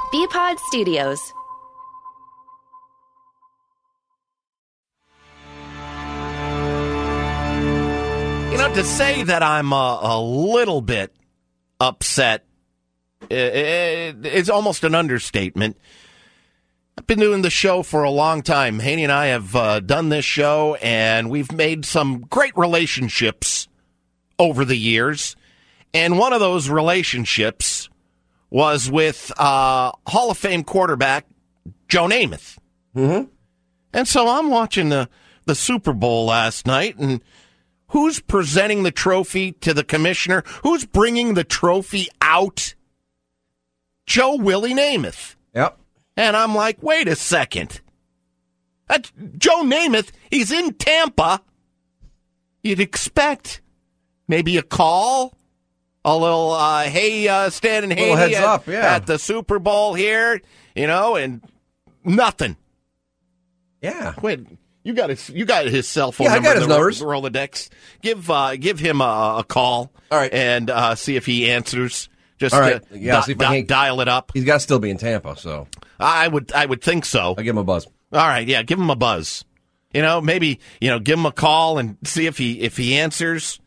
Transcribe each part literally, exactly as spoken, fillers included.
B-Pod Studios. You know, to say that I'm a, a little bit upset, it, it's almost an understatement. I've been doing the show for a long time. Haney and I have uh, done this show, and we've made some great relationships over the years. And one of those relationships was with uh, Hall of Fame quarterback Joe Namath. Mm-hmm. And so I'm watching the, the Super Bowl last night, and who's presenting the trophy to the commissioner? Who's bringing the trophy out? Joe Willie Namath. Yep. And I'm like, wait a second. That's Joe Namath. He's in Tampa. You'd expect maybe a call, a little, uh, hey, uh, Stan and Haney heads at, up, yeah. at the Super Bowl here, you know, and nothing. Yeah. Wait, you got his, you got his cell phone Yeah, I number. got his the numbers. Rolodex. Give, uh, give him a, a call. All right. And uh, see if he answers. Just All right. to Yeah, di- see if I di- can't- dial it up. He's got to still be in Tampa, so I would, I would think so. I'll give him a buzz. All right, yeah, give him a buzz. You know, maybe, you know, give him a call and see if he if he answers.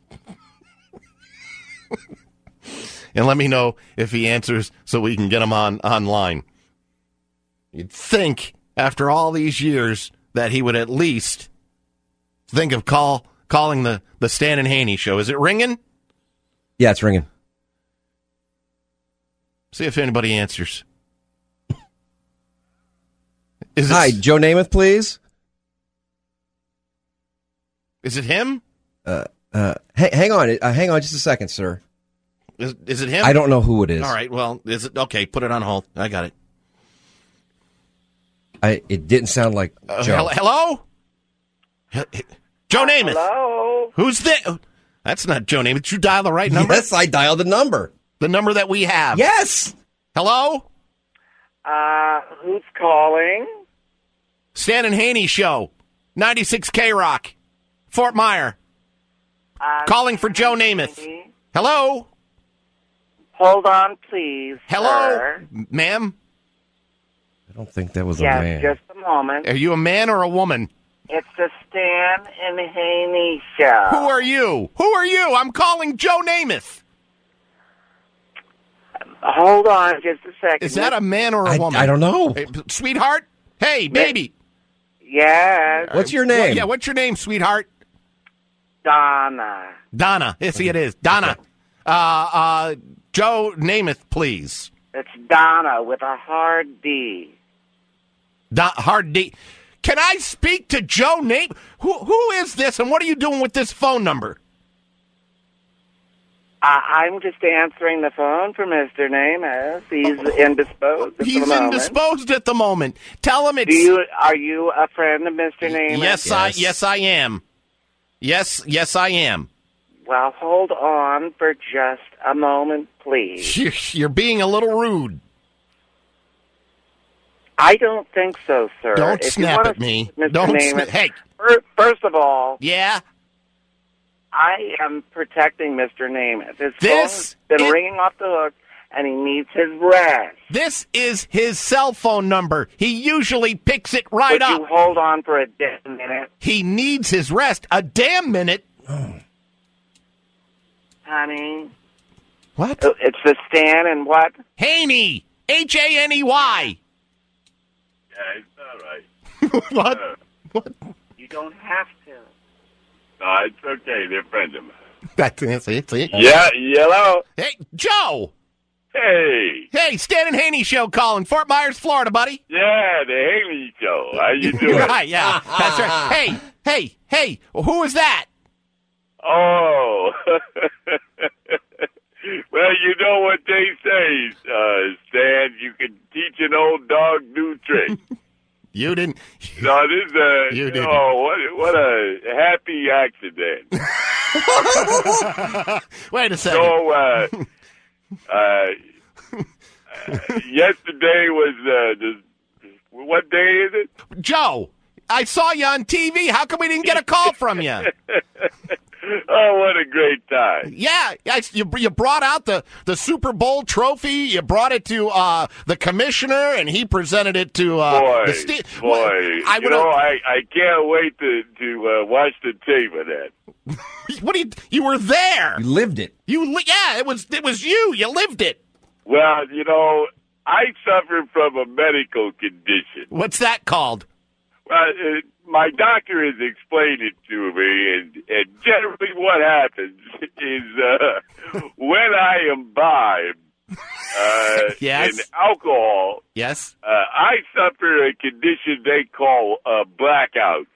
And let me know if he answers so we can get him on online. You'd think after all these years that he would at least think of call calling the, the Stan and Haney show. Is it ringing? Yeah, it's ringing. See if anybody answers. Is it, Hi, Joe Namath, please. Is it him? Uh, uh, hang, hang on, uh, hang on, just a second, sir. Is, is it him? I don't know who it is. All right, well, is it okay? Put it on hold. I got it. I it didn't sound like Uh, Joe. hel- hello, He- he- Joe Namath. Hello? Who's that? That's not Joe Namath. Did you dial the right number? Yes, I dialed the number. The number that we have. Yes. Hello, Uh, who's calling? Stan and Haney show, ninety-six K Rock, Fort Myer. Uh, Calling for Joe Namath. Hello, Hold on, please. hello, Sir. ma'am. I don't think that was a Yes, man. just a moment. Are you a man or a woman? It's the Stan and Haney show. Who are you? Who are you? I'm calling Joe Namath. Hold on just a second. Is that a man or a I, woman? I don't know. Hey, sweetheart. Hey, baby. Yes, What's your name? Well, yeah, what's your name, sweetheart? Donna. Donna. Yes, it is. Donna. Uh, uh, Joe Namath, please. It's Donna with a hard D. Don, hard D. Can I speak to Joe Namath? Who, who is this, and what are you doing with this phone number? Uh, I'm just answering the phone for Mister Namath. He's indisposed at He's the moment. indisposed at the moment. Tell him it's... Do you, are you a friend of Mister Namath? Yes, I, Yes. yes, I am. Yes, yes, I am. Well, hold on for just a moment, please. You're, you're being a little rude. I don't think so, sir. Don't If you snap wanna at me. speak to Mister Don't Namath, sna- Hey. fir- First of all, Yeah? I am protecting Mister Namath. His This phone's been is- ringing off the hook, and he needs his rest. This is his cell phone number. He usually picks it right Would up. you hold on for a damn minute, He needs his rest. A damn minute. honey? What? Oh, It's the Stan and what? Haney. H A N E Y. Yeah, it's all right. What? What? You don't have to. No, it's okay. They're friends of mine. That's it. It's it. Yeah, yellow. Hey, Joe. Hey. Hey, Stan and Haney show calling. Fort Myers, Florida, buddy. Yeah, the Haley Show. How you doing? Right, yeah. That's right. Hey, hey, hey, who is that? Oh. Well, you know what they say, uh, Stan. You can teach an old dog new tricks. You didn't. No, this is a, You didn't. oh, what, what a happy accident. Wait a second. So, uh, uh, yesterday was, uh, the, what day is it? Joe, I saw you on T V. How come we didn't get a call from you? Oh, what a great time. Yeah, yeah, you you brought out the, the Super Bowl trophy. You brought it to uh, the commissioner, and he presented it to uh, boy, the Ste- boy. Well, I you know, I, I can't wait to, to uh, watch the tape of that. What do you? You were there. You lived it. You li- yeah, it was it was you. You lived it. Well, you know, I suffer from a medical condition. What's that called? Well, uh, my doctor has explained it to me, and, and generally what happens is uh, when I imbibe uh, Yes. in alcohol, Yes. uh, I suffer a condition they call uh, blackout.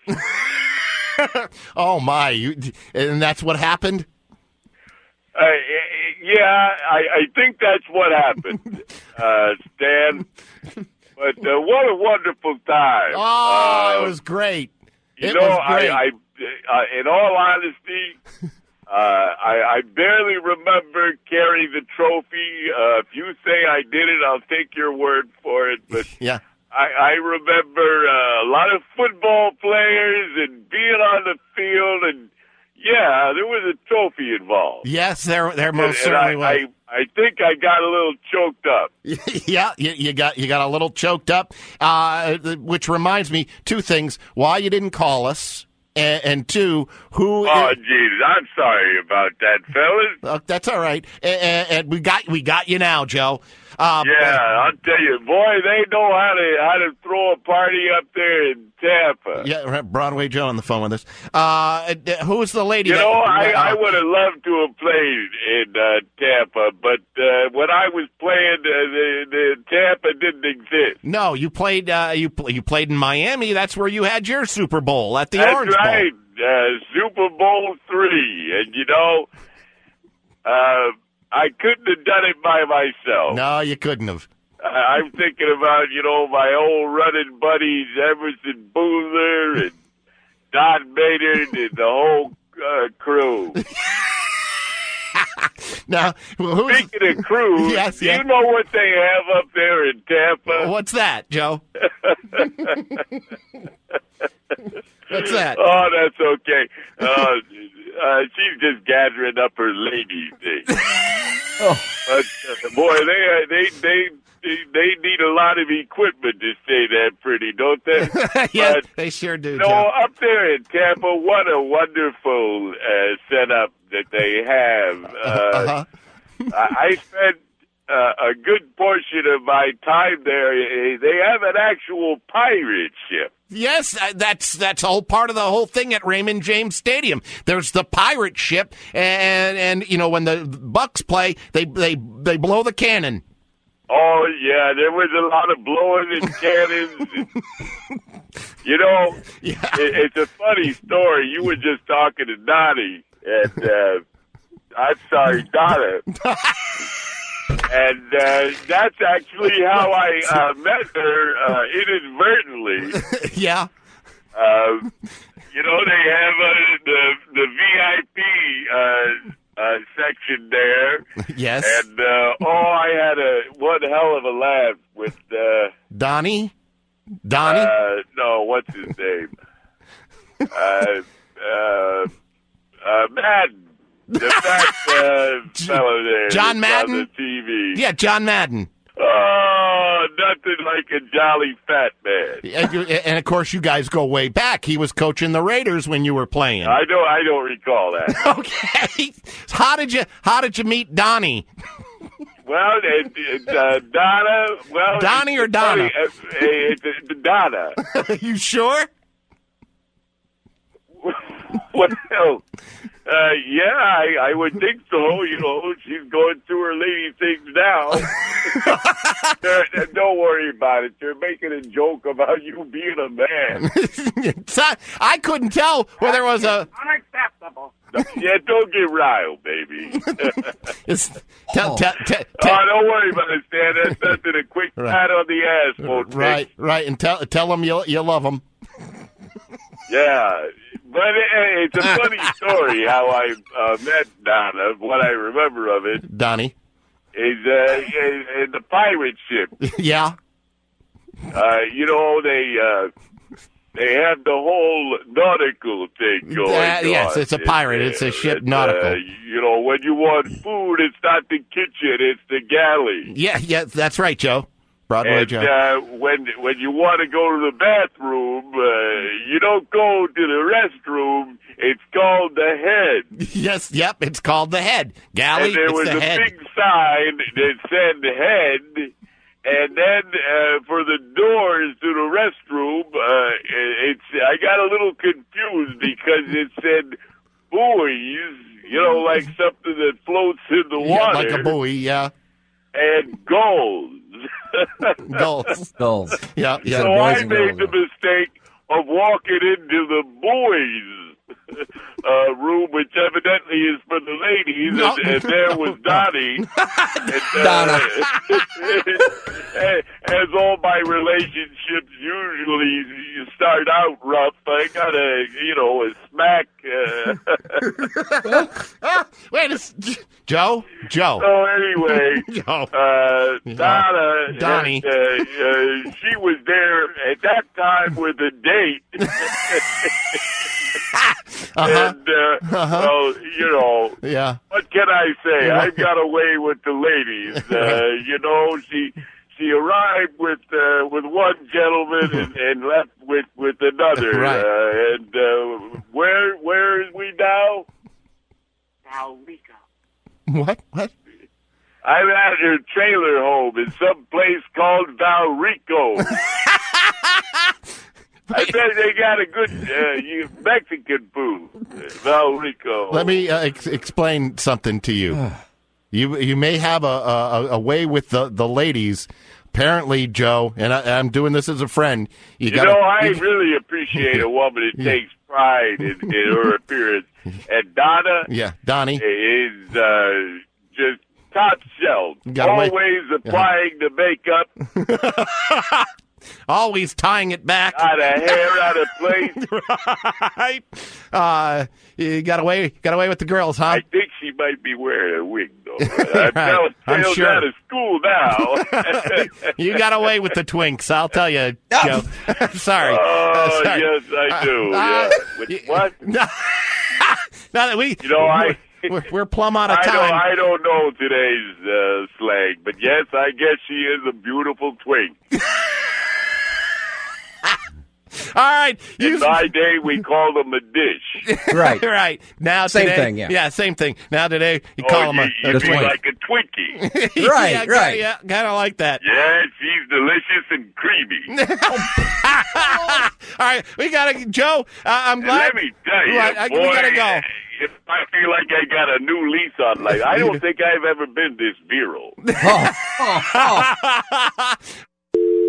Oh my! You, and that's what happened. Uh, yeah, I, I think that's what happened, uh, Stan. But uh, what a wonderful time! Oh, uh, it was great. You It know, was great. I, I uh, in all honesty, uh, I, I barely remember carrying the trophy. Uh, if you say I did it, I'll take your word for it. But yeah. I, I remember uh, a lot of football players and being on the field, and yeah, there was a trophy involved. Yes, there there most and, and certainly I, was. I, I think I got a little choked up. Yeah, you, you got you got a little choked up, uh, which reminds me two things: why you didn't call us, and, and two, who. Oh, Jesus, I'm sorry about that, fellas. Uh, that's all right, and, and we got we got you now, Joe. Um, Yeah, I'll tell you, boy, they know how to how to throw a party up there in Tampa. Yeah, right, Broadway Joe on the phone with us. Uh, who's the lady? You that, know, I, uh, I would have loved to have played in uh, Tampa, but uh, when I was playing, uh, the, the Tampa didn't exist. No, you played. Uh, you pl- you played in Miami. That's where you had your Super Bowl at the That's Orange right, Bowl. uh, Super Bowl three, and you know, uh, I couldn't have done it by myself. No, you couldn't have. I- I'm thinking about, you know, my old running buddies, Emerson Boozer and Don Maynard and the whole uh, crew. Now, who's, Speaking of crew, Yes, do yes. you know what they have up there in Tampa? what's that, Joe? What's that? Oh, that's okay. Uh, uh, she's just gathering up her ladies' thing. Oh, But uh, boy, they they they they they need a lot of equipment to stay that pretty, don't they? Yeah, But, they sure do, you know, Joe. up there in Tampa, what a wonderful uh, setup that they have. Uh, Uh-huh. I I spent uh, a good portion of my time there. They have an actual pirate ship. Yes, uh, that's that's all part of the whole thing at Raymond James Stadium. There's the pirate ship, and and you know when the Bucks play, they they they blow the cannon. Oh, yeah, there was a lot of blowing and cannons. You know, Yeah. it, it's a funny story. You were just talking to Donnie, and uh, I'm sorry, Donna. And uh, that's actually how I uh, met her uh, inadvertently. Yeah. Uh, you know, they have uh, the the V I P uh, uh, section there. Yes. And, uh, oh, I had a one hell of a laugh with, uh, Donnie. Donnie. uh, no, what's his name? uh, uh, uh, Madden. The fat uh, fellow there. John that's Madden? on the T V. yeah, John Madden. Oh, nothing like a jolly fat man. And, you- and of course, you guys go way back. He was coaching the Raiders when you were playing. I don't, I don't recall that. Okay. How did you How did you meet Donnie? Well, it, it, uh, Donna. Well, Donnie or it's funny, Donna? uh, It's uh, Donna. You sure? What else? Uh, yeah, I, I would think so. You know, she's going through her lady things now. They're- don't worry about it. They're making a joke about you being a man. So, I couldn't tell whether it was a. Unacceptable. Yeah, don't get riled, baby. It's, tell, Oh. tell, tell, Oh, tell, don't worry about it, Stan. That's nothing. A quick Right. pat on the ass, won't right, fix. right, and tell tell them you you love them. Yeah, but it, it's a funny story how I uh, met Donna. What I remember of it Donnie. is uh, in, in the pirate ship. Yeah. Uh, you know, they uh, they have the whole nautical thing going Uh, on. yes, it's a pirate. It's a ship, And, nautical. Uh, you know, when you want food, it's not the kitchen, it's the galley. Yeah, yeah, that's right, Joe. Broadway And Joe. uh, when when you want to go to the bathroom, uh, you don't go to the restroom. It's called the head. Yes, yep, it's called the head. Galley, And there it's was the a head. big sign that said head. And then uh, for the doors to the restroom, uh, it's I got a little confused because it said buoys, you know, like something that floats in the Yeah, water, like a buoy, yeah. and goals. Gulls. Gulls. Yeah, yeah. So boys I and made girls, the mistake of walking into the boys' uh, room, which evidently is for the ladies, No. and, and there was Donnie. and, uh, Donna. as all my relationships usually you start out rough, I got a, you know, a smack. Uh, Ah, wait, it's Joe? Joe. so anyway, Joe. uh, Donna, Donnie. Uh, uh, she was there at that time with a date. Uh-huh. And, uh, well, you know, Yeah. what can I say? Yeah. I've got away with the ladies. Uh, you know, she she arrived with uh, with one gentleman and, and left with, with another. Right. Uh, and uh, where where is we now? What? What? I'm at her trailer home in some place called Valrico. I bet they got a good uh, you- Mexican food, Valrico. Let me uh, ex- explain something to you. You you may have a, a, a way with the, the ladies. Apparently, Joe, and I, I'm doing this as a friend. You, You gotta, know, I you- really appreciate a woman that takes pride in, in her appearance. And Donna Yeah, Donnie. is uh, just top shelf. Gotta wait. Always applying the makeup, Always tying it back. out of hair, out of place. Right. Uh, you got away, got away with the girls, huh? I think she might be wearing a wig, though. I'm telling I'm tales sure. out of school now. You got away with the twinks, I'll tell you, Joe. Sorry. Oh, Uh, sorry. yes, I do. Uh, yeah. With y- what? Now that we, You know, I- we're, we're plumb out of I time. don't, I don't know today's uh, slang, but yes, I guess she is a beautiful twink. All right. In You, my day, we called them a dish. Right. right. Now Same today, thing, yeah. Yeah, same thing. Now today, you call oh, them a, you, a you'd be twink. like a Twinkie. Right, yeah, right. Yeah, kind of like that. Yeah, she's delicious and creamy. All right, we gotta, Joe. Uh, I'm And glad. let me tell you, Right, I- we boy, gotta go. if I feel like I got a new lease on life. I don't think I've ever been this virile. Oh, oh, oh.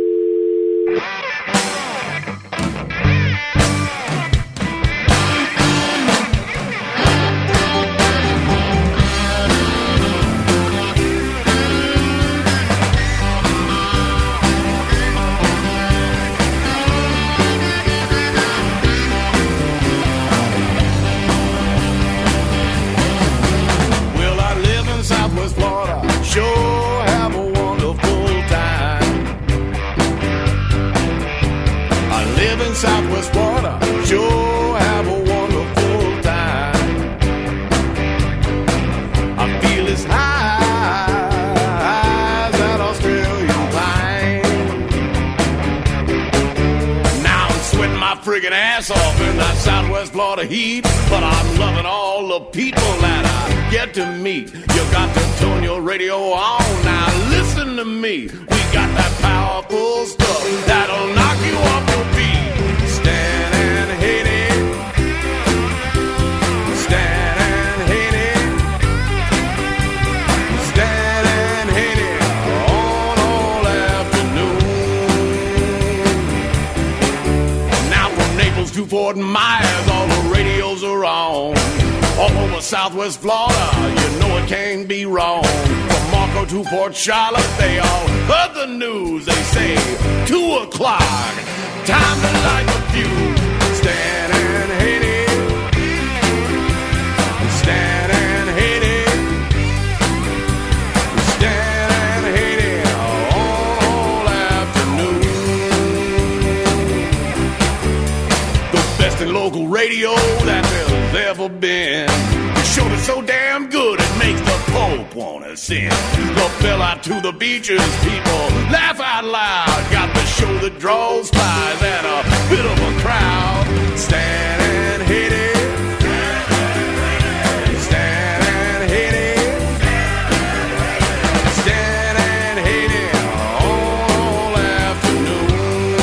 Well, I live in Southwest Florida. Sure have a wonderful time. I live in Southwest Florida. Sure have a wonderful time. I feel as high as that Australian pine. Now I'm sweating my friggin' ass off in that Southwest Florida heat, but I'm loving all the people that I get to meet. You got to turn your radio on now. Listen to me. We got that powerful stuff that'll knock you off your feet. Stand and hit it. Stand and hit it. Stand and hit it on all afternoon. Now from Naples to Fort Myers, all the radios are on. All over Southwest Florida, you know it can't be wrong. From Marco to Port Charlotte, they all heard the news. They say, two o'clock, time to light the fuse. Stand and hit it. Stand and hit it. Stand and hit it all afternoon. old radio that there's ever been. The show is so damn good it makes the Pope wanna sing. The bell out to the beaches, people laugh out loud. Got the show that draws flies and a bit of a crowd. Stand and hit it. Stand and hit it. Stand and hit it all afternoon.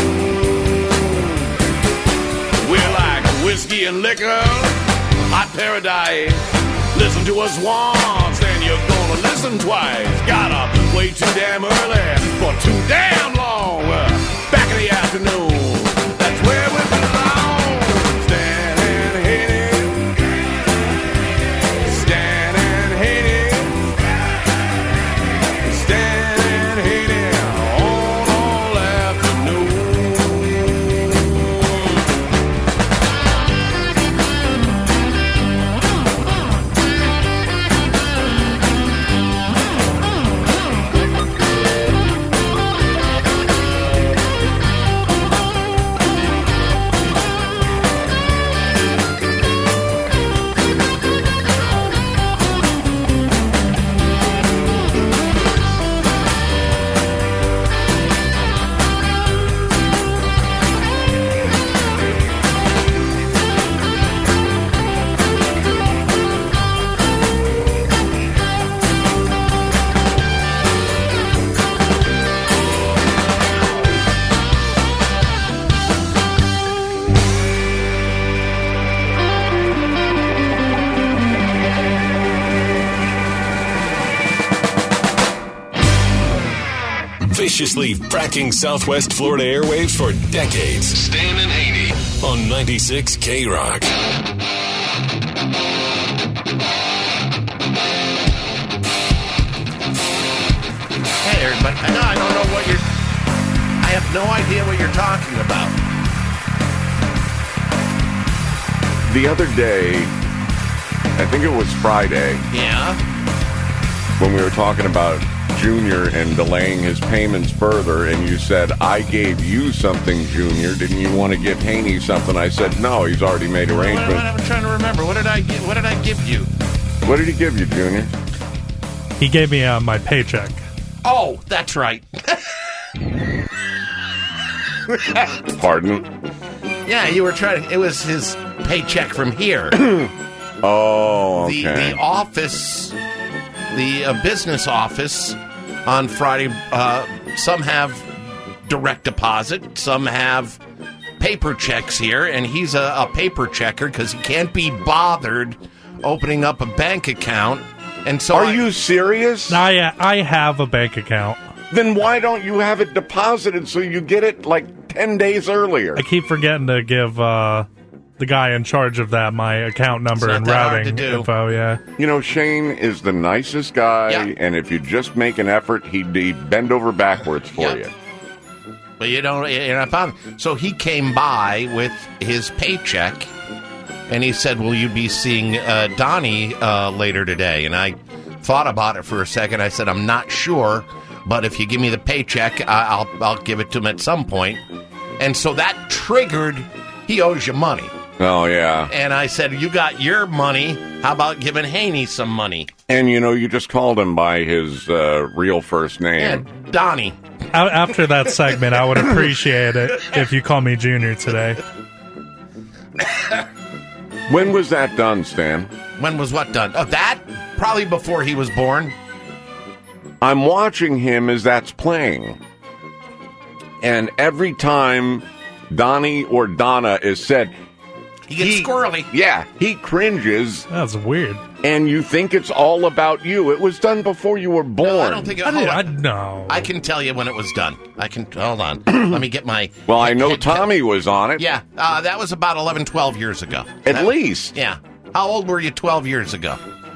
We're like whiskey and liquor, hot paradise. Listen to us once, then you're gonna listen twice. Gotta wait too damn early for too damn long. Back in the afternoon, that's where we belong. Stand and hit it. Stand and hit it. Stand and hit it all, all afternoon. Viciously fracking Southwest Florida airwaves for decades. Stan and Haney on ninety-six K Rock. Hey, everybody. I know I don't know what you're... I have no idea what you're talking about. The other day, I think it was Friday, Yeah? when we were talking about Junior and delaying his payments further, and you said, I gave you something, Junior. Didn't you want to give Haney something? I said, no, he's already made What, arrangements. what, I'm trying to remember. What did I gi- What did I give you? What did he give you, Junior? He gave me uh, my paycheck. Oh, that's right. Pardon? Yeah, you were trying to... It was his paycheck from here. Oh, okay. The, the office, the uh, business office on Friday, uh, some have direct deposit, some have paper checks here, and he's a, a paper checker because he can't be bothered opening up a bank account. And so Are I- you serious? I uh, I have a bank account. Then why don't you have it deposited so you get it like ten days earlier? I keep forgetting to give uh, the guy in charge of that my account number It's not and that hard routing to do. info. Yeah, You know, Shane is the nicest guy, Yeah. and if you just make an effort, he'd, he'd bend over backwards for Yeah. you. But you don't, you're not bothered. So he came by with his paycheck, and he said, will you be seeing uh, Donnie uh, later today? And I thought about it for a second. I said, I'm not sure, but if you give me the paycheck, I- I'll, I'll give it to him at some point. And so that triggered, he owes you money. Oh, yeah. And I said, you got your money. How about giving Haney some money? And, you know, you just called him by his uh, real first Yeah, name. Donnie. A- after that segment, I would appreciate it if you call me Junior today. When was that done, Stan? When was what done? Oh, that? Probably before he was born. I'm watching him as that's playing. And every time Donnie or Donna is said, He gets squirrely. Yeah, he cringes, That's weird. and you think it's all about you. It was done before you were born. No, I don't think it I, hold did, I on. no. I can tell you when it was done. I can hold on. Let me get my. Well, I know hit- Tommy was on it. Yeah, uh, that was about eleven, twelve years ago. At That- least. Yeah. How old were you twelve years ago?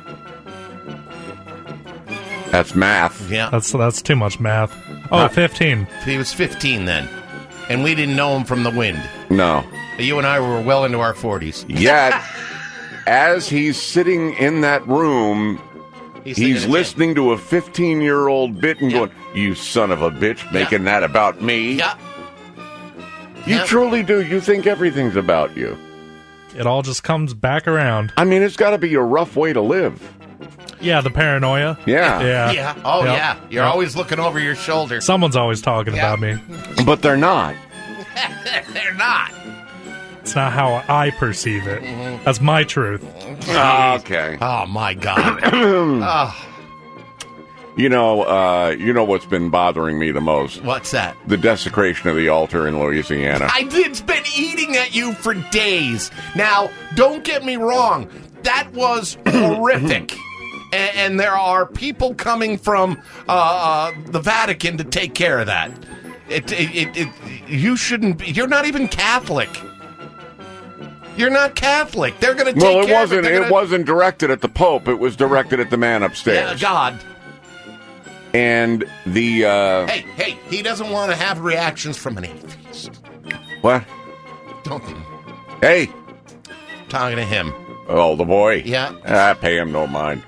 That's math. Yeah. That's that's too much math. Oh, fifteen. He was fifteen then. And we didn't know him from the wind. No. You and I were well into our forties. Yet, as he's sitting in that room, He's, thinking he's again. listening to a fifteen-year-old bit and Yeah. going, you son of a bitch, making that about me. Yeah. You Yeah. truly do. You think everything's about you. It all just comes back around. I mean, it's got to be a rough way to live. Yeah, the paranoia. Yeah. Yeah. Yeah. Oh, Yep. yeah. You're Yep. always looking over your shoulder. Someone's always talking Yeah. about me. But they're not. They're not. It's not how I perceive it. Mm-hmm. That's my truth. Okay. Oh, my God. oh, You know, uh, you know what's been bothering me the most? what's that? The desecration of the altar in Louisiana. I did. It's been eating at you for days. Now, don't get me wrong. That was horrific. And, and there are people coming from uh, uh, the Vatican to take care of that. It, it, it, it, you shouldn't be. You're not even Catholic. You're not Catholic. They're going to take Well, it care wasn't. of it. It They're gonna- wasn't directed at the Pope. It was directed at the man Yeah, upstairs. God. And the uh, Hey, hey, he doesn't want to have reactions from an atheist. what? Don't. Hey, Talking to him. oh, the boy. Yeah. I pay him no mind.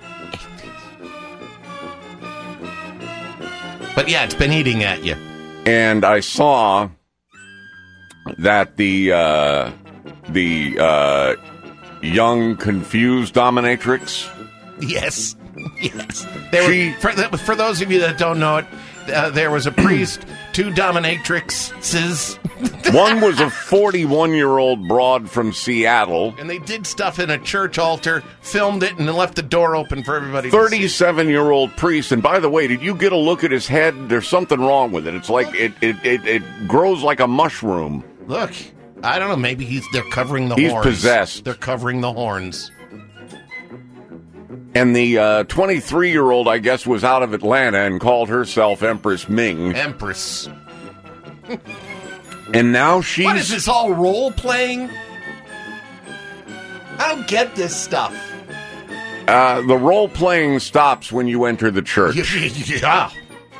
But yeah, it's been eating at you. And I saw that the uh, the uh, young confused dominatrix. Yes. Yes. There She- were, for, th- for those of you that don't know it, uh, there was a priest, two dominatrixes, One was a forty-one-year-old broad from Seattle. and they did stuff in a church altar, filmed it, and then left the door open for everybody to see. thirty-seven-year-old priest. And by the way, did you get a look at his head? There's something wrong with it. It's like it it, it, it grows like a mushroom. Look, I don't know, maybe he's they're covering the He's horns. possessed. They're covering the horns. And the uh, twenty-three-year-old, I guess, was out of Atlanta and called herself Empress Ming. Empress. And now she's... What is this, all role-playing? I don't get this stuff. Uh, the role-playing stops when you enter the church. Yeah.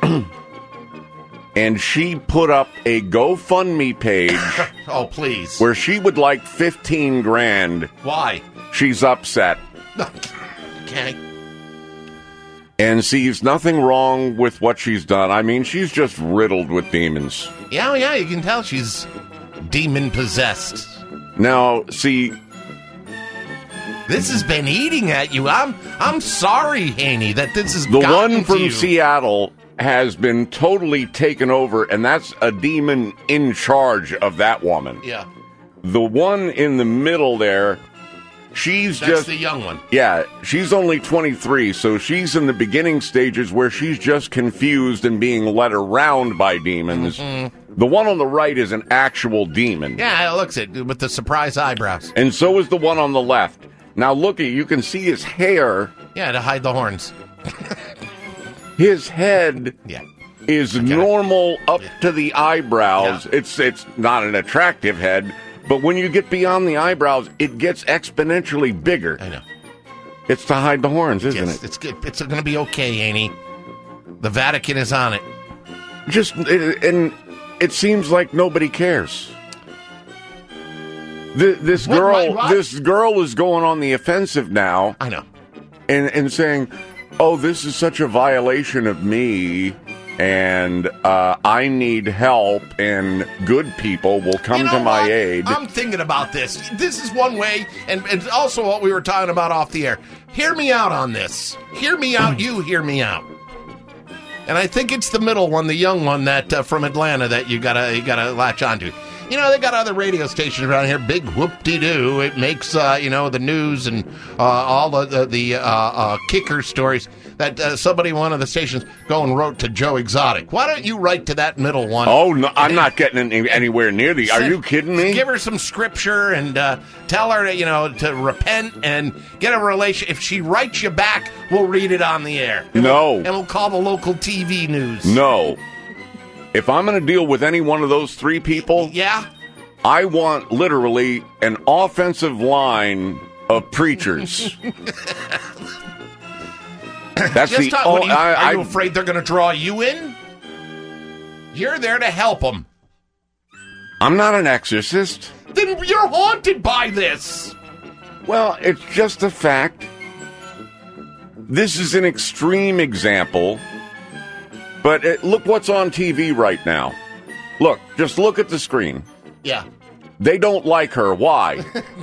And she put up a GoFundMe page Oh, please. where she would like fifteen grand. Why? She's upset Okay. and sees nothing wrong with what she's done. I mean, she's just riddled with demons. Yeah, yeah, you can tell she's demon-possessed. Now, see, This has been eating at you. I'm I'm sorry, Haney, that this has the gotten one to from you. Seattle has been totally taken over, and that's a demon in charge of that woman. Yeah, The one in the middle there, she's that's just... the young one. Yeah, she's only twenty-three, so she's in the beginning stages where she's just confused and being led around by demons. The one on the right is an actual demon. Yeah, it looks it with the surprise eyebrows. And so is the one on the left. Now, looky, you can see his hair. Yeah, to hide the horns. His head Yeah. is normal up to the eyebrows. It's it's not an attractive head, but when you get beyond the eyebrows, it gets exponentially bigger. I know. It's to hide the horns, isn't Yes, it? it's good. It's going to be okay, Haney. The Vatican is on it. Just it, and it seems like nobody cares. Th- This What, girl, what, what? this girl is going on the offensive now, I know. and and saying, "Oh, this is such a violation of me, and uh, I need help, and good people will come You know to my what? aid." I'm thinking about this. This is one way, and it's also what we were talking about off the air. Hear me out on this. Hear me out. You hear me out. And I think it's the middle one, the young one that uh, from Atlanta that you gotta you gotta latch onto. You know, they got other radio stations around here. Big whoop-de-doo. It makes, uh, you know, the news and uh, all the the, the uh, uh, kicker stories that uh, somebody, one of the stations, go and wrote to Joe Exotic. Why don't you write to that middle one? Oh no, I'm not getting any, anywhere near the. Are you kidding me? Give her some scripture and uh, tell her, you know, to repent and get a relation. If she writes you back, we'll read it on the air. And No. we'll, and we'll call the local T V news. No. If I'm going to deal with any one of those three people, Yeah. I want literally an offensive line of preachers. That's Just the. talk, Oh, what are you, I, are you I, afraid they're going to draw you in? You're there to help them. I'm not an exorcist. Then you're haunted by this. Well, it's just a fact. This is an extreme example, but it, look what's on T V right now. Look, just look at the screen. Yeah. They don't like her. Why?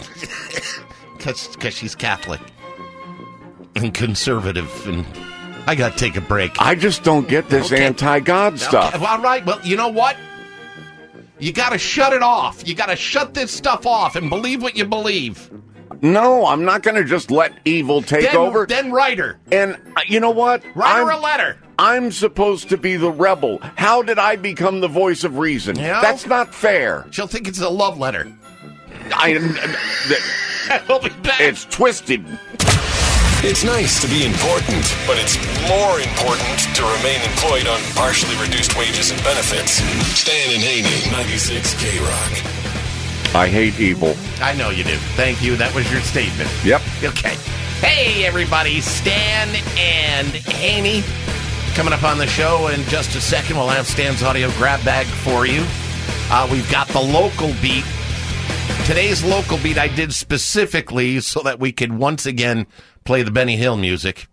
Because she's Catholic and conservative, and I got to take a break. I just don't get this Okay. anti-God stuff. Okay, well, all right. Well, you know what? You got to shut it off. You got to shut this stuff off and believe what you believe. No, I'm not going to just let evil take Then, over. then write her. And uh, you know what? Write her I'm- a letter. I'm supposed to be the rebel. How did I become the voice of reason? Yeah. That's not fair. She'll think it's a love letter. I, We'll be back. it's twisted. It's nice to be important, but it's more important to remain employed on partially reduced wages and benefits. Stan and Haney, ninety-six K Rock. I hate evil. I know you do. Thank you. That was your statement. Yep. Okay. Hey, everybody. Stan and Haney coming up on the show in just a second. We'll have Stan's audio grab bag for you. Uh, we've got the local beat. Today's local beat I did specifically so that we could once again play the Benny Hill music.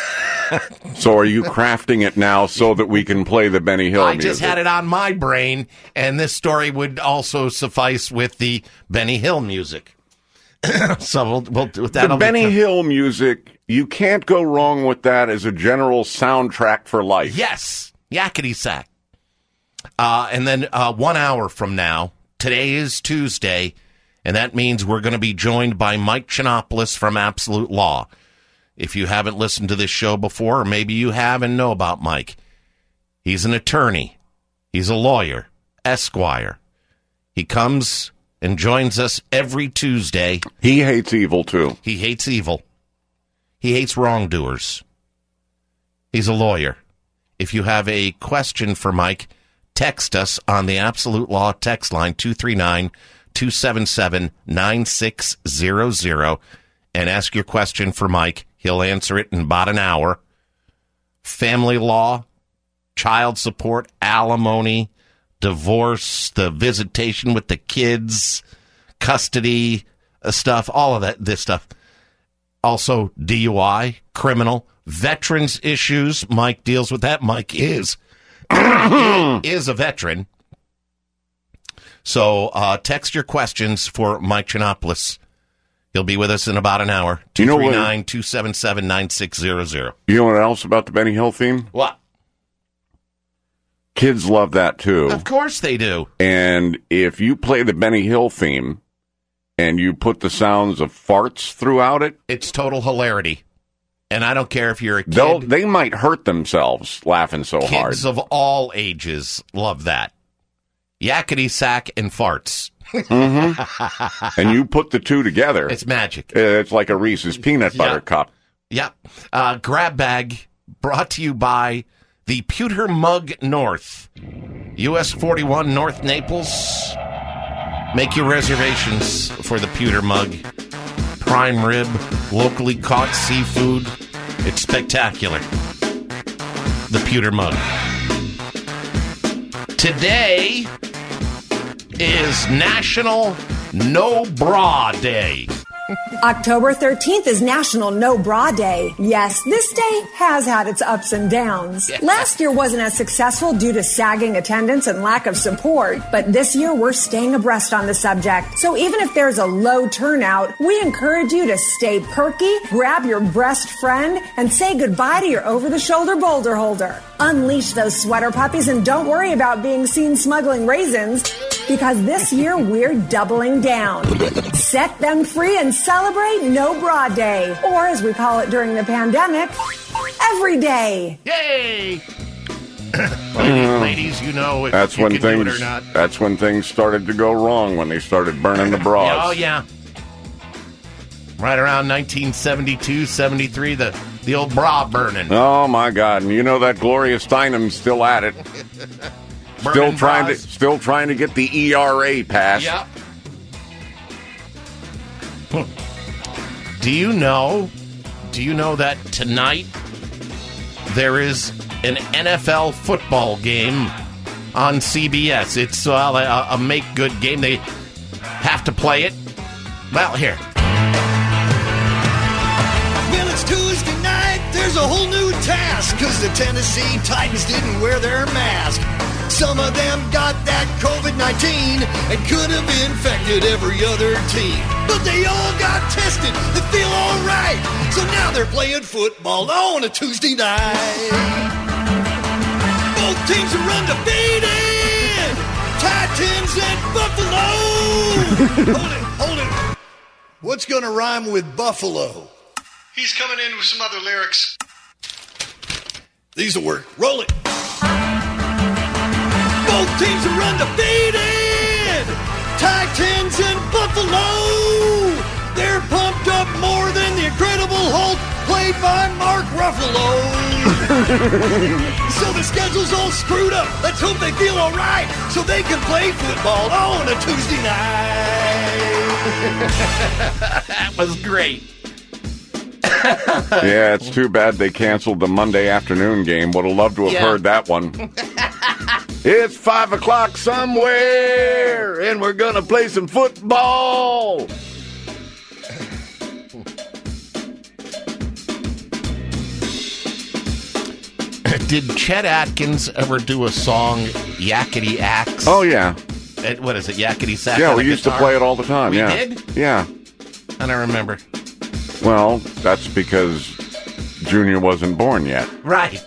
So are you crafting it now so that we can play the Benny Hill I music? just had it on my brain, and this story would also suffice with the Benny Hill music. So we'll, we'll with that. The Benny Hill music, you can't go wrong with that as a general soundtrack for life. Yes, yakety sack. Uh, and then uh, one hour from now, today is Tuesday, and that means we're going to be joined by Mike Chinopoulos from Absolute Law. If you haven't listened to this show before, or maybe you have and know about Mike, he's an attorney. He's a lawyer, Esquire. He comes and joins us every Tuesday. He hates evil, too. He hates evil. He hates wrongdoers. He's a lawyer. If you have a question for Mike, text us on the Absolute Law text line, two three nine, two seven seven, nine six zero zero, and ask your question for Mike. He'll answer it in about an hour. Family law, child support, alimony, divorce, the visitation with the kids, custody uh, stuff, all of that, this stuff. Also, D U I, criminal, veterans issues. Mike deals with that. Mike is is a veteran. So uh, text your questions for Mike Chinopoulos. He'll be with us in about an hour. two three nine, two seven seven, nine six zero zero. You know what else about the Benny Hill theme? What? Kids love that, too. Of course they do. And if you play the Benny Hill theme and you put the sounds of farts throughout it, It's total hilarity. And I don't care if you're a kid. they'll, they might hurt themselves laughing so hard. Kids of all ages love that. Yakety sack and farts. Mm-hmm. And you put the two together. It's magic. uh, It's like a Reese's peanut butter Yeah. cup. Yep. Uh, grab bag brought to you by the Pewter Mug North. U S forty-one North Naples. Make your reservations for the Pewter Mug. Prime rib, locally caught seafood. It's spectacular. The Pewter Mug. Today is National No Bra Day. October thirteenth is National No Bra Day. Yes, this day has had its ups and downs. Last year wasn't as successful due to sagging attendance and lack of support, but this year we're staying abreast on the subject. So even if there's a low turnout, we encourage you to stay perky, grab your breast friend, and say goodbye to your over-the-shoulder boulder holder. Unleash those sweater puppies and don't worry about being seen smuggling raisins, because this year we're doubling down. Set them free and celebrate No Bra Day, or as we call it during the pandemic, Every Day. Yay! ladies, ladies, you know if That's you when can do it things. or not. That's when things started to go wrong. When they started burning the bras. Oh, yeah. Right around nineteen seventy-two, seventy-three, the, the old bra burning. Oh my God! And you know that Gloria Steinem's still at it, still Burning trying bras. to, still trying to get the E R A passed. Yep. Do you know? Do you know that tonight there is an N F L football game on C B S? It's uh, a, a make-good game. They have to play it. Well, here. Well, it's Tuesday night, there's a whole new task, because the Tennessee Titans didn't wear their mask. Some of them got that covid nineteen and could have infected every other team. But they all got tested, they feel alright. So now they're playing football on a Tuesday night. Both teams are undefeated, Titans and Buffalo. Hold it, hold it. What's going to rhyme with Buffalo? He's coming in with some other lyrics. These will work. Roll it. Both teams are undefeated, Titans and Buffalo. They're pumped up more than the Incredible Hulk, played by Mark Ruffalo. So the schedule's all screwed up. Let's hope they feel all right so they can play football on a Tuesday night. That was great. Yeah, it's too bad they canceled the Monday afternoon game. Would have loved to have Yeah. heard that one. It's five o'clock somewhere, and we're going to play some football. Did Chet Atkins ever do a song, Yakety Axe? Oh, yeah. It, what is it, Yakety Sax? Yeah, on we a used guitar? to play it all the time. We yeah. did? Yeah. I don't remember. Well, that's because Junior wasn't born yet. Right.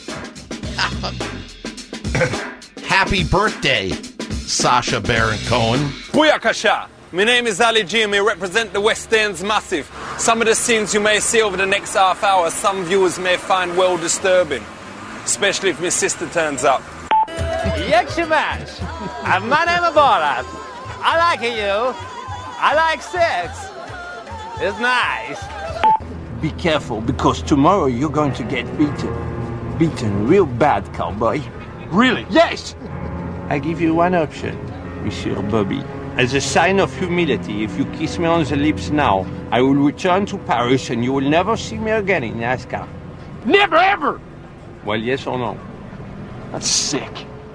Happy birthday, Sacha Baron Cohen. Booyakasha! My name is Ali G and we represent the West End's Massive. Some of the scenes you may see over the next half hour, some viewers may find well disturbing. Especially if my sister turns up. Yakshimash! My name is Borat. I like you. I like sex. It's nice. Be careful, because tomorrow you're going to get beaten. Beaten real bad, cowboy. Really? Yes! I give you one option, Monsieur Bobby. As a sign of humility, if you kiss me on the lips now, I will return to Paris and you will never see me again in NASCAR. Never, ever! Well, yes or no? That's sick.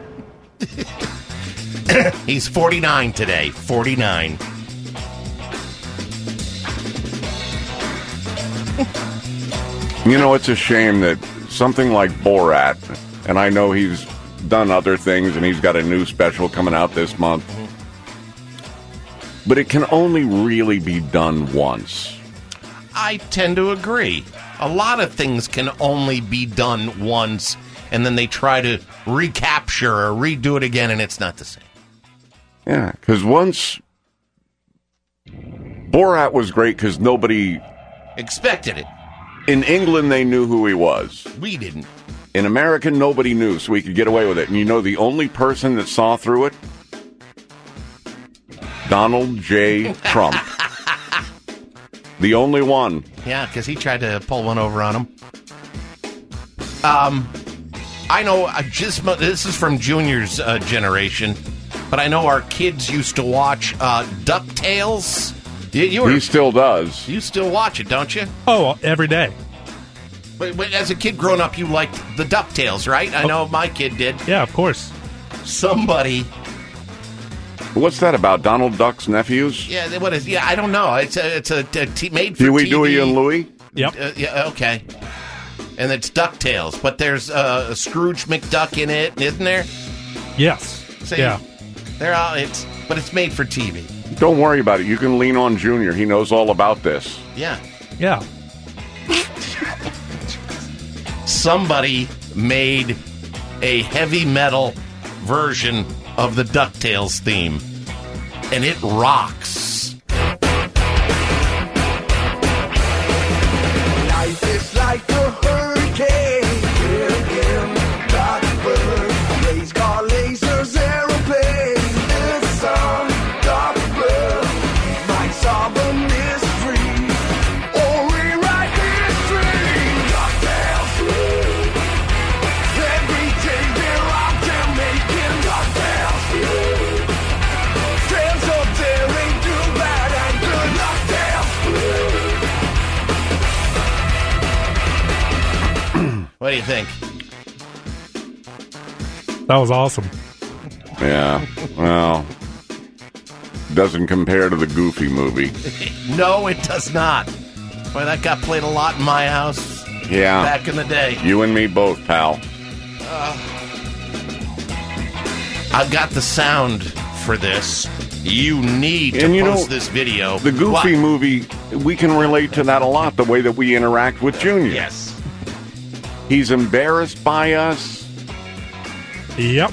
He's forty-nine today. forty-nine. You know, it's a shame that something like Borat, and I know he's done other things and he's got a new special coming out this month, but it can only really be done once. I tend to agree. A lot of things can only be done once, and then they try to recapture or redo it again, and it's not the same. Yeah, because once Borat was great because nobody expected it. In England, they knew who he was. We didn't. In America, nobody knew, so we could get away with it. And you know the only person that saw through it? Donald J. Trump. The only one. Yeah, because he tried to pull one over on him. Um, I know, I just this is from Junior's uh, generation, but I know our kids used to watch uh, DuckTales. You, you were, he still does. You still watch it, don't you? Oh, every day. But, but as a kid growing up, you liked the DuckTales, right? I know my kid did. Yeah, of course. Somebody... What's that about? Donald Duck's nephews? Yeah, what is? Yeah, I don't know. It's a it's a, a t- made for Huey, T V. Dewey, and Louie. Yep. Uh, yeah. Okay. And it's DuckTales, but there's uh, a Scrooge McDuck in it, isn't there? Yes. See, yeah. They're all. It's but it's made for T V. Don't worry about it. You can lean on Junior. He knows all about this. Yeah. Yeah. Somebody made a heavy metal version of the DuckTales theme, and it rocks. Life is like a hurricane. Yeah, yeah. Dark bird, race car, lasers, aeroplanes. This song, dark bird, might solve a mystery or rewrite history. DuckTales. Every day they're out there making DuckTales. Tales of daring, do bad and good. DuckTales. What do you think? That was awesome. Yeah. Well, doesn't compare to the Goofy movie. No, it does not. Boy, that got played a lot in my house. Yeah. Back in the day. You and me both, pal. Uh, I've got the sound for this. You need to And you post know, this video. The Goofy What? movie, we can relate to that a lot, the way that we interact with Junior. Yes. He's embarrassed by us. Yep.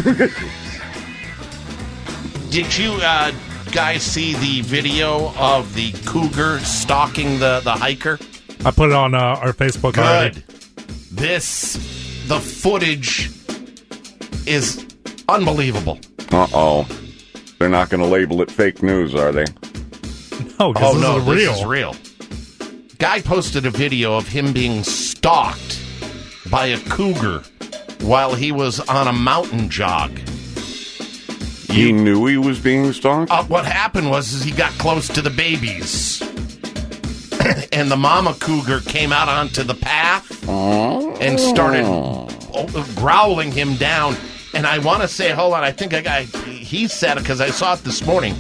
Did you uh, guys see the video of the cougar stalking the, the hiker? I put it on uh, our Facebook already. Good. This, the footage is unbelievable. Uh-oh. They're not going to label it fake news, are they? No, oh, this no, is this real. is real. Guy posted a video of him being stalked by a cougar while he was on a mountain jog. He knew he was being stalked? Uh, what happened was is he got close to the babies. And the mama cougar came out onto the path and started growling him down. And I want to say, hold on, I think I got, he said it because I saw it this morning.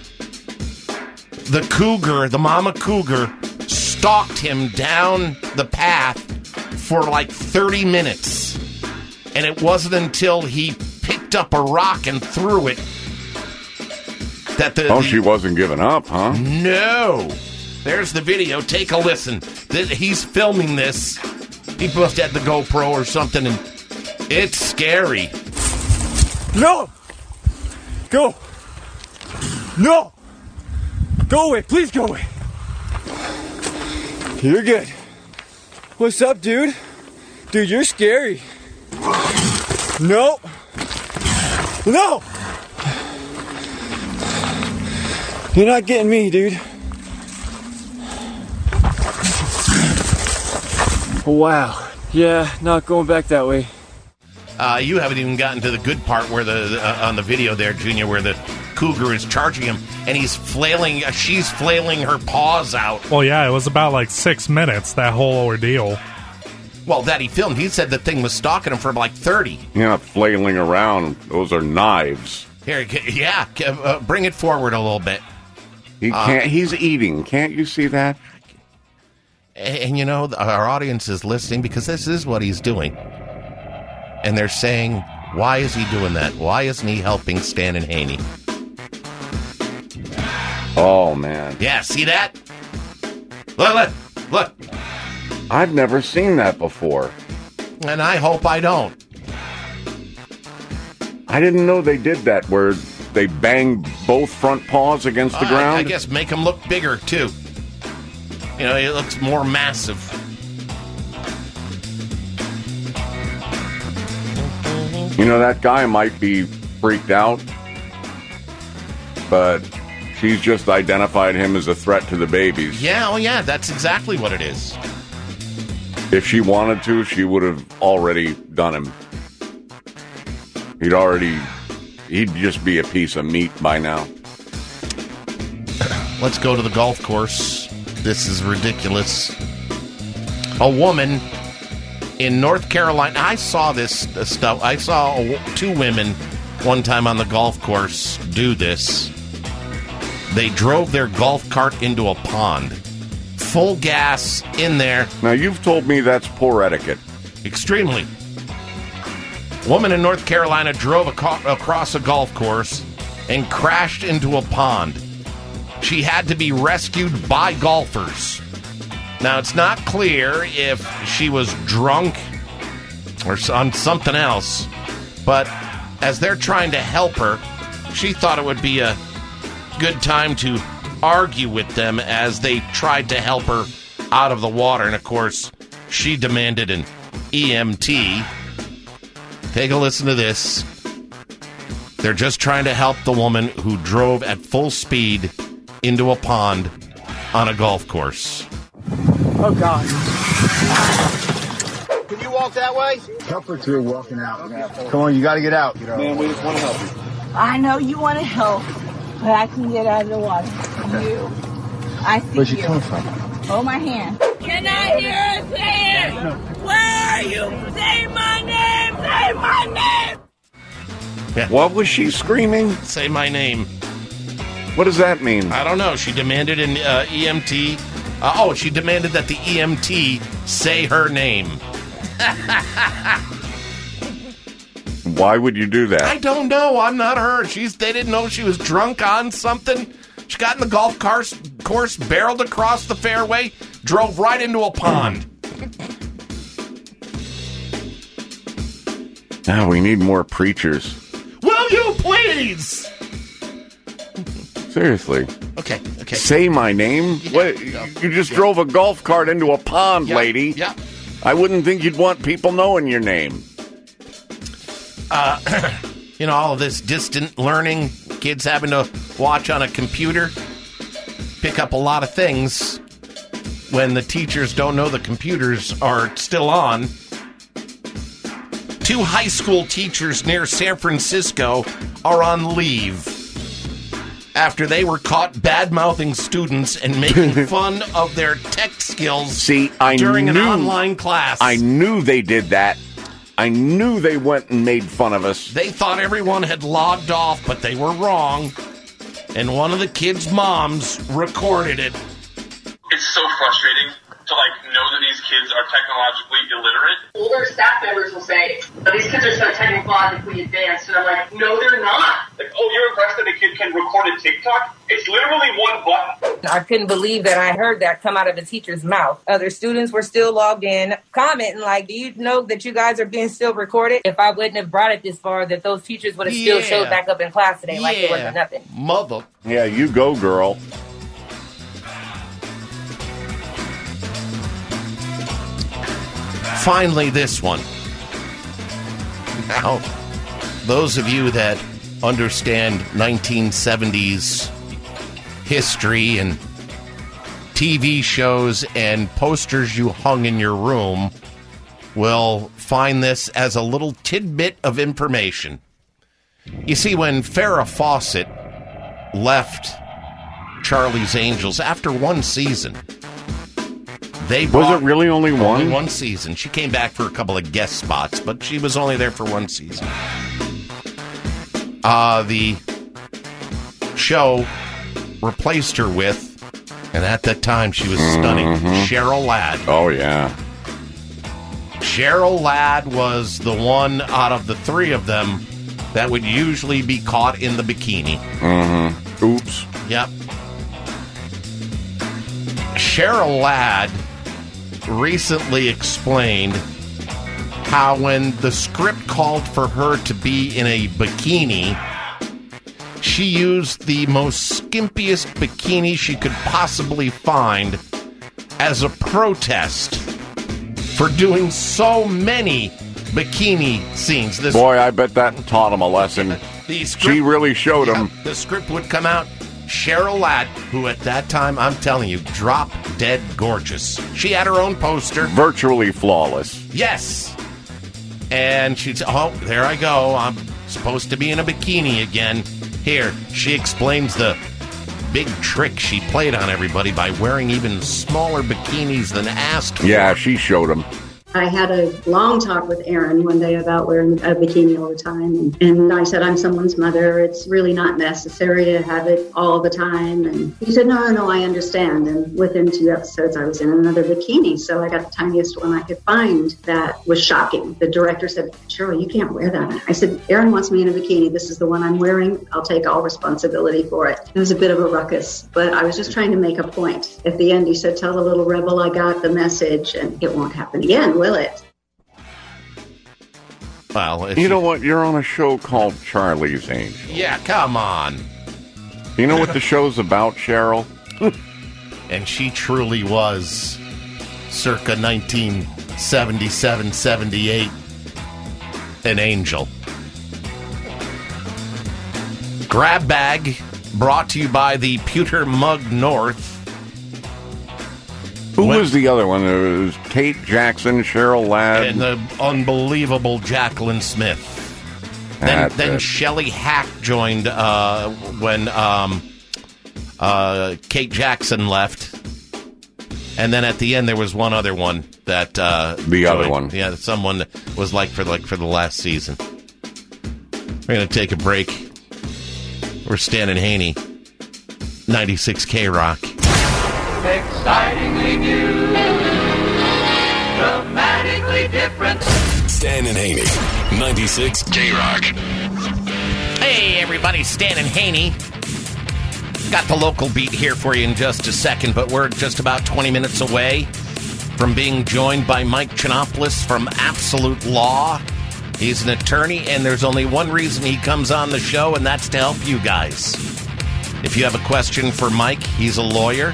The cougar, the mama cougar, stalked him down the path for like thirty minutes. And it wasn't until he picked up a rock and threw it that the... Oh, the, she wasn't giving up, huh? No. There's the video. Take a listen. He's filming this. He must have the GoPro or something, and it's scary. No! Go! No! Go away. Please go away. You're good. What's up, dude? Dude, you're scary. No! No! You're not getting me, dude. Wow. Yeah, not going back that way. Uh, you haven't even gotten to the good part where the, the uh, on the video there, Junior, where the cougar is charging him, and he's flailing. Uh, she's flailing her paws out. Well, yeah, it was about like six minutes, that whole ordeal. Well, that he filmed. He said the thing was stalking him for like thirty. You're not flailing around. Those are knives. Here, yeah, uh, bring it forward a little bit. He can't. Uh, he's eating. Can't you see that? And, and you know, our audience is listening because this is what he's doing. And they're saying, why is he doing that? Why isn't he helping Stan and Haney? Oh, man. Yeah, see that? Look, look, look. I've never seen that before. And I hope I don't. I didn't know they did that, where they bang both front paws against the uh, ground. I, I guess make him look bigger, too. You know, it looks more massive. You know, that guy might be freaked out, but she's just identified him as a threat to the babies. Yeah, oh yeah, that's exactly what it is. If she wanted to, she would have already done him. He'd already, he'd just be a piece of meat by now. Let's go to the golf course. This is ridiculous. A woman in North Carolina, I saw this stuff. I saw two women one time on the golf course do this. They drove their golf cart into a pond. Full gas in there. Now, you've told me that's poor etiquette. Extremely. Woman in North Carolina drove a car across a golf course and crashed into a pond. She had to be rescued by golfers. Now, it's not clear if she was drunk or on something else, but as they're trying to help her, she thought it would be a good time to argue with them as they tried to help her out of the water. And, of course, she demanded an E M T. Take a listen to this. They're just trying to help the woman who drove at full speed into a pond on a golf course. Oh, God. Can you walk that way? Help her through walking out. Come on, you got to get out. Man, we just want to help you. I know you want to help, but I can get out of the water. You. I see Where's you you. coming from? Hold my hand. Can I hear her say it? No. Where are you? Say my name! Say my name! Yeah. What was she screaming? Say my name. What does that mean? I don't know. She demanded an uh, E M T. Uh, oh, she demanded that the E M T say her name. Why would you do that? I don't know. I'm not her. She's. They didn't know she was drunk on something. She got in the golf course, course, barreled across the fairway, drove right into a pond. Now we need more preachers. Will you please? Seriously. Okay, okay. Say my name? Yeah, what? yeah, You just yeah. drove a golf cart into a pond, Yeah, lady. yeah. I wouldn't think you'd want people knowing your name. Uh, you know, all of this distant learning, kids having to watch on a computer, pick up a lot of things when the teachers don't know the computers are still on. Two high school teachers near San Francisco are on leave after they were caught bad-mouthing students and making fun of their tech skills See, I during knew, an online class. I knew they did that. I knew they went and made fun of us. They thought everyone had logged off, but they were wrong. And one of the kids' moms recorded it. It's so frustrating to, like, know that these kids are technologically illiterate. Older staff members will say, oh, these kids are so technologically advanced. And I'm like, no, they're not. Like, oh, you're impressed that a kid can record a TikTok? It's literally one button. I couldn't believe that I heard that come out of a teacher's mouth. Other students were still logged in, commenting like, do you know that you guys are being still recorded? If I wouldn't have brought it this far, that those teachers would have Yeah. still showed back up in class today like it Yeah. wasn't nothing. Mother. Yeah, you go, girl. Finally, this one. Now, those of you that understand nineteen seventies history and T V shows and posters you hung in your room will find this as a little tidbit of information. You see, when Farrah Fawcett left Charlie's Angels after one season, they Was brought it really only one? only one season. She came back for a couple of guest spots, but she was only there for one season. Uh, the show replaced her with, and at that time she was stunning, Mhm. Cheryl Ladd. Oh, yeah. Cheryl Ladd was the one out of the three of them that would usually be caught in the bikini. Mm-hmm. Oops. Yep. Cheryl Ladd recently explained how when the script called for her to be in a bikini, she used the most skimpiest bikini she could possibly find as a protest for doing so many bikini scenes. This, Boy, I bet that taught him a lesson. the script, She really showed yeah, him. the script would come out. Cheryl Ladd, who at that time, I'm telling you, drop dead gorgeous. She had her own poster. Virtually flawless. Yes. And she'd say, oh, there I go. I'm supposed to be in a bikini again. Here, she explains the big trick she played on everybody by wearing even smaller bikinis than asked for. Yeah, she showed him. I had a long talk with Aaron one day about wearing a bikini all the time. And, and I said, I'm someone's mother. It's really not necessary to have it all the time. And he said, no, no, I understand. And within two episodes, I was in another bikini. So I got the tiniest one I could find that was shocking. The director said, Cheryl, you can't wear that. I said, Aaron wants me in a bikini. This is the one I'm wearing. I'll take all responsibility for it. It was a bit of a ruckus, but I was just trying to make a point. At the end, he said, tell the little rebel I got the message and it won't happen again, will it? Well, You know what? You're on a show called Charlie's Angels. yeah, come on. You know what the show's about, Cheryl? And she truly was circa nineteen seventy-seven seventy-eight an angel. Grab Bag, brought to you by the Pewter Mug North. Who When- was the other one? It was Kate Jackson, Cheryl Ladd. And the unbelievable Jacqueline Smith. Then, That's then it. Shelley Hack joined uh, when um, uh, Kate Jackson left. And then at the end, there was one other one that uh, The other joined. one. Yeah, someone that was like for like for the last season. We're gonna take a break. We're Stan and Haney, ninety-six K Rock. Excitingly new, dramatically different. Stan and Haney, ninety-six K-Rock. Hey, everybody, Stan and Haney. Got the local beat here for you in just a second, but we're just about twenty minutes away from being joined by Mike Chinopoulos from Absolute Law. He's an attorney, and there's only one reason he comes on the show, and that's to help you guys. If you have a question for Mike, he's a lawyer.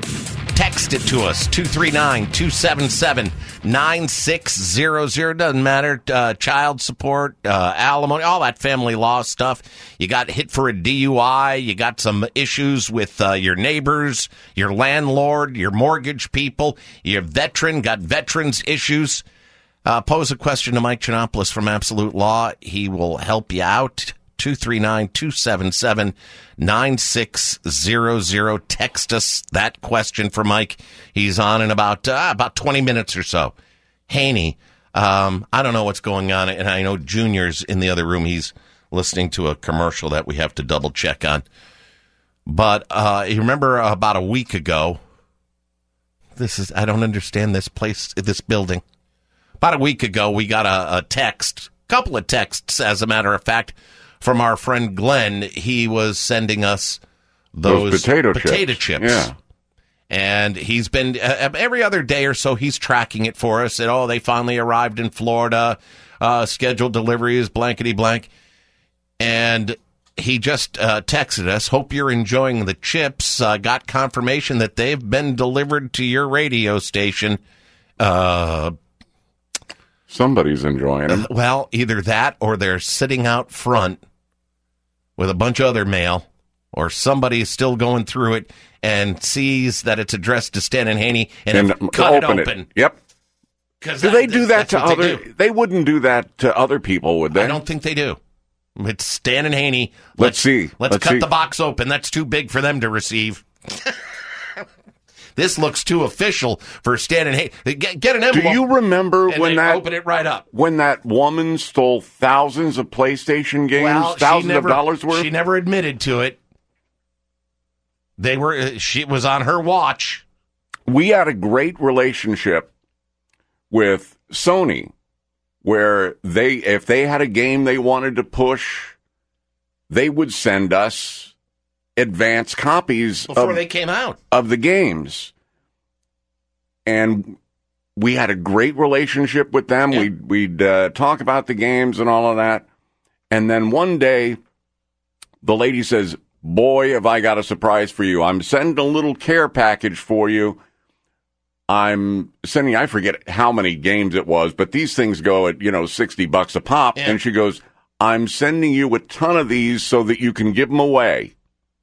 Text it to us, two three nine, two seven seven, nine six zero zero. Doesn't matter. Uh, child support, uh, alimony, all that family law stuff. You got hit for a D U I. You got some issues with uh, your neighbors, your landlord, your mortgage people. You're a veteran, got veterans issues. Uh, pose a question to Mike Chinopoulos from Absolute Law. He will help you out. two three nine, two seven seven, nine six zero zero. Text us that question for Mike. He's on in about uh, about twenty minutes or so. Haney, um, I don't know what's going on, and I know Junior's in the other room. He's listening to a commercial that we have to double check on. But uh, you remember about a week ago, this is, I don't understand this place, this building. About a week ago, we got a, a text, couple of texts, as a matter of fact, from our friend Glenn. He was sending us those, those potato, potato chips. chips. Yeah. And he's been, uh, every other day or so, he's tracking it for us. And, oh, they finally arrived in Florida. Uh, scheduled delivery is blankety blank. And he just uh, texted us, hope you're enjoying the chips. Uh, got confirmation that they've been delivered to your radio station. Uh Somebody's enjoying them. Well, either that or they're sitting out front with a bunch of other mail, or somebody's still going through it and sees that it's addressed to Stan and Haney and, and cut open it open. It. Yep. Do that, they do that to other? They, they wouldn't do that to other people, would they? I don't think they do. It's Stan and Haney. Let's, let's see. Let's, let's cut see. the box open. That's too big for them to receive. This looks too official for Stan and Haney. Get, get an envelope. Do you remember and when that open it right up? When that woman stole thousands of PlayStation games, well, thousands never, of dollars worth? She never admitted to it. They were. Uh, she was on her watch. We had a great relationship with Sony, where they, if they had a game they wanted to push, they would send us advance copies before of, they came out of the games. And we had a great relationship with them. Yeah. We'd, we'd uh, talk about the games and all of that. And then one day, the lady says, boy, have I got a surprise for you. I'm sending a little care package for you. I'm sending, I forget how many games it was, but these things go at, you know, sixty bucks a pop. Yeah. And she goes, I'm sending you a ton of these so that you can give them away.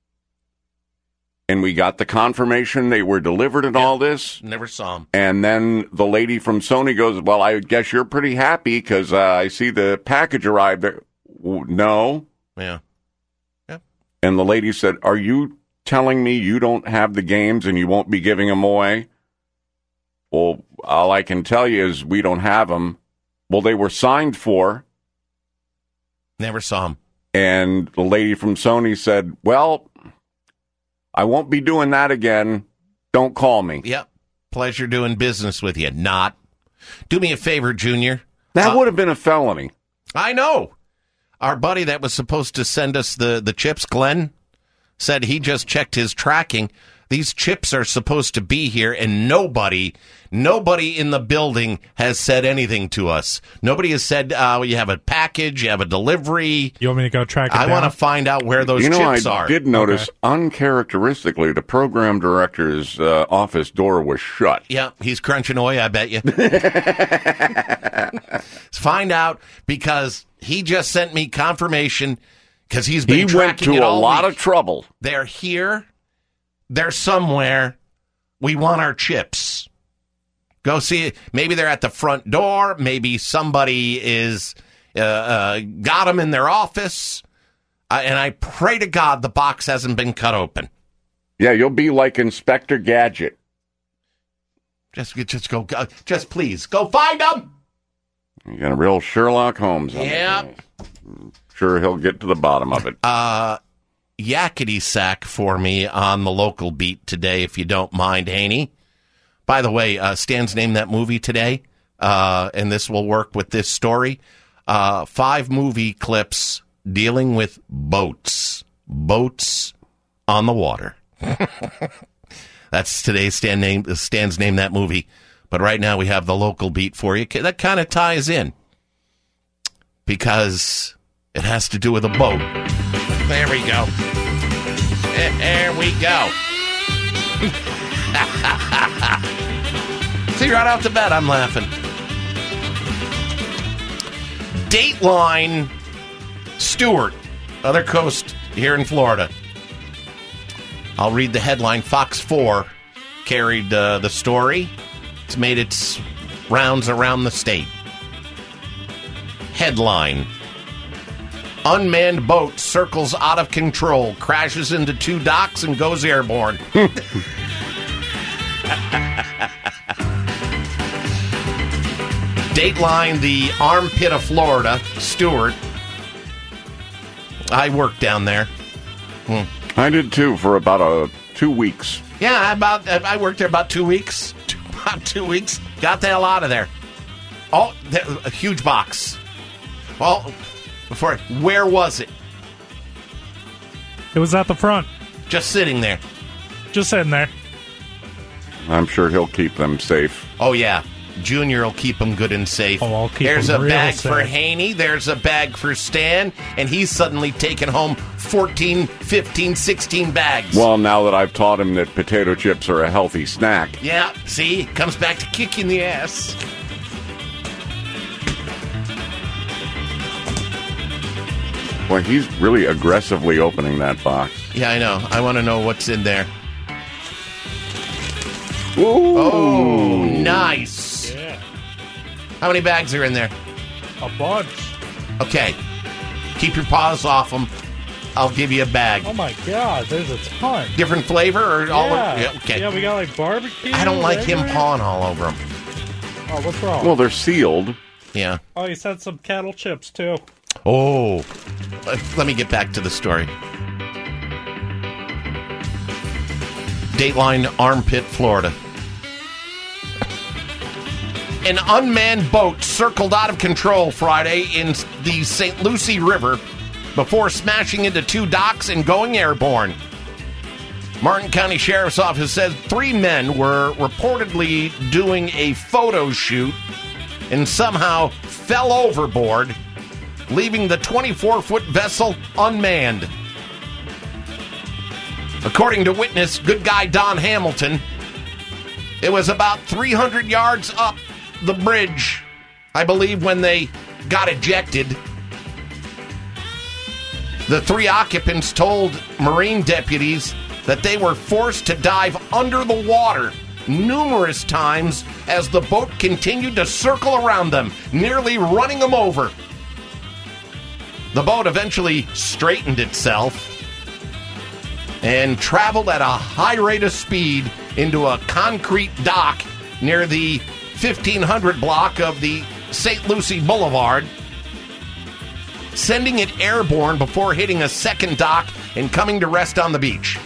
And we got the confirmation they were delivered and yeah, all this. Never saw them. And then the lady from Sony goes, well, I guess you're pretty happy because uh, I see the package arrived there. No. Yeah. Yeah. And the lady said, are you telling me you don't have the games and you won't be giving them away? Well, all I can tell you is we don't have them. Well, they were signed for. Never saw them. And the lady from Sony said, well, I won't be doing that again. Don't call me. Yep. Pleasure doing business with you. Not. Do me a favor, Junior. That uh, would have been a felony. I know. Our buddy that was supposed to send us the, the chips, Glenn, said he just checked his tracking. These chips are supposed to be here, and nobody, nobody in the building has said anything to us. Nobody has said, uh, you have a package, you have a delivery. You want me to go track it I down? want to find out where those you know, chips I are. I did notice, okay. uncharacteristically, the program director's uh, office door was shut. Yeah, he's crunching away, I bet you. Find out, because he just sent me confirmation, because he's been he tracking went to it a all lot week. of trouble. They're here. They're somewhere. We want our chips. Go see it. Maybe they're at the front door. Maybe somebody is uh, uh, got them in their office. Uh, and I pray to God the box hasn't been cut open. Yeah, you'll be like Inspector Gadget. Just, just go. Uh, just please go find them. You got a real Sherlock Holmes on yeah. Sure, he'll get to the bottom of it. Uh. Yakety sack for me on the local beat today, if you don't mind, Haney. By the way, uh, Stan's named that movie today, uh, and this will work with this story. Uh, five movie clips dealing with boats. Boats on the water. That's today's Stan name, Stan's Name That Movie. But right now we have the local beat for you. That kind of ties in because it has to do with a boat. There we go. There we go. See, right off the bat, I'm laughing. Dateline Stewart, other coast here in Florida. I'll read the headline. Fox four carried uh, the story. It's made its rounds around the state. Headline. Unmanned boat circles out of control, crashes into two docks, and goes airborne. Dateline, the armpit of Florida, Stewart. I worked down there. Hmm. I did too for about uh, two weeks. Yeah, about I worked there about two weeks. About two weeks. Got the hell out of there. Oh, a huge box. Well, before where was it? It was at the front. Just sitting there. Just sitting there. I'm sure he'll keep them safe. Oh yeah, Junior will keep them good and safe. Oh, I'll keep There's them a real bag safe. for Haney. There's a bag for Stan, and he's suddenly taken home fourteen, fifteen, sixteen bags. Well, now that I've taught him that potato chips are a healthy snack. Yeah, see, it comes back to kick you in the ass. Boy, he's really aggressively opening that box. Yeah, I know. I want to know what's in there. Ooh. Oh, nice. Yeah. How many bags are in there? A bunch. Okay. Keep your paws off them. I'll give you a bag. Oh my God, there's a ton. Different flavor or all Yeah. of yeah, okay. Yeah, we got like barbecue. I don't like him regular. pawing all over them. Oh, what's wrong? Well, they're sealed. Yeah. Oh, you said some kettle chips too. Oh. Let- Let me get back to the story. Dateline, Armpit, Florida. An unmanned boat circled out of control Friday in the Saint Lucie River before smashing into two docks and going airborne. Martin County Sheriff's Office says three men were reportedly doing a photo shoot and somehow fell overboard, leaving the twenty-four foot vessel unmanned. According to witness, good guy Don Hamilton, it was about three hundred yards up the bridge, I believe, when they got ejected. The three occupants told Marine deputies that they were forced to dive under the water numerous times as the boat continued to circle around them, nearly running them over. The boat eventually straightened itself and traveled at a high rate of speed into a concrete dock near the fifteen hundred block of the Saint Lucie Boulevard, sending it airborne before hitting a second dock and coming to rest on the beach.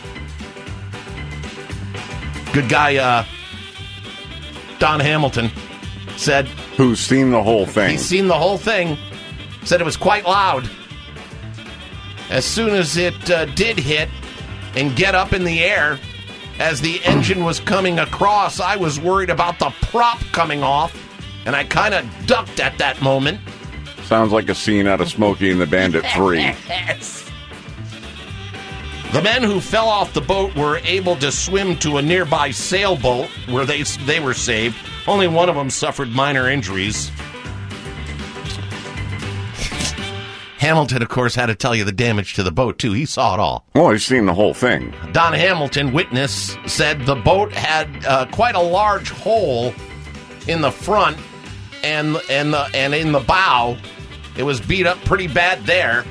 Good guy, uh, Don Hamilton, said... Who's seen the whole thing. He's seen the whole thing. Said it was quite loud. As soon as it uh, did hit and get up in the air, as the engine was coming across, I was worried about the prop coming off, and I kind of ducked at that moment. Sounds like a scene out of Smokey and the Bandit three. Yes. The men who fell off the boat were able to swim to a nearby sailboat where they they were saved. Only one of them suffered minor injuries. Hamilton, of course, had to tell you the damage to the boat, too. He saw it all. Oh, he's seen the whole thing. Don Hamilton, witness, said the boat had uh, quite a large hole in the front and and the and in the bow. It was beat up pretty bad there.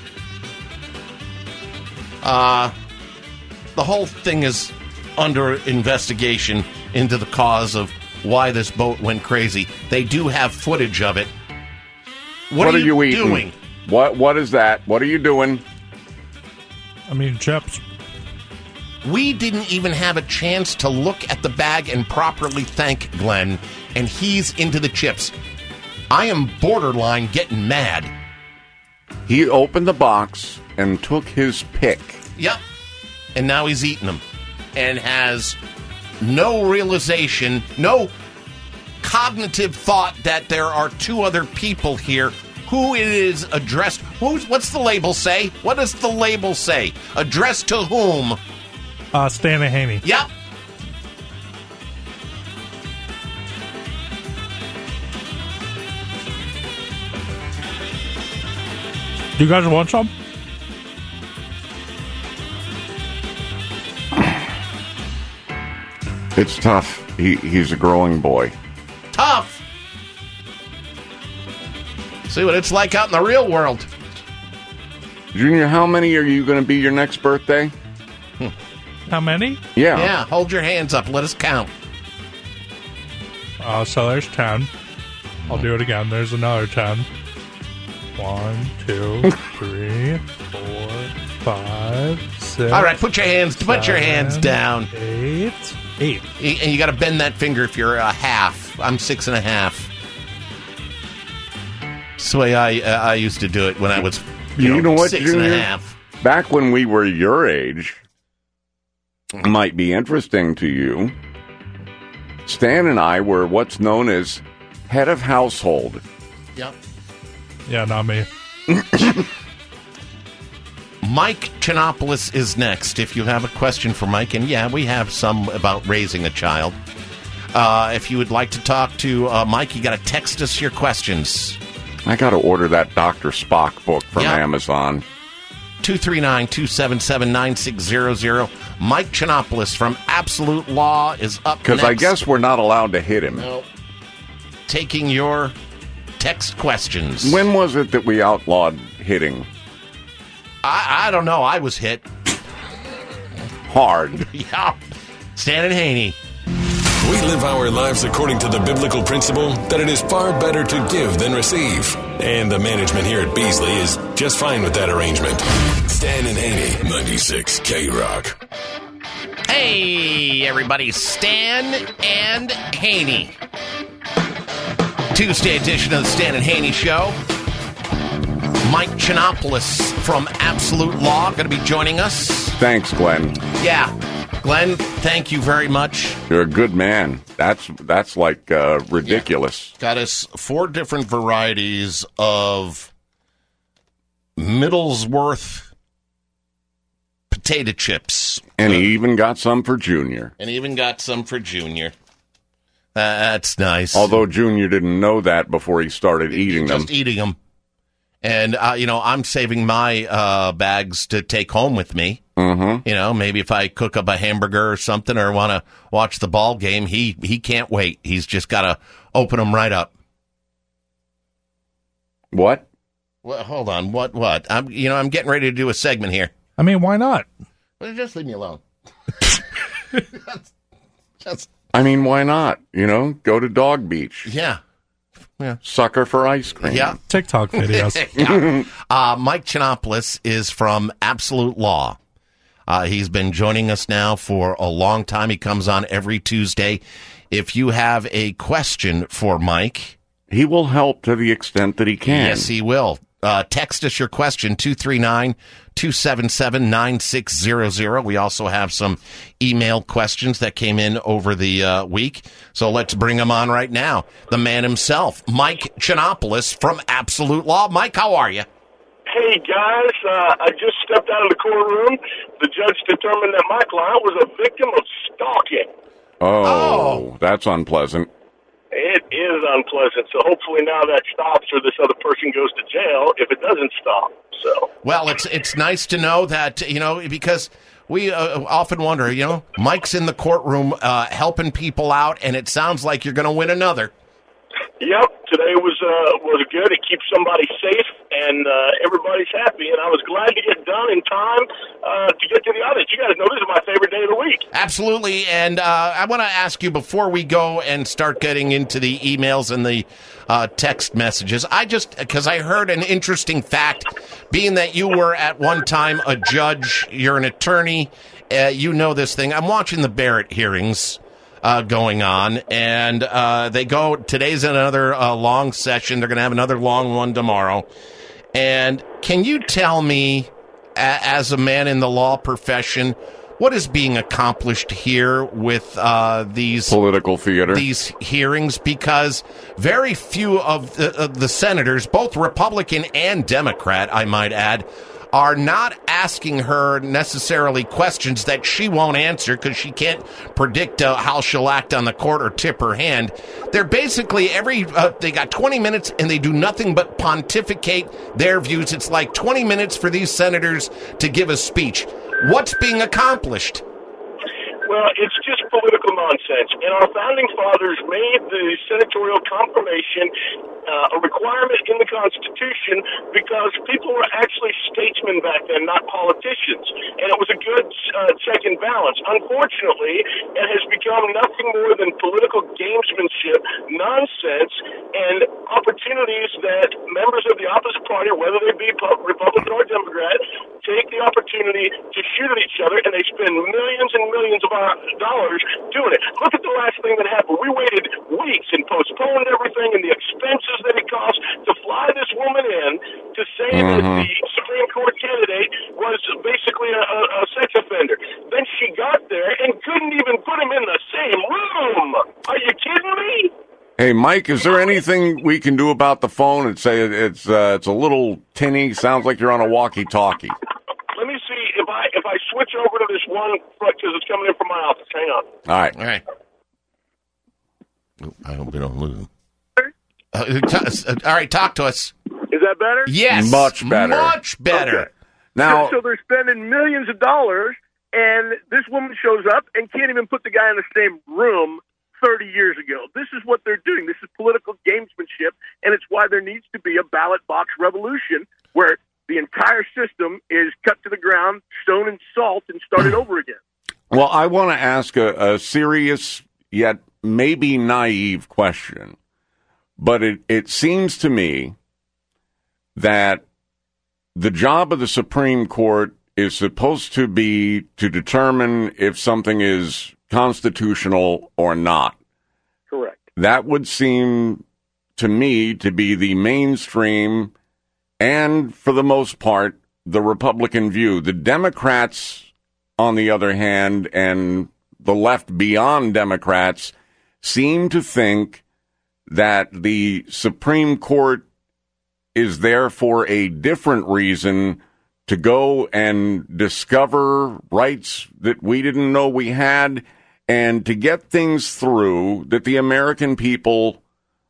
Uh, the whole thing is under investigation into the cause of why this boat went crazy. They do have footage of it. What, What are, are you you eating? doing? What What is that? What are you doing? I mean, chips. We didn't even have a chance to look at the bag and properly thank Glenn, and he's into the chips. I am borderline getting mad. He opened the box and took his pick. Yep. And now he's eating them. And has no realization, no cognitive thought that there are two other people here who it is addressed. Who's, what's the label say? What does the label say? Addressed to whom? Uh, Stan and Haney. Yep. Do you guys want some? It's tough. He he's a growing boy. Tough. See what it's like out in the real world. Junior, how many are you going to be your next birthday? Hmm. How many? Yeah. Yeah, hold your hands up. Let us count. Uh, so there's ten. I'll do it again. There's another ten. One, two, three, four, five, six. All right, put your hands. Seven, put your hands down. Eight, eight. And you got to bend that finger if you're a half. I'm six and a half. That's the way I uh, I used to do it when I was you, you know, know what, six Junior? and a half. Back when we were your age, might be interesting to you. Stan and I were what's known as head of household. Yep. Yeah, not me. Mike Chinopoulos is next. If you have a question for Mike, and yeah, we have some about raising a child. Uh, if you would like to talk to uh, Mike, you got to text us your questions. I got to order that Doctor Spock book from yep. Amazon. two three nine, two seven seven, nine six zero zero. Mike Chinopoulos from Absolute Law is up next. Because I guess we're not allowed to hit him. No. Taking your text questions. When was it that we outlawed hitting? I, I don't know. I was hit. Hard. Yeah. Stan and Haney. We live our lives according to the biblical principle that it is far better to give than receive. And the management here at Beasley is just fine with that arrangement. Stan and Haney, ninety-six K Rock. Hey, everybody. Stan and Haney. Tuesday edition of the Stan and Haney Show. Mike Chinopoulos from Absolute Law going to be joining us. Thanks, Glenn. Yeah. Glenn, thank you very much. You're a good man. That's that's like uh, ridiculous. Yeah. Got us four different varieties of Middlesworth potato chips. And he even got some for Junior. And even got some for Junior. Uh, that's nice. Although Junior didn't know that before he started eating Just them. Just eating them. And, uh, you know, I'm saving my uh, bags to take home with me. Mm-hmm. You know, maybe if I cook up a hamburger or something or want to watch the ball game, he, he can't wait. He's just got to open them right up. What? Well, hold on. What? What? I'm, you know, I'm getting ready to do a segment here. I mean, why not? Well, just leave me alone. just, just. I mean, why not? You know, go to Dog Beach. Yeah. Yeah. Sucker for ice cream. Yeah. TikTok videos. yeah. uh, Mike Chinopoulos is from Absolute Law. Uh, he's been joining us now for a long time. He comes on every Tuesday. If you have a question for Mike, he will help to the extent that he can. Yes, he will. Uh, text us your question, two three nine, two seven seven, nine six zero zero. We also have some email questions that came in over the uh, week. So let's bring him on right now. The man himself, Mike Chinopoulos from Absolute Law. Mike, how are you? Hey, guys. Uh, I just stepped out of the courtroom. The judge determined that my client was a victim of stalking. Oh, Oh. that's unpleasant. It is unpleasant. So hopefully now that stops or this other person goes to jail if it doesn't stop. So Well, it's it's nice to know that, you know, because we uh, often wonder, you know, Mike's in the courtroom uh, helping people out, and it sounds like you're going to win another. Yep, today was uh, was good. It keeps somebody safe, and uh, everybody's happy. And I was glad to get done in time uh, to get to the audience. You guys know this is my favorite day of the week. Absolutely, and uh, I want to ask you before we go and start getting into the emails and the uh, text messages, I just, because I heard an interesting fact, being that you were at one time a judge, you're an attorney, uh, you know this thing. I'm watching the Barrett hearings uh, going on, and uh, they go. Today's another uh, long session. They're going to have another long one tomorrow. And can you tell me, a- as a man in the law profession, what is being accomplished here with uh, these political theater, these hearings? Because very few of the, of the senators, both Republican and Democrat, I might add, are not asking her necessarily questions that she won't answer because she can't predict uh, how she'll act on the court or tip her hand. They're basically every uh, they got twenty minutes and they do nothing but pontificate their views. It's like twenty minutes for these senators to give a speech. What's being accomplished? Well, it's just political nonsense. And our founding fathers made the senatorial confirmation uh, a requirement in the Constitution because people were actually statesmen back then, not politicians. And it was a good uh, check and balance. Unfortunately, it has become nothing more than political gamesmanship, nonsense, and opportunities that members of the opposite party, whether they be Republican or Democrat, take the opportunity to shoot at each other, and they spend millions and millions of dollars doing it. Look at the last thing that happened. We waited weeks and postponed everything and the expenses that it cost to fly this woman in to say mm-hmm. that the Supreme Court candidate was basically a, a sex offender. Then she got there and couldn't even put him in the same room. Are you kidding me? Hey, Mike, is there anything we can do about the phone? And say it's uh, it's a little tinny. Sounds like you're on a walkie-talkie. Let me see if I if I switch over to this one because it's coming in from my office. Hang on. All right. All right. I hope we don't lose him. Uh, t- all right, talk to us. Is that better? Yes. Much better. Much better. Okay. Now, so, so they're spending millions of dollars, and this woman shows up and can't even put the guy in the same room thirty years ago. This is what they're doing. This is political gamesmanship, and it's why there needs to be a ballot box revolution where the entire system is cut to the ground, stone and salt, and started over again. Well, I want to ask a, a serious yet maybe naive question, but it, it seems to me that the job of the Supreme Court is supposed to be to determine if something is constitutional or not. Correct. That would seem to me to be the mainstream and, for the most part, the Republican view. The Democrats, on the other hand, and the left beyond Democrats, seem to think that the Supreme Court is there for a different reason, to go and discover rights that we didn't know we had, and to get things through that the American people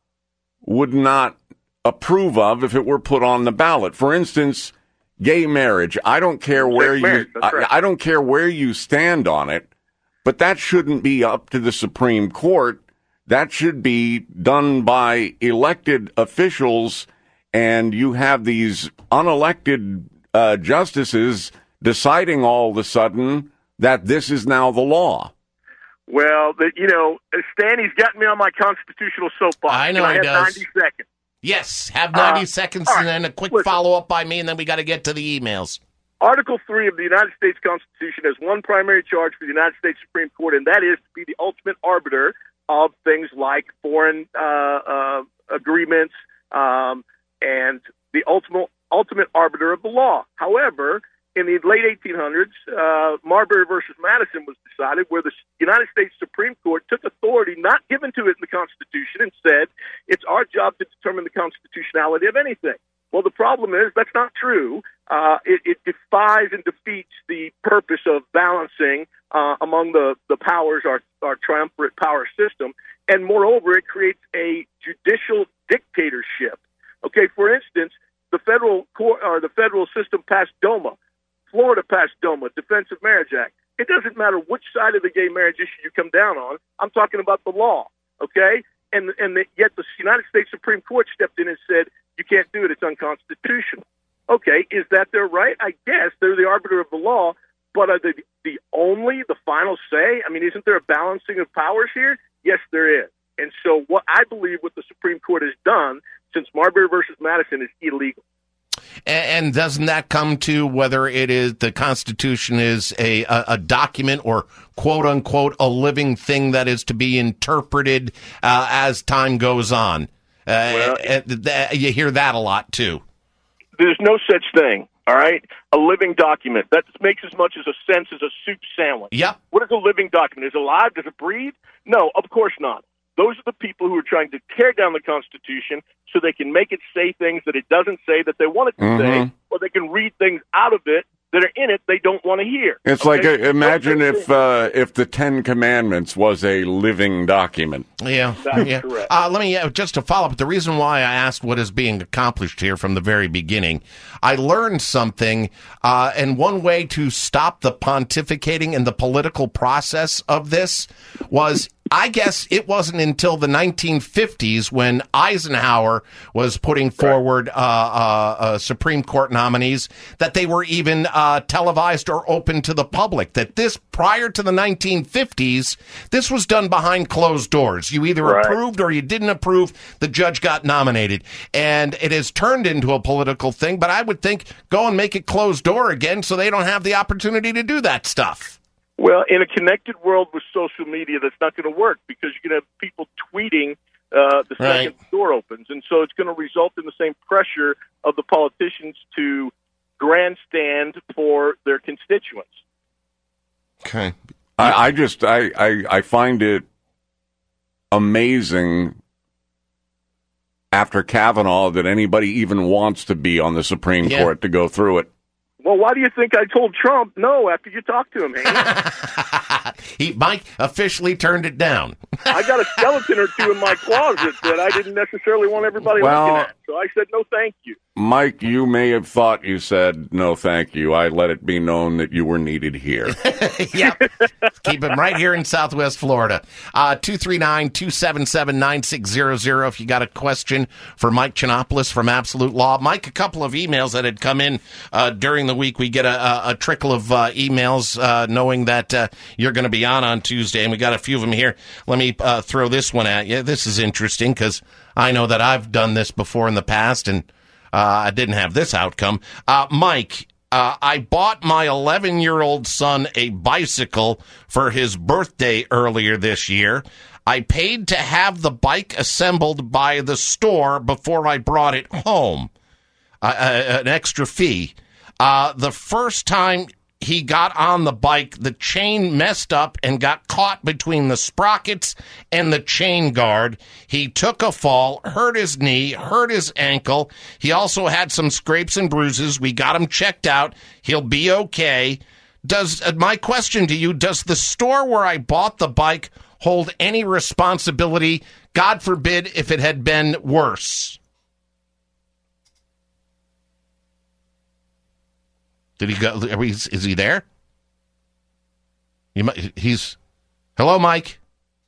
would not approve of if it were put on the ballot. For instance, gay marriage. I don't care where you I, I don't care where you stand on it, but that shouldn't be up to the Supreme Court. That should be done by elected officials, and you have these unelected uh, justices deciding all of a sudden that this is now the law. Well, the, you know, Stanley's got me on my constitutional soapbox. I know I he have does. ninety seconds. Yes, have ninety uh, seconds right. and then a quick Listen. follow-up by me, and then we got to get to the emails. Article three of the United States Constitution has one primary charge for the United States Supreme Court, and that is to be the ultimate arbiter of things like foreign uh, uh, agreements um, and the ultimate ultimate arbiter of the law. However, in the late eighteen hundreds, uh, Marbury versus Madison was decided, where the United States Supreme Court took authority not given to it in the Constitution and said, it's our job to determine the constitutionality of anything. Well, the problem is that's not true. Uh, it, it defies and defeats the purpose of balancing uh, among the, the powers, our, our triumvirate power system. And moreover, it creates a judicial dictatorship. Okay, for instance, the federal court or the federal system passed DOMA. Florida passed DOMA, Defense of Marriage Act. It doesn't matter which side of the gay marriage issue you come down on. I'm talking about the law, okay? And and the, yet the United States Supreme Court stepped in and said, you can't do it, it's unconstitutional. Okay, is that their right? I guess they're the arbiter of the law, but are they the only, the final say? I mean, isn't there a balancing of powers here? Yes, there is. And so what I believe what the Supreme Court has done since Marbury versus Madison is illegal. And, and doesn't that come to whether it is the Constitution is a, a, a document or quote unquote a living thing that is to be interpreted uh, as time goes on? Uh, Well, and th- you hear that a lot too. There's no such thing, all right? A living document. That makes as much as a sense as a soup sandwich. Yep. What is a living document? Is it alive? Does it breathe? No, of course not. Those are the people who are trying to tear down the Constitution so they can make it say things that it doesn't say that they want it to Mhm. say, or they can read things out of it that are in it they don't want to hear. It's Okay? like uh, imagine Those are if uh, if the Ten Commandments was a living document. Yeah, That's yeah. correct. Uh, let me uh, just to follow up. The reason why I asked what is being accomplished here from the very beginning, I learned something, uh, and one way to stop the pontificating and the political process of this was, I guess it wasn't until the nineteen fifties when Eisenhower was putting forward uh, uh, uh, Supreme Court nominees that they were even uh, televised or open to the public. That this, prior to the nineteen fifties, this was done behind closed doors. You either Right. approved or you didn't approve. The judge got nominated. And it has turned into a political thing, but I would think go and make it closed door again so they don't have the opportunity to do that stuff. Well, in a connected world with social media, that's not going to work because you're going to have people tweeting uh, the second Right. the door opens. And so it's going to result in the same pressure of the politicians to grandstand for their constituents. Okay. I, I just I, I I find it amazing after Kavanaugh that anybody even wants to be on the Supreme Yeah. Court to go through it. Well, why do you think I told Trump no after you talked to him, Hank? He, Mike officially turned it down. I got a skeleton or two in my closet that I didn't necessarily want everybody Well- looking at. So I said no thank you. Mike, you may have thought you said no thank you. I let it be known that you were needed here. Yep. Keep him right here in Southwest Florida. Uh, two three nine, two seven seven, nine six zero zero if you got a question for Mike Chinopoulos from Absolute Law. Mike, a couple of emails that had come in uh, during the week. We get a, a, a trickle of uh, emails uh, knowing that uh, you're going to be on on Tuesday, and we got a few of them here. Let me uh, throw this one at you. This is interesting because I know that I've done this before in the past, and uh, I didn't have this outcome. Uh, Mike, Uh, I bought my eleven-year-old son a bicycle for his birthday earlier this year. I paid to have the bike assembled by the store before I brought it home, uh, uh, an extra fee. Uh, the first time he got on the bike, the chain messed up and got caught between the sprockets and the chain guard. He took a fall, hurt his knee, hurt his ankle. He also had some scrapes and bruises. We got him checked out. He'll be okay. Does uh, my question to you, does the store where I bought the bike hold any responsibility, God forbid, if it had been worse? Did he go? Are we, is he there? He might, he's. Hello, Mike.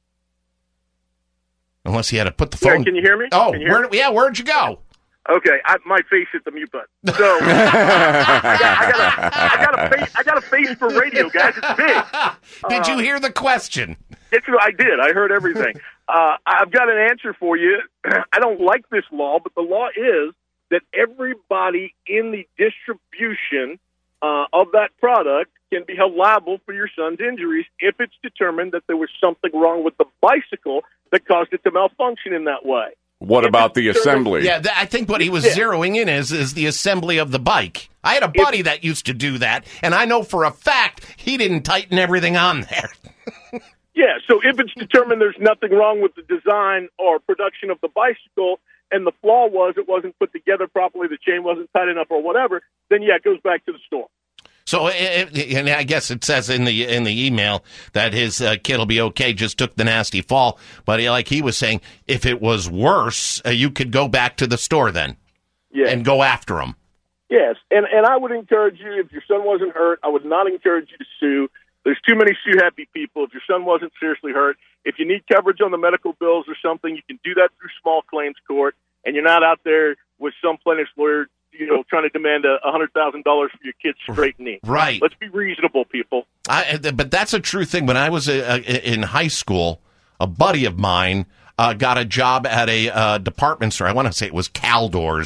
Unless he had to put the Yeah, phone. can you hear me? Oh, Can you hear where, yeah. Where'd you go? Okay, I, my face hit the mute button. So I, got, I, got a, I, got a face, I got a face for radio, guys. It's big. Did Uh, you hear the question? It's, I did. I heard everything. Uh, I've got an answer for you. I don't like this law, but the law is that everybody in the distribution uh, of that product can be held liable for your son's injuries if it's determined that there was something wrong with the bicycle that caused it to malfunction in that way. What about the assembly? Yeah, th- I think what he was Yeah. zeroing in is is the assembly of the bike. I had a buddy that used to do that, and I know for a fact he didn't tighten everything on there. Yeah, so if it's determined there's nothing wrong with the design or production of the bicycle, and the flaw was it wasn't put together properly, the chain wasn't tight enough or whatever, then yeah, it goes back to the store. So, it, it- and I guess it says in the in the email that his uh, kid will be okay, just took the nasty fall. But he, like he was saying, if it was worse, uh, you could go back to the store then Yeah. and go after him. Yes, and, and I would encourage you, if your son wasn't hurt, I would not encourage you to sue. There's too many sue-happy people. If your son wasn't seriously hurt, if you need coverage on the medical bills or something, you can do that through small claims court, and you're not out there with some plaintiff's lawyer, you know, trying to demand a one hundred thousand dollars for your kid's straight knee. Right. Let's be reasonable, people. I, but that's a true thing. When I was uh, in high school, a buddy of mine uh, got a job at a uh, department store. I want to say it was Caldors.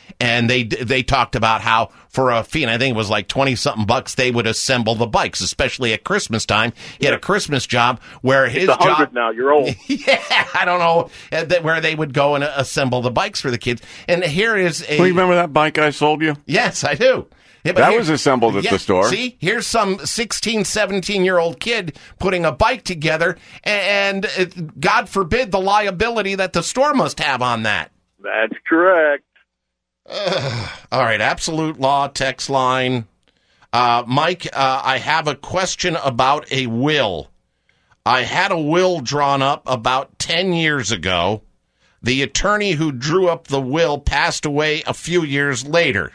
And they they talked about how for a fee, and I think it was like twenty-something bucks, they would assemble the bikes, especially at Christmas time. He had a Christmas job where his it's a hundred job... now, you're old. Yeah, I don't know, uh, that, where they would go and uh, assemble the bikes for the kids. And here is a... Well, you remember that bike I sold you? Yes, I do. Yeah, but that here- was assembled at yeah, the store. See, here's some sixteen, seventeen-year-old kid putting a bike together, and it, God forbid the liability that the store must have on that. That's correct. Uh, all right, Absolute Law text line. Uh, Mike, uh, I have a question about a will. I had a will drawn up about ten years ago. The attorney who drew up the will passed away a few years later.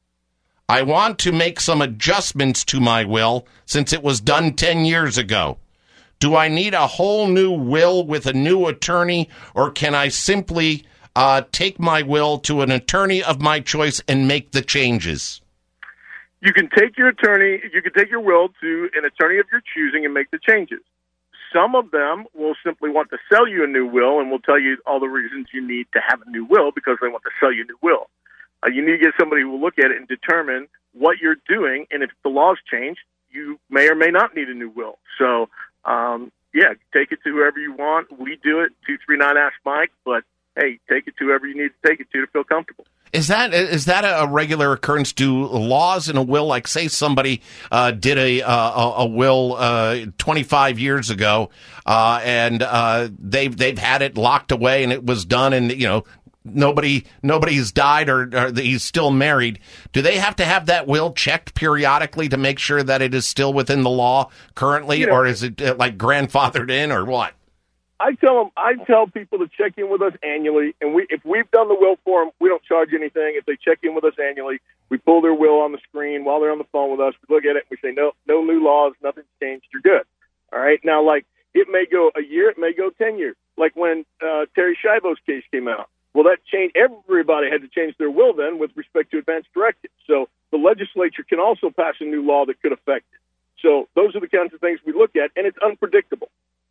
I want to make some adjustments to my will since it was done ten years ago. Do I need a whole new will with a new attorney, or can I simply uh, take my will to an attorney of my choice and make the changes? You can take your attorney, you can take your will to an attorney of your choosing and make the changes. Some of them will simply want to sell you a new will and will tell you all the reasons you need to have a new will because they want to sell you a new will. Uh, you need to get somebody who will look at it and determine what you're doing, and if the laws change, you may or may not need a new will. So, um, yeah, take it to whoever you want. We do it, two three nine Ask Mike, but, hey, take it to whoever you need to take it to to feel comfortable. Is that is that a regular occurrence? Do laws in a will, like say somebody uh, did a, uh, a will uh, twenty-five years ago, uh, and uh, they've they've had it locked away and it was done, and you know nobody nobody's died or, or he's still married. Do they have to have that will checked periodically to make sure that it is still within the law currently, you know, or is it uh, like grandfathered in, or what? I tell them, I tell people to check in with us annually, and we, if we've done the will for them, we don't charge anything. If they check in with us annually, we pull their will on the screen while they're on the phone with us. We look at it, and we say, no, no new laws, nothing's changed, you're good. All right? Now, like, it may go a year, it may go ten years. Like when uh, Terry Schiavo's case came out. Well, that changed. Everybody had to change their will then with respect to advance directives. So the legislature can also pass a new law that could affect it. So those are the kinds of things we look at, and it's unpredictable.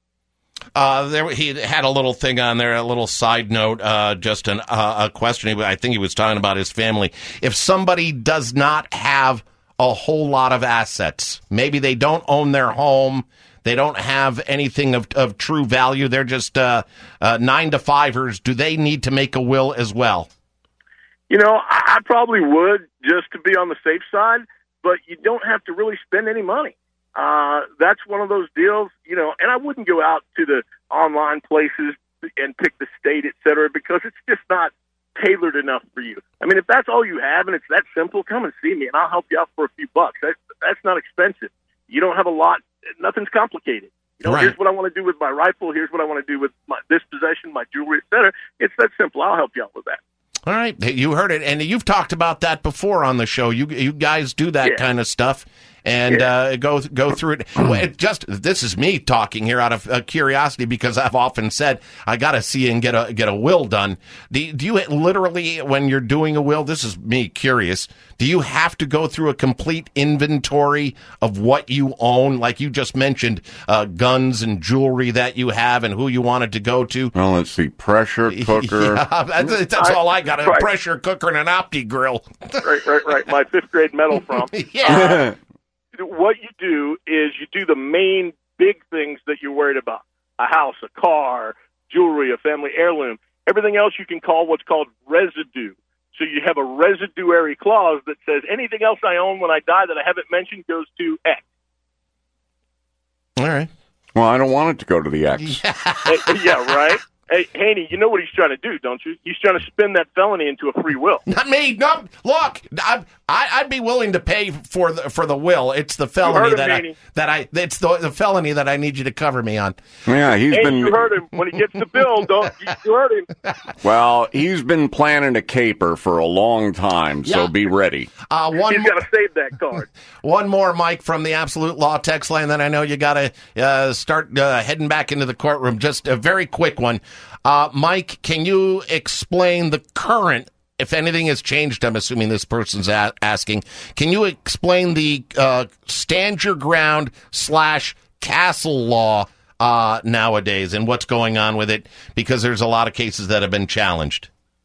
Uh, there, he had a little thing on there, a little side note, uh, just an, uh, a question. I think he was talking about his family. If somebody does not have a whole lot of assets, maybe they don't own their home, they don't have anything of, of true value, they're just uh, uh, nine to fivers, do they need to make a will as well? You know, I, I probably would just to be on the safe side, but you don't have to really spend any money. Uh, that's one of those deals, you know, and I wouldn't go out to the online places and pick the state, et cetera, because it's just not tailored enough for you. I mean, if that's all you have and it's that simple, come and see me and I'll help you out for a few bucks. That's, that's not expensive. You don't have a lot. Nothing's complicated. You know, right. Here's what I want to do with my rifle. Here's what I want to do with my, this possession, my jewelry, et cetera. It's that simple. I'll help you out with that. All right. You heard it. And you've talked about that before on the show. You you guys do that yeah. kind of stuff. And yeah. uh, go go through it. Well, it. Just this is me talking here out of uh, curiosity because I've often said I got to see and get a get a will done. Do, do you literally, when you're doing a will? This is me curious. Do you have to go through a complete inventory of what you own, like you just mentioned, uh, guns and jewelry that you have and who you wanted to go to? Well, let's see, pressure cooker. Yeah, that's, that's all I got: a right. pressure cooker and an Opti grill. Right, right, right. My fifth grade medal from. Yeah. What you do is you do the main big things that you're worried about. A house, a car, jewelry, a family heirloom. Everything else you can call what's called residue. So you have a residuary clause that says anything else I own when I die that I haven't mentioned goes to X. All right. Well, I don't want it to go to the X. Yeah, yeah right? Hey, Haney, you know what he's trying to do, don't you? He's trying to spin that felony into a free will. Not me. No, look, I, I'd be willing to pay for the for the will. It's the felony him, that Haney. I that I. It's the, the felony that I need you to cover me on. Yeah, he's hey, been. You heard him when he gets the bill. Don't you heard him? Well, he's been planning a caper for a long time, so yeah. be ready. Uh, one he's got to save that card. One more, Mike, from the Absolute Law text line. Then I know you got to uh, start uh, heading back into the courtroom. Just a very quick one. Uh, Mike, can you explain the current, if anything has changed, I'm assuming this person's a- asking, can you explain the uh, stand your ground slash castle law uh, nowadays and what's going on with it? Because there's a lot of cases that have been challenged.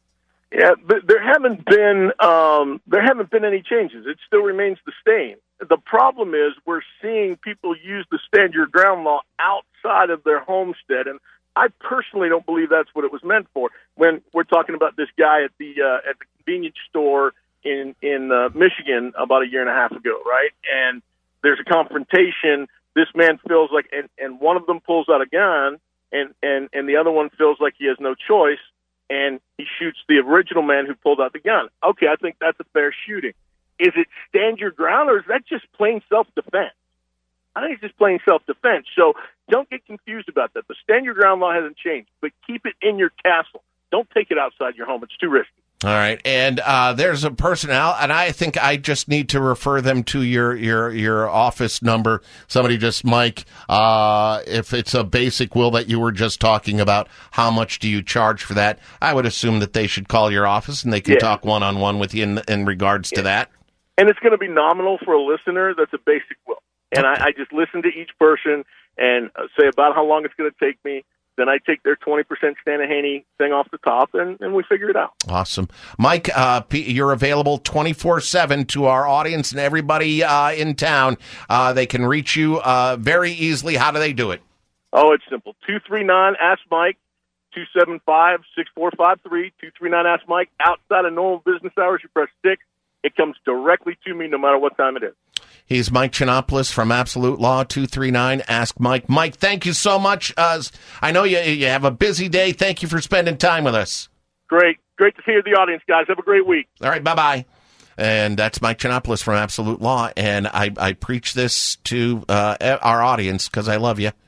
Yeah, but there haven't been um, there haven't been any changes. It still remains the same. The problem is we're seeing people use the stand your ground law outside of their homestead, and I personally don't believe that's what it was meant for. When we're talking about this guy at the uh, at the convenience store in in uh, Michigan about a year and a half ago, right? And there's a confrontation. This man feels like, and, and one of them pulls out a gun, and, and, and the other one feels like he has no choice, and he shoots the original man who pulled out the gun. Okay, I think that's a fair shooting. Is it stand your ground, or is that just plain self-defense? I think it's just plain self-defense. So don't get confused about that. The stand your ground law hasn't changed, but keep it in your castle. Don't take it outside your home. It's too risky. All right, and uh, there's a person out, and I think I just need to refer them to your your your office number. Somebody just, Mike, uh, if it's a basic will that you were just talking about, how much do you charge for that? I would assume that they should call your office, and they can Yeah. talk one-on-one with you in, in regards to that. And it's going to be nominal for a listener that's a basic will. And I, I just listen to each person and uh, say about how long it's going to take me. Then I take their twenty percent Stanahaney thing off the top, and, and we figure it out. Awesome. Mike, uh, P- you're available twenty-four seven to our audience and everybody uh, in town. Uh, they can reach you uh, very easily. How do they do it? Oh, it's simple. two three nine, ask Mike, two seven five, six four five three, two three nine, ask Mike. Outside of normal business hours, you press six. It comes directly to me no matter what time it is. He's Mike Chinopoulos from Absolute Law, two three nine, ask Mike. Mike, thank you so much. Uh, I know you, you have a busy day. Thank you for spending time with us. Great. Great to hear the audience, guys. Have a great week. All right, bye-bye. And that's Mike Chinopoulos from Absolute Law, and I, I preach this to uh, our audience because I love you.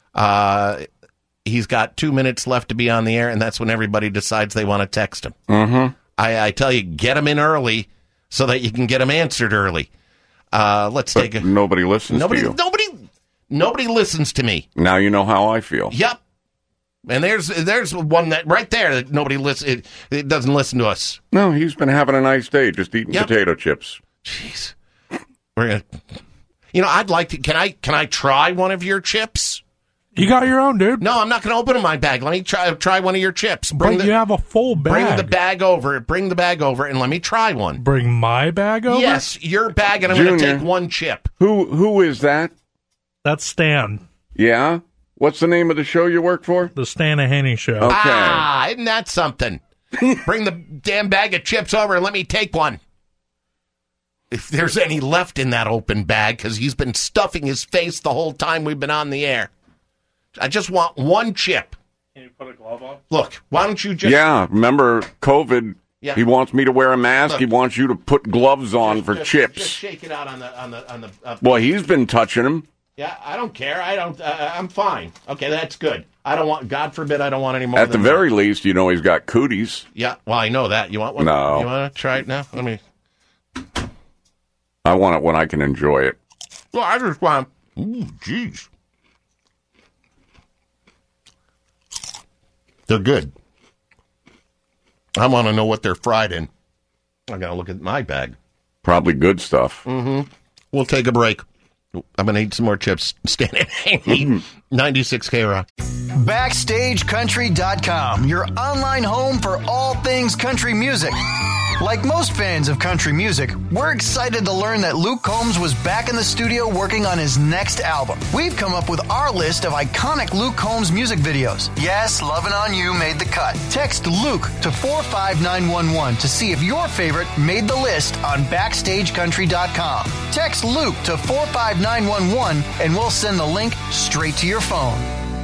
Uh, he's got two minutes left to be on the air, and that's when everybody decides they want to text him. Mm-hmm. I, I tell you, get him in early so that you can get him answered early. Uh, let's But take a... nobody listens Nobody, to you. nobody, nobody listens to me. Now you know how I feel. Yep. And there's there's one that right there that nobody listen. It, it doesn't listen to us. No, he's been having a nice day, just eating Yep. potato chips. Jeez. We're gonna. You know, I'd like to. Can I? Can I try one of your chips? You got your own, dude. No, I'm not going to open my bag. Let me try try one of your chips. Bring But the, you have a full bag. Bring the bag over. Bring the bag over, and let me try one. Bring my bag over? Yes, your bag, and I'm going to Junior. take one chip. Who Who is that? That's Stan. Yeah? What's the name of the show you work for? The Stanahaney Show. Okay. Ah, isn't that something? Bring the damn bag of chips over and let me take one. If there's any left in that open bag, because he's been stuffing his face the whole time we've been on the air. I just want one chip. Can you put a glove on? Look, why don't you just... Yeah, remember COVID? Yeah. He wants me to wear a mask. Look. He wants you to put gloves on for just, chips. Just shake it out on the... On the, on the uh, Well, he's been touching him. Yeah, I don't care. I don't... Uh, I'm fine. Okay, that's good. I don't want... God forbid I don't want any more At the than very that. least, you know he's got cooties. Yeah, well, I know that. You want one? No. You want to try it now? Let me... I want it when I can enjoy it. Well, I just want... Ooh, jeez. They're good. I want to know what they're fried in. I got to look at my bag. Probably good stuff. Mm-hmm. We'll take a break. I'm going to eat some more chips. Standing ninety-six K Rock. Backstage Country dot com, your online home for all things country music. Like most fans of country music, we're excited to learn that Luke Combs was back in the studio working on his next album. We've come up with our list of iconic Luke Combs music videos. Yes, Lovin' On You made the cut. Text Luke to four five nine one one to see if your favorite made the list on Backstage Country dot com. Text Luke to four five nine one one and we'll send the link straight to your phone.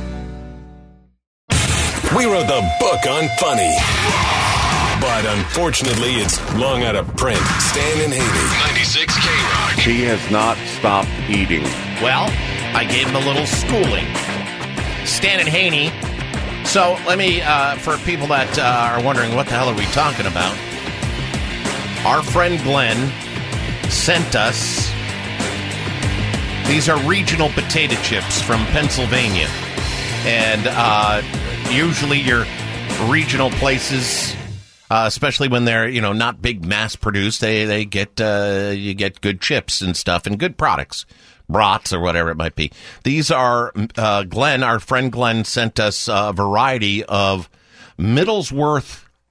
We wrote the book on funny. But unfortunately, it's long out of print. Stan and Haney. ninety-six K Rock. He has not stopped eating. Well, I gave him a little schooling. Stan and Haney. So let me, uh, for people that uh, are wondering what the hell are we talking about, our friend Glenn sent us, these are regional potato chips from Pennsylvania. And uh, usually your regional places... Uh, especially when they're, you know, not big mass produced, they they get uh, you get good chips and stuff and good products, brats or whatever it might be. These are uh, Glenn, our friend Glenn, sent us a variety of Middlesworth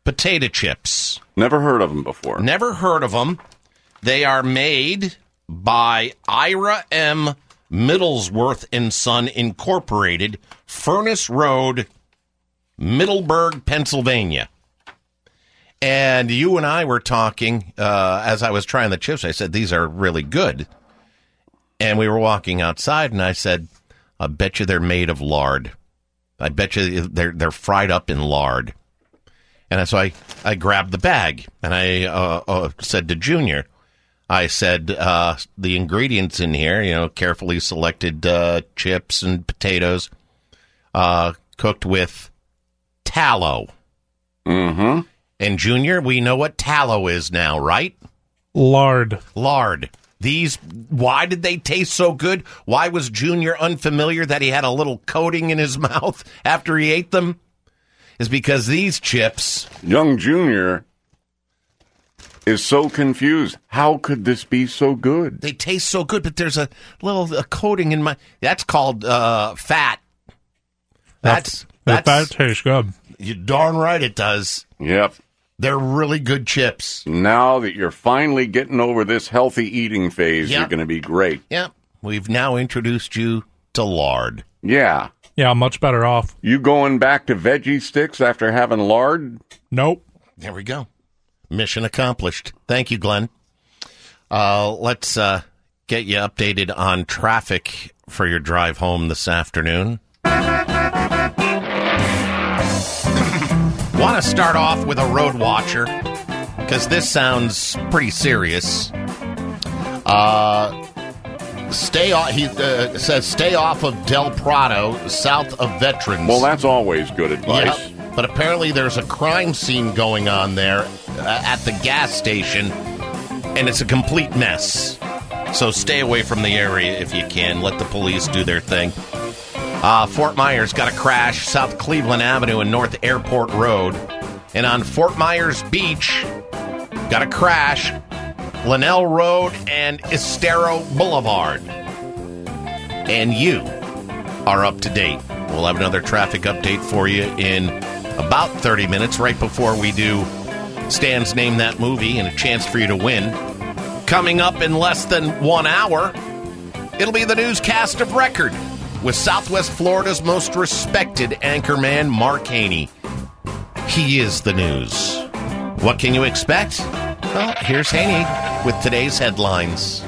potato chips. Never heard of them before. Never heard of them. They are made by Ira M. Middlesworth and Son Incorporated, Furnace Road, Middleburg, Pennsylvania. And you and I were talking uh, as I was trying the chips. I said, these are really good. And we were walking outside, and I said, I bet you they're made of lard. I bet you they're they're fried up in lard. And so I, I grabbed the bag, and I uh, uh, said to Junior, I said, uh, the ingredients in here, you know, carefully selected uh, chips and potatoes, uh, cooked with tallow. Mm-hmm. And Junior, we know what tallow is now, right? Lard. Lard. These, why did they taste so good? Why was Junior unfamiliar that he had a little coating in his mouth after he ate them? Is because these chips... Young Junior is so confused. How could this be so good? They taste so good, but there's a little a coating in my... That's called uh, fat. That's... That, that's that tastes good. You darn right it does. Yep. They're really good chips. Now that you're finally getting over this healthy eating phase, Yep. you're going to be great. Yep. We've now introduced you to lard. Yeah. Yeah, much better off. You going back to veggie sticks after having lard? Nope. There we go. Mission accomplished. Thank you, Glenn. Uh, let's uh, get you updated on traffic for your drive home this afternoon. Want to start off with a road watcher, because this sounds pretty serious. Uh, stay off. He uh, says stay off of Del Prado, south of Veterans. Well, that's always good advice. Yep. But apparently there's a crime scene going on there uh, at the gas station, and it's a complete mess. So stay away from the area if you can. Let the police do their thing. Uh, Fort Myers got a crash, South Cleveland Avenue and North Airport Road. And on Fort Myers Beach, got a crash, Linnell Road and Estero Boulevard. And you are up to date. We'll have another traffic update for you in about thirty minutes, right before we do Stan's Name That Movie and a chance for you to win. Coming up in less than one hour, it'll be the newscast of record with Southwest Florida's most respected anchorman, Mark Haney. He is the news. What can you expect? Well, here's Haney with today's headlines.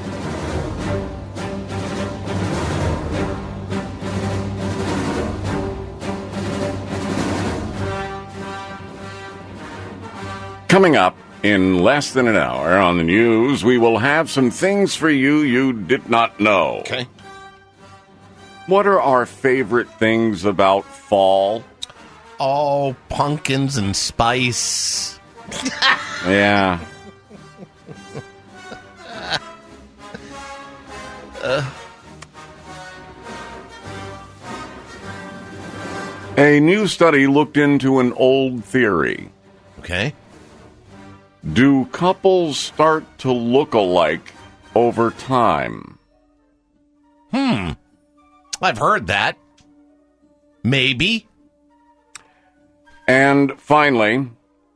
Coming up in less than an hour on the news, we will have some things for you you did not know. Okay. What are our favorite things about fall? Oh, pumpkins and spice. Yeah. uh. A new study looked into an old theory. Okay. Do couples start to look alike over time? Hmm. I've heard that. Maybe. And finally,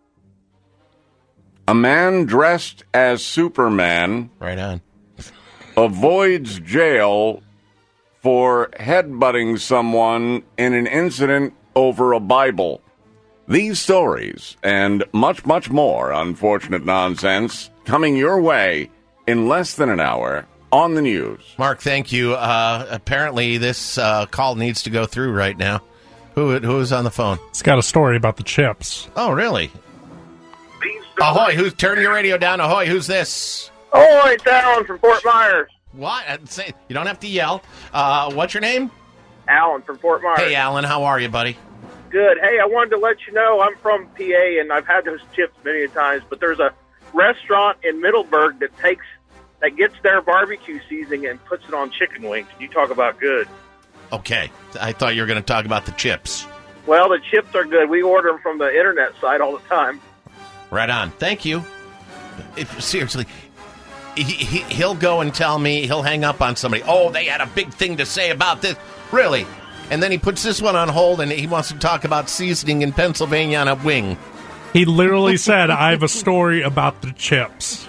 a man dressed as Superman right on. avoids jail for headbutting someone in an incident over a Bible. These stories and much, much more unfortunate nonsense coming your way in less than an hour on the news. Mark, thank you. Uh, apparently, this uh, call needs to go through right now. Who who is on the phone? It's got a story about the chips. Oh, really? Ahoy! Who's turn your radio down? Ahoy! Who's this? Oh, it's Alan from Fort Myers. What? Say, you don't have to yell. Uh, what's your name? Alan from Fort Myers. Hey, Alan. How are you, buddy? Good. Hey, I wanted to let you know I'm from P A, and I've had those chips many times, but there's a restaurant in Middleburg that takes that gets their barbecue seasoning and puts it on chicken wings. You talk about good. Okay. I thought you were going to talk about the chips. Well, the chips are good. We order them from the internet site all the time. Right on. Thank you. If, seriously, he, he, he'll go and tell me, he'll hang up on somebody. Oh, they had a big thing to say about this. Really? And then he puts this one on hold and he wants to talk about seasoning in Pennsylvania on a wing. He literally said, I have a story about the chips.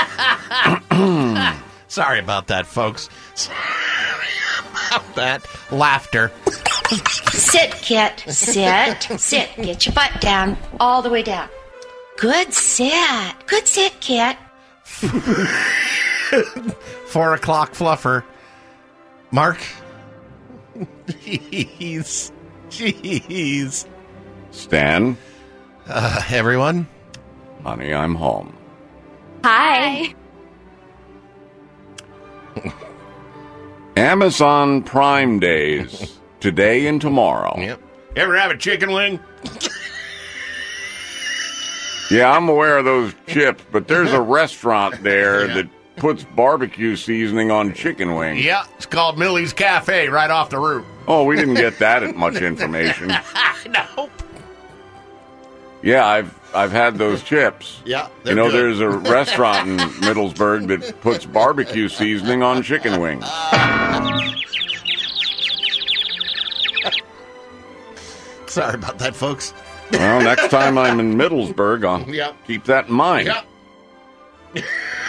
Sorry about that, folks. Sorry about that. Laughter. Sit, Kit. Sit. Sit. Get your butt down. All the way down. Good sit. Good sit, Kit. Four o'clock fluffer. Mark? Jeez. Jeez. Stan? Uh, everyone? Honey, I'm home. Hi. Amazon Prime Days. Today and tomorrow. Yep. Ever have a chicken wing? Yeah, I'm aware of those chips, but there's a restaurant there Yeah. that puts barbecue seasoning on chicken wings. Yeah, it's called Millie's Cafe right off the root. Oh, we didn't get that much information. No. Yeah, I've I've had those chips. Yeah, you they're know, good. there's a restaurant in Middlesburg that puts barbecue seasoning on chicken wings. Sorry about that, folks. Well, next time I'm in Middlesburg, I'll Yep. keep that in mind. Yep.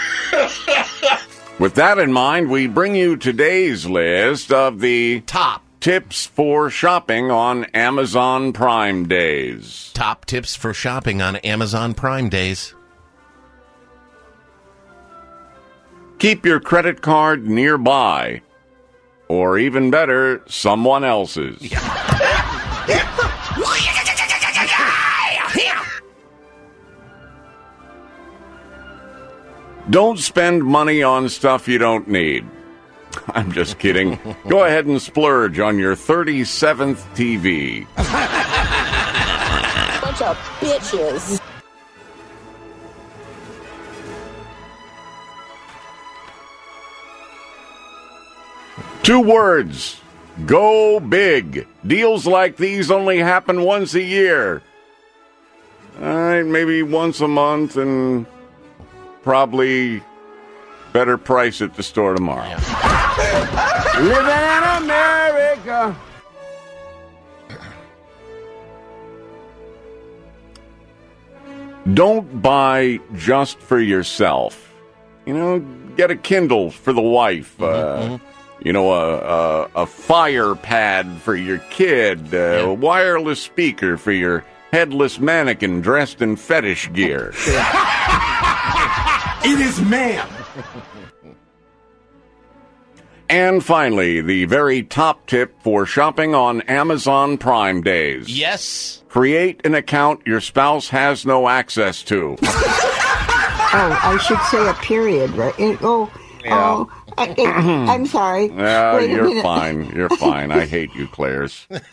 With that in mind, we bring you today's list of the top tips for shopping on Amazon Prime Days. Top tips for shopping on Amazon Prime Days. Keep your credit card nearby, or even better, someone else's. Don't spend money on stuff you don't need. I'm just kidding. Go ahead and splurge on your thirty-seventh T V. Bunch of bitches. Two words. Go big. Deals like these only happen once a year. All right, maybe once a month and probably better price at the store tomorrow. Living in America. Don't buy just for yourself. You know, get a Kindle for the wife. Uh, you know, a, a, a fire pad for your kid. Uh, a wireless speaker for your headless mannequin dressed in fetish gear. It is ma'am. And finally, the very top tip for shopping on Amazon Prime Days. Yes. Create an account your spouse has no access to. Oh, I should say a period, right? It- oh, Yeah. oh, I, it, I'm sorry. Yeah, Wait a you're minute. fine. You're fine. I hate you, Claire's. I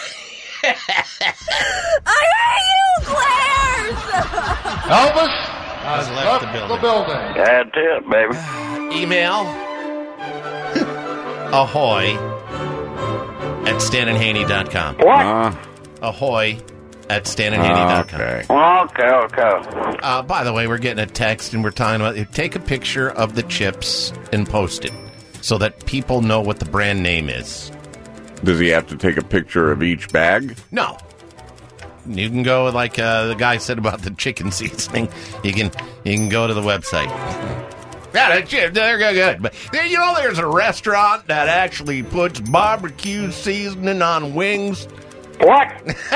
hate you, Claire's! Elvis has left, the building. That's it, baby. Email ahoy at stan and haney dot com. What? Uh, Ahoy at stan and haney dot com. okay. Okay, okay. Uh, by the way, we're getting a text and we're talking about take a picture of the chips and post it so that people know what the brand name is. Does he have to take a picture of each bag? No. You can go like uh, the guy said about the chicken seasoning. You can you can go to the website. Yeah, they're they're good. But there, you know, there's a restaurant that actually puts barbecue seasoning on wings. What?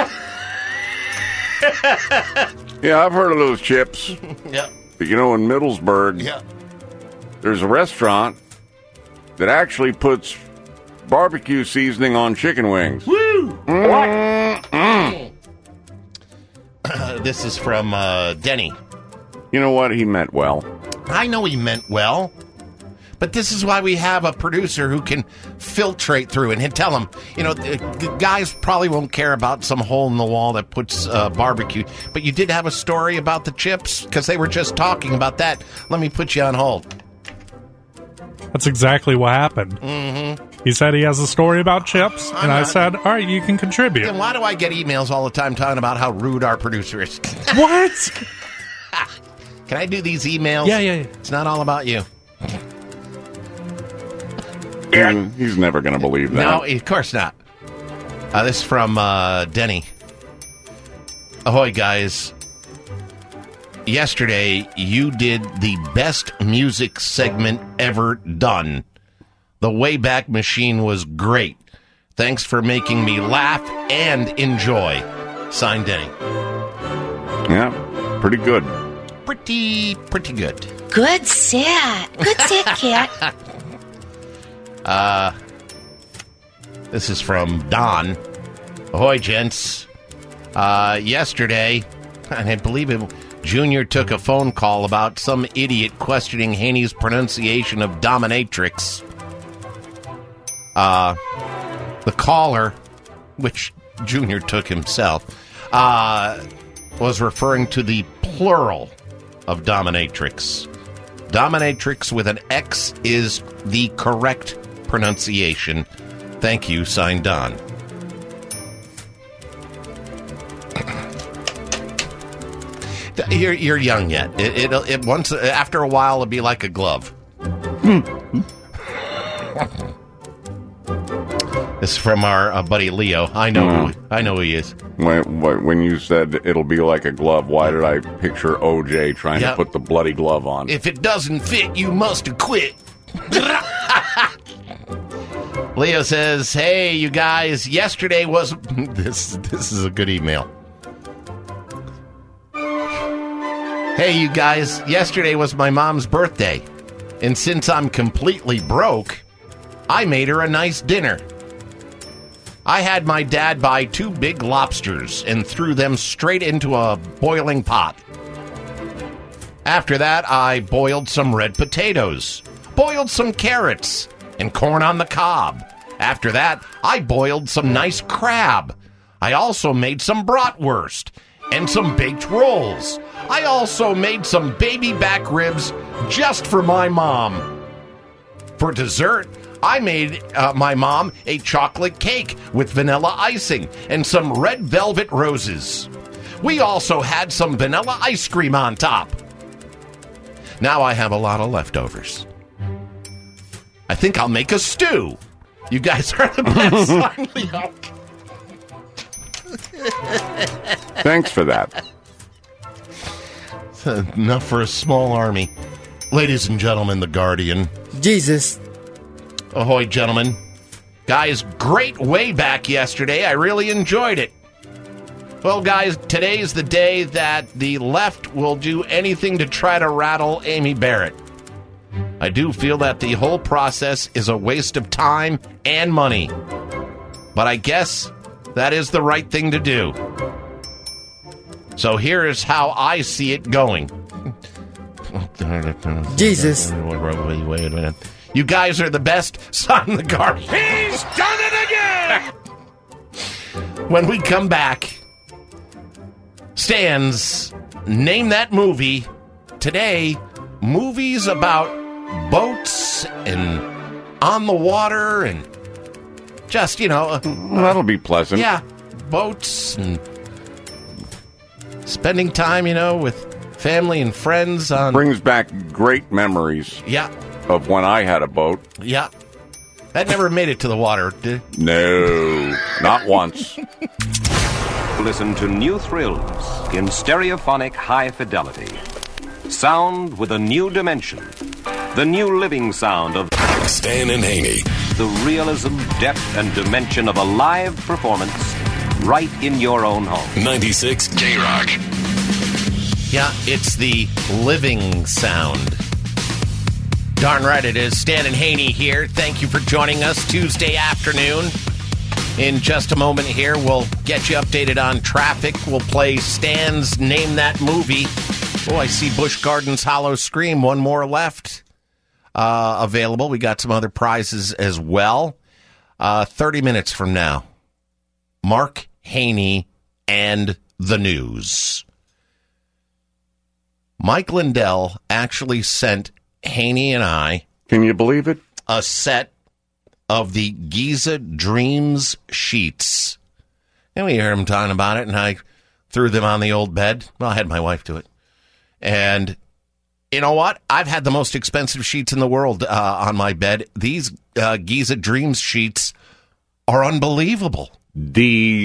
Yeah, I've heard of those chips. Yep. But you know, in Middlesburg, Yep. there's a restaurant that actually puts barbecue seasoning on chicken wings. Woo! What? Mm. Uh, this is from uh, Denny. You know what? He meant well. I know he meant well, but this is why we have a producer who can filtrate through and tell him, you know, the, the guys probably won't care about some hole in the wall that puts uh, barbecue, but you did have a story about the chips because they were just talking about that. Let me put you on hold. That's exactly what happened. Mm-hmm. He said he has a story about chips, I'm and I not- said, all right, you can contribute. Then why do I get emails all the time talking about how rude our producer is? What? Can I do these emails? Yeah, yeah, yeah. It's not all about you. Mm, He's never going to believe that. No, of course not. Uh, this is from uh, Denny. Ahoy, guys. yesterday you did the best music segment ever done. The Wayback Machine was great. Thanks for making me laugh and enjoy. Signed, Denny. Yeah, pretty good. Pretty, pretty good. Good set. Good set, Kit. uh, this is from Don. Ahoy, gents. Uh, yesterday, I believe it, Junior took a phone call about some idiot questioning Haney's pronunciation of dominatrix. Uh, the caller, which Junior took himself, uh, was referring to the plural of dominatrix. Dominatrix with an X is the correct pronunciation. Thank you, signed Don. You're you're young yet. It, it it once after a while it'll be like a glove. This is from our uh, buddy Leo. I know mm. who, I know who he is. When, when you said it'll be like a glove, why did I picture O J trying yep. to put the bloody glove on? If it doesn't fit, you must have quit. Leo says, "Hey, you guys, yesterday was this. This is a good email. Hey, you guys, yesterday was my mom's birthday, and since I'm completely broke, I made her a nice dinner. I had my dad buy two big lobsters and threw them straight into a boiling pot. After that, I boiled some red potatoes, boiled some carrots, and corn on the cob. After that, I boiled some nice crab. I also made some bratwurst and some baked rolls. I also made some baby back ribs just for my mom. For dessert, I made uh, my mom a chocolate cake with vanilla icing and some red velvet roses. We also had some vanilla ice cream on top. Now I have a lot of leftovers. I think I'll make a stew. You guys are the best." Sign Leo. Thanks for that. Enough for a small army. Ladies and gentlemen, the Guardian. Jesus. Ahoy, gentlemen. Guys, great way back yesterday. I really enjoyed it. Well, guys, today's the day that the left will do anything to try to rattle Amy Barrett. I do feel that the whole process is a waste of time and money. But I guess that is the right thing to do. So here is how I see it going. Jesus. Wait, wait a minute. You guys are the best. Sign the Guardian. He's done it again! When we come back, Stan's Name That Movie. Today, movies about boats and on the water and just, you know. That'll be pleasant. Yeah, boats and spending time, you know, with family and friends. On Brings back great memories. Yeah. Of when I had a boat. Yeah. That never made it to the water, did it? No, not once. Listen to new thrills in stereophonic high fidelity. Sound with a new dimension. The new living sound of Stan and Haney. The realism, depth, and dimension of a live performance right in your own home. ninety-six K-Rock. Yeah, it's the living sound. Darn right it is. Stan and Haney here. Thank you for joining us Tuesday afternoon. In just a moment here, we'll get you updated on traffic. We'll play Stan's Name That Movie. Oh, I see Busch Gardens Hollow Scream. One more left uh, available. We got some other prizes as well. Uh, thirty minutes from now, Mark Haney and the news. Mike Lindell actually sent Haney and I... Can you believe it? A set of the Giza Dreams sheets. And we heard him talking about it, and I threw them on the old bed. Well, I had my wife do it. And you know what? I've had the most expensive sheets in the world uh, on my bed. These uh, Giza Dreams sheets are unbelievable. Delicious.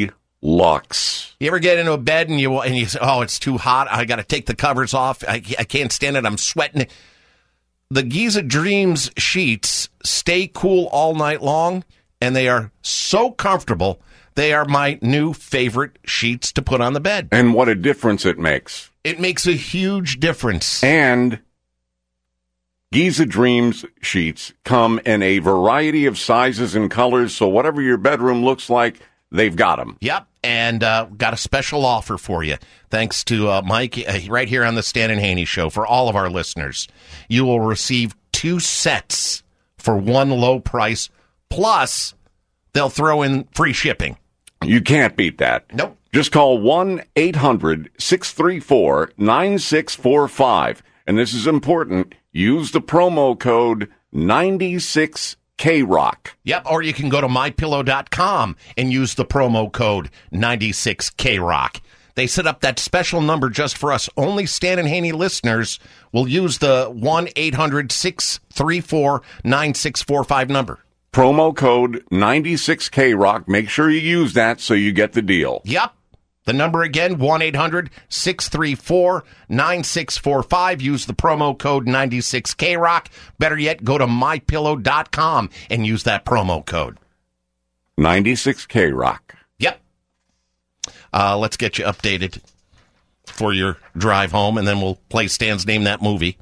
Lux. You ever get into a bed and you and you say, "Oh, it's too hot. I got to take the covers off. I, I can't stand it. I'm sweating." The Giza Dreams sheets stay cool all night long, and they are so comfortable. They are my new favorite sheets to put on the bed. And what a difference it makes. It makes a huge difference. And Giza Dreams sheets come in a variety of sizes and colors, so whatever your bedroom looks like, they've got them. Yep, and uh, got a special offer for you. Thanks to uh, Mike, uh, right here on the Stan and Haney Show. For all of our listeners, you will receive two sets for one low price, plus they'll throw in free shipping. You can't beat that. Nope. Just call one eight hundred six three four nine six four five. And this is important. Use the promo code ninety-six K Rock. Yep, or you can go to my pillow dot com and use the promo code ninety-six K Rock. They set up that special number just for us. Only Stan and Haney listeners will use the one eight hundred six three four nine six four five number. Promo code ninety-six K Rock. Make sure you use that so you get the deal. Yep. The number again, one eight hundred six three four nine six four five. Use the promo code ninety-six K Rock. Better yet, go to my pillow dot com and use that promo code. ninety-six K Rock. Yep. Uh, let's get you updated for your drive home, and then we'll play Stan's Name That Movie.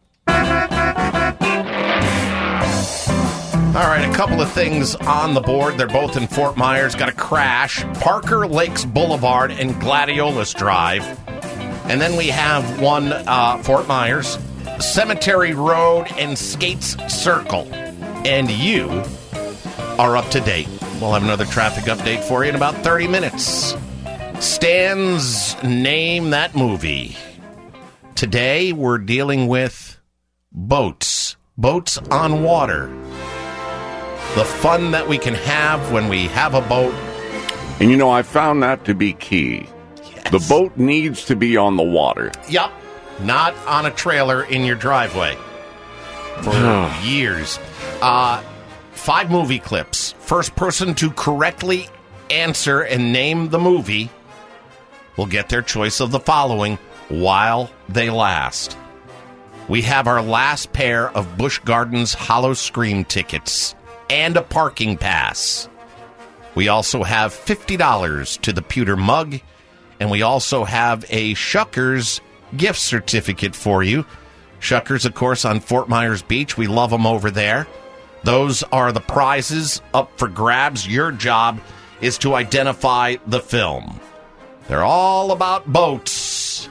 All right, a couple of things on the board. They're both in Fort Myers. Got a crash. Parker Lakes Boulevard and Gladiolus Drive. And then we have one, uh, Fort Myers, Cemetery Road and Skates Circle. And you are up to date. We'll have another traffic update for you in about thirty minutes. Stan's Name That Movie. Today, we're dealing with boats. Boats on water. The fun that we can have when we have a boat. And you know, I found that to be key. Yes. The boat needs to be on the water. Yep. Not on a trailer in your driveway. For years. Uh, five movie clips. First person to correctly answer and name the movie will get their choice of the following while they last. We have our last pair of Busch Gardens Hollow Scream tickets and a parking pass. We also have fifty dollars to the pewter mug, and we also have a Shuckers gift certificate for you. Shuckers, of course, on Fort Myers Beach. We love them over there. Those are the prizes up for grabs. Your job is to identify the film. They're all about boats.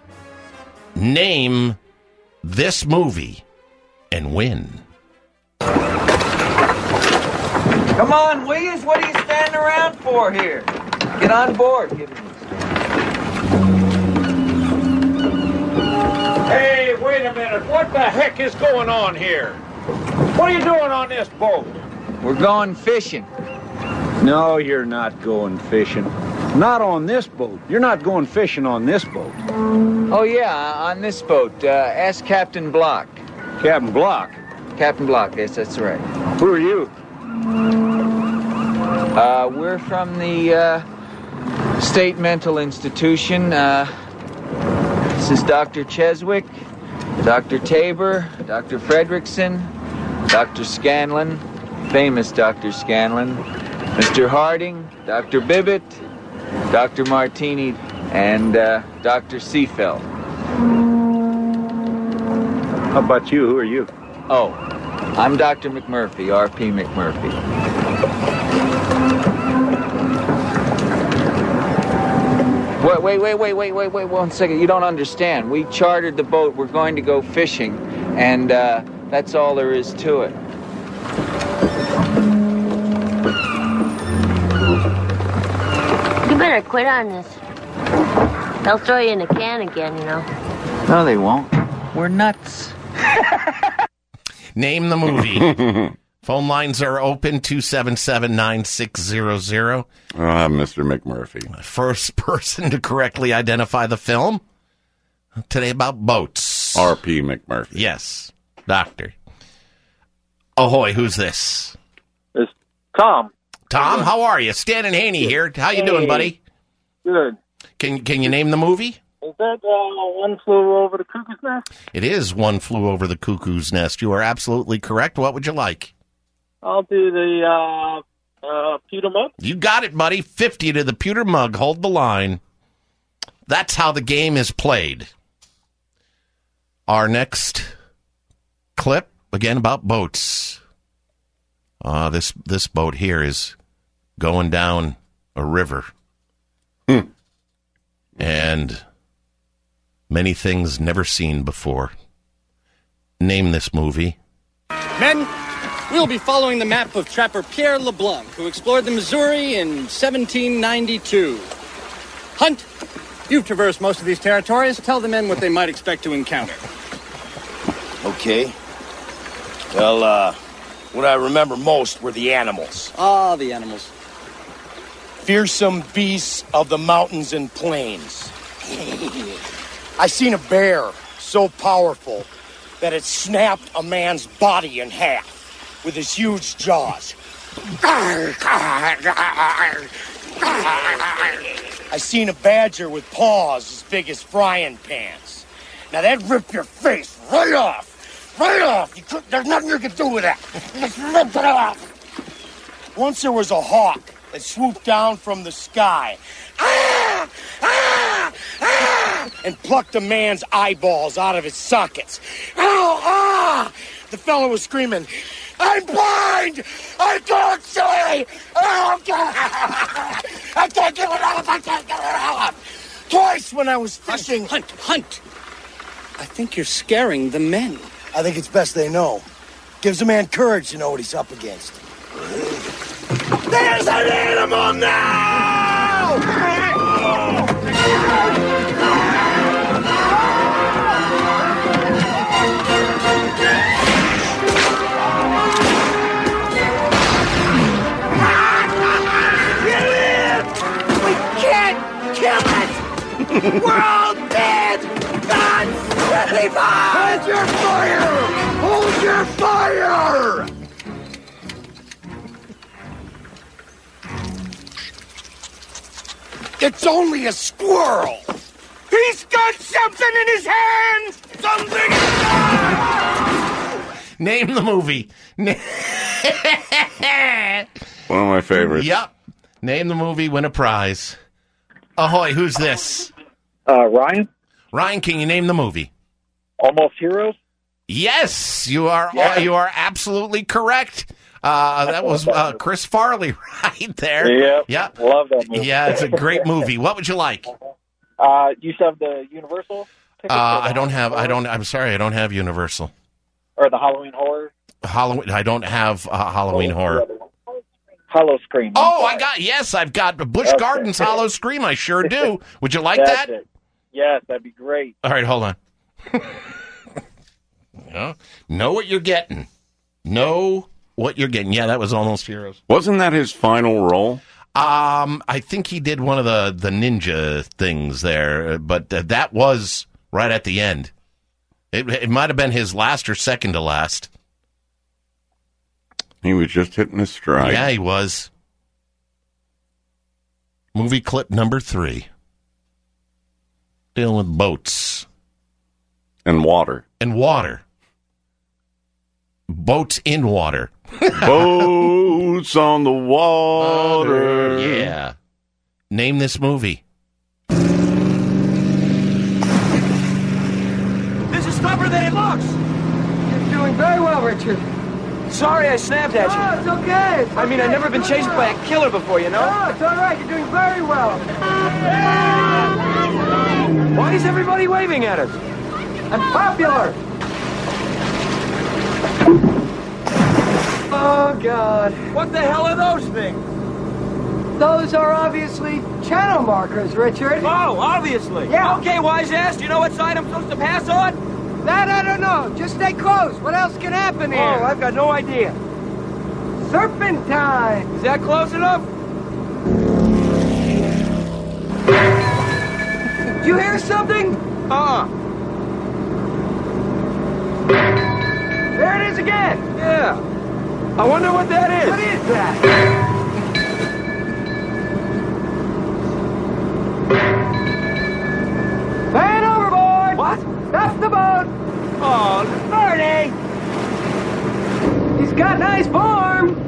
Name this movie and win. Come on, Williams, what are you standing around for here? Get on board. Give me Hey, wait a minute. What the heck is going on here? What are you doing on this boat? We're going fishing. No, you're not going fishing. Not on this boat. You're not going fishing on this boat. Oh, yeah, on this boat. Uh, ask Captain Block. Captain Block? Captain Block, yes, that's right. Who are you? Uh, we're from the uh, State Mental Institution. Uh, this is Doctor Cheswick, Doctor Tabor, Doctor Fredrickson, Doctor Scanlon, famous Doctor Scanlon, Mister Harding, Doctor Bibbett, Doctor Martini, and uh, Doctor Seafeld. How about you? Who are you? Oh, I'm Doctor McMurphy, R P McMurphy. Wait, wait, wait, wait, wait, wait, wait, one second. You don't understand. We chartered the boat. We're going to go fishing, and uh, that's all there is to it. You better quit on this. They'll throw you in a can again, you know. No, they won't. We're nuts. Name the movie. Phone lines are open, two seven seven, nine six zero zero. Ah, Mister McMurphy. First person to correctly identify the film. Today about boats. R P McMurphy. Yes, doctor. Ahoy, who's this? It's Tom. Tom, how are you? Stan and Haney here. How you hey. doing, buddy? Good. Can can you name the movie? Is that uh, One Flew Over the Cuckoo's Nest? It is One Flew Over the Cuckoo's Nest. You are absolutely correct. What would you like? I'll do the uh, uh, pewter mug. You got it, buddy. fifty to the pewter mug. Hold the line. That's how the game is played. Our next clip, again, about boats. Uh, this this boat here is going down a river. Hmm. And many things never seen before. Name this movie. Men, we'll be following the map of trapper Pierre LeBlanc, who explored the Missouri in seventeen ninety-two. Hunt, you've traversed most of these territories. Tell the men what they might expect to encounter. Okay. Well, uh, what I remember most were the animals. Ah, the animals. Fearsome beasts of the mountains and plains. I seen a bear so powerful that it snapped a man's body in half with his huge jaws. I seen a badger with paws as big as frying pans. Now that'd rip your face right off. Right off. You could, there's nothing you can do with that. Just rip it off. Once there was a hawk that swooped down from the sky. Ah! Ah! Ah! And plucked a man's eyeballs out of his sockets. Oh, ah! The fellow was screaming, I'm blind! I can't see! Oh, God! I can't get it off! I can't get it off! Twice when I was fishing. Hunt, hunt! I think you're scaring the men. I think it's best they know. Gives a man courage to know what he's up against. There's an animal now! We can't kill it! We're all dead! God, ready, hold your fire! Hold your fire! It's only a squirrel. He's got something in his hand. Something in his hand. Name the movie. One of my favorites. Yep. Name the movie, win a prize. Ahoy, who's this? Uh, Ryan? Ryan, can you name the movie? Almost Heroes? Yes, you are. Yeah. You are absolutely correct. Uh, that was uh, Chris Farley right there. Yep. Yep. Love that movie. Yeah, it's a great movie. What would you like? Uh, you still have the Universal tickets? Uh, I don't have. I don't. I'm sorry. I don't have Universal. Or the Halloween Horror? Halloween. I don't have uh, Halloween Horror. Hollow Scream. Oh, I got. Yes, I've got Busch Okay. Gardens Hollow Scream. I sure do. Would you like That's that? it. Yes, that'd be great. All right, hold on. Yeah. Know what you're getting. Know what you're getting. Yeah, that was Almost Heroes. Wasn't that his final role? Um, I think he did one of the, the ninja things there, but uh, that was right at the end. It, it might have been his last or second to last. He was just hitting his stride. Yeah, he was. Movie clip number three. Dealing with boats. And water. And water. Boats in water. Boats on the water. Yeah. Name this movie. This is tougher than it looks. You're doing very well, Richard. Sorry I snapped at you. No, it's okay. It's I mean, I've okay. never been chased by a killer before, you know? No, it's all right. You're doing very well. Why is everybody waving at us? I'm popular. Oh, God. What the hell are those things? Those are obviously channel markers, Richard. Oh, obviously. Yeah. Okay, wise ass, do you know what side I'm supposed to pass on? That I don't know. Just stay close. What else can happen here? Oh, I've got no idea. Serpentine. Is that close enough? Did you hear something? Uh-uh. There it is again. Yeah. I wonder what that is. What is that? Oh, Bernie! He's got nice form!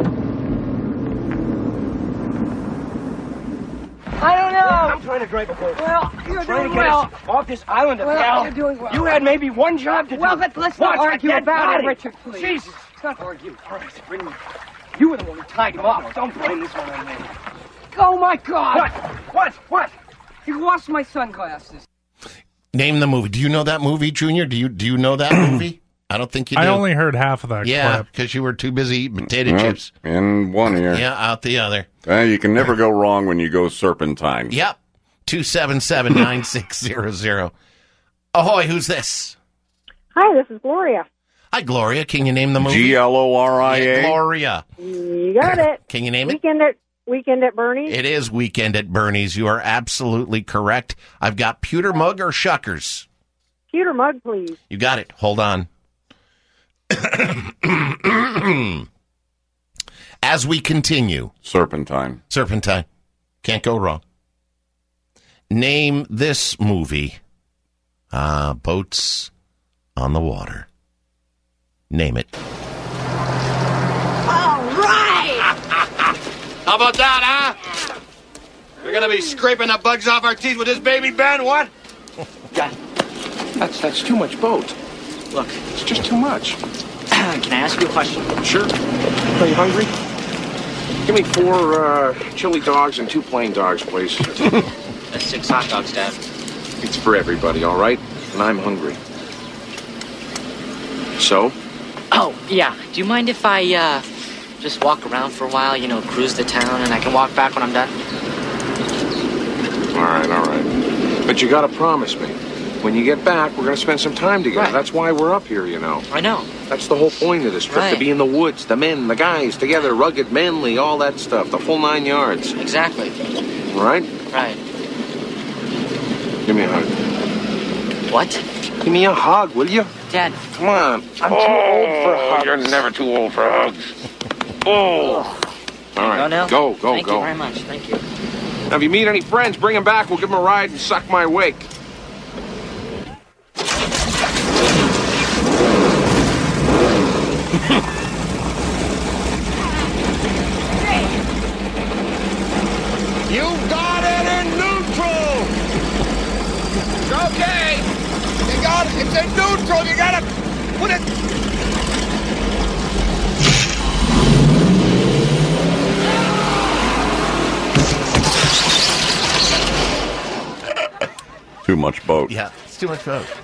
I don't know. I'm trying to drive a boat. Well, you're I'm trying doing to get well. us off this island of Well, hell. you're doing well. You had maybe one job to do. Well, let's, let's not Watch argue that dead about body. it, Richard, please. Jesus. Let's not argue. All right, bring me. You were the one who tied him up. Don't blame this one on me. Oh, my God. What? What? What? You lost my sunglasses. Name the movie. Do you know that movie, Junior? Do you do you know that movie? I don't think you do. I only heard half of that Yeah, clip. because you were too busy eating potato Well, chips. in one ear. Yeah, out the other. Uh, you can never go wrong when you go serpentine. Yep. two seven seven, nine six zero zero. Ahoy, who's this? Hi, this is Gloria. Hi, Gloria. Can you name the movie? G L O R I A? Yeah, Gloria. You got it. Can you name it? Weekend at Weekend at Bernie's. It is Weekend at Bernie's. You are absolutely correct. I've got pewter mug or shuckers. Pewter mug, please. You got it. Hold on. As we continue. Serpentine. Serpentine. Can't go wrong. Name this movie. Ah, uh, Boats on the Water. Name it. All right! How about that, huh? We're gonna be scraping the bugs off our teeth with this baby Ben, what? Yeah. That's, that's too much boat. Look, it's just too much. Can I ask you a question? Sure. Are you hungry? Give me four uh, chili dogs and two plain dogs, please. That's six hot dogs, Dad. It's for everybody, all right? And I'm hungry. So? Oh, yeah. Do you mind if I, uh, just walk around for a while, you know, cruise the town, and I can walk back when I'm done? All right, all right. But you gotta promise me. When you get back, we're gonna spend some time together. Right. That's why we're up here, you know. I know. That's the whole point of this trip, Right. to be in the woods, the men, the guys, together, rugged, manly, all that stuff, the full nine yards. Exactly. All right? Right. Give me a hug. What? Give me a hug, will you? Dad. Come on. I'm too old for hugs. You're never too old for hugs. Oh. All right. Go now? Go, go, Thank go. you very much. Thank you. Now, if you meet any friends, bring them back. We'll give them a ride and suck my wake. You got it in neutral! Okay! You got it. It's in neutral. You gotta put it. Too much boat. Yeah, it's too much boat.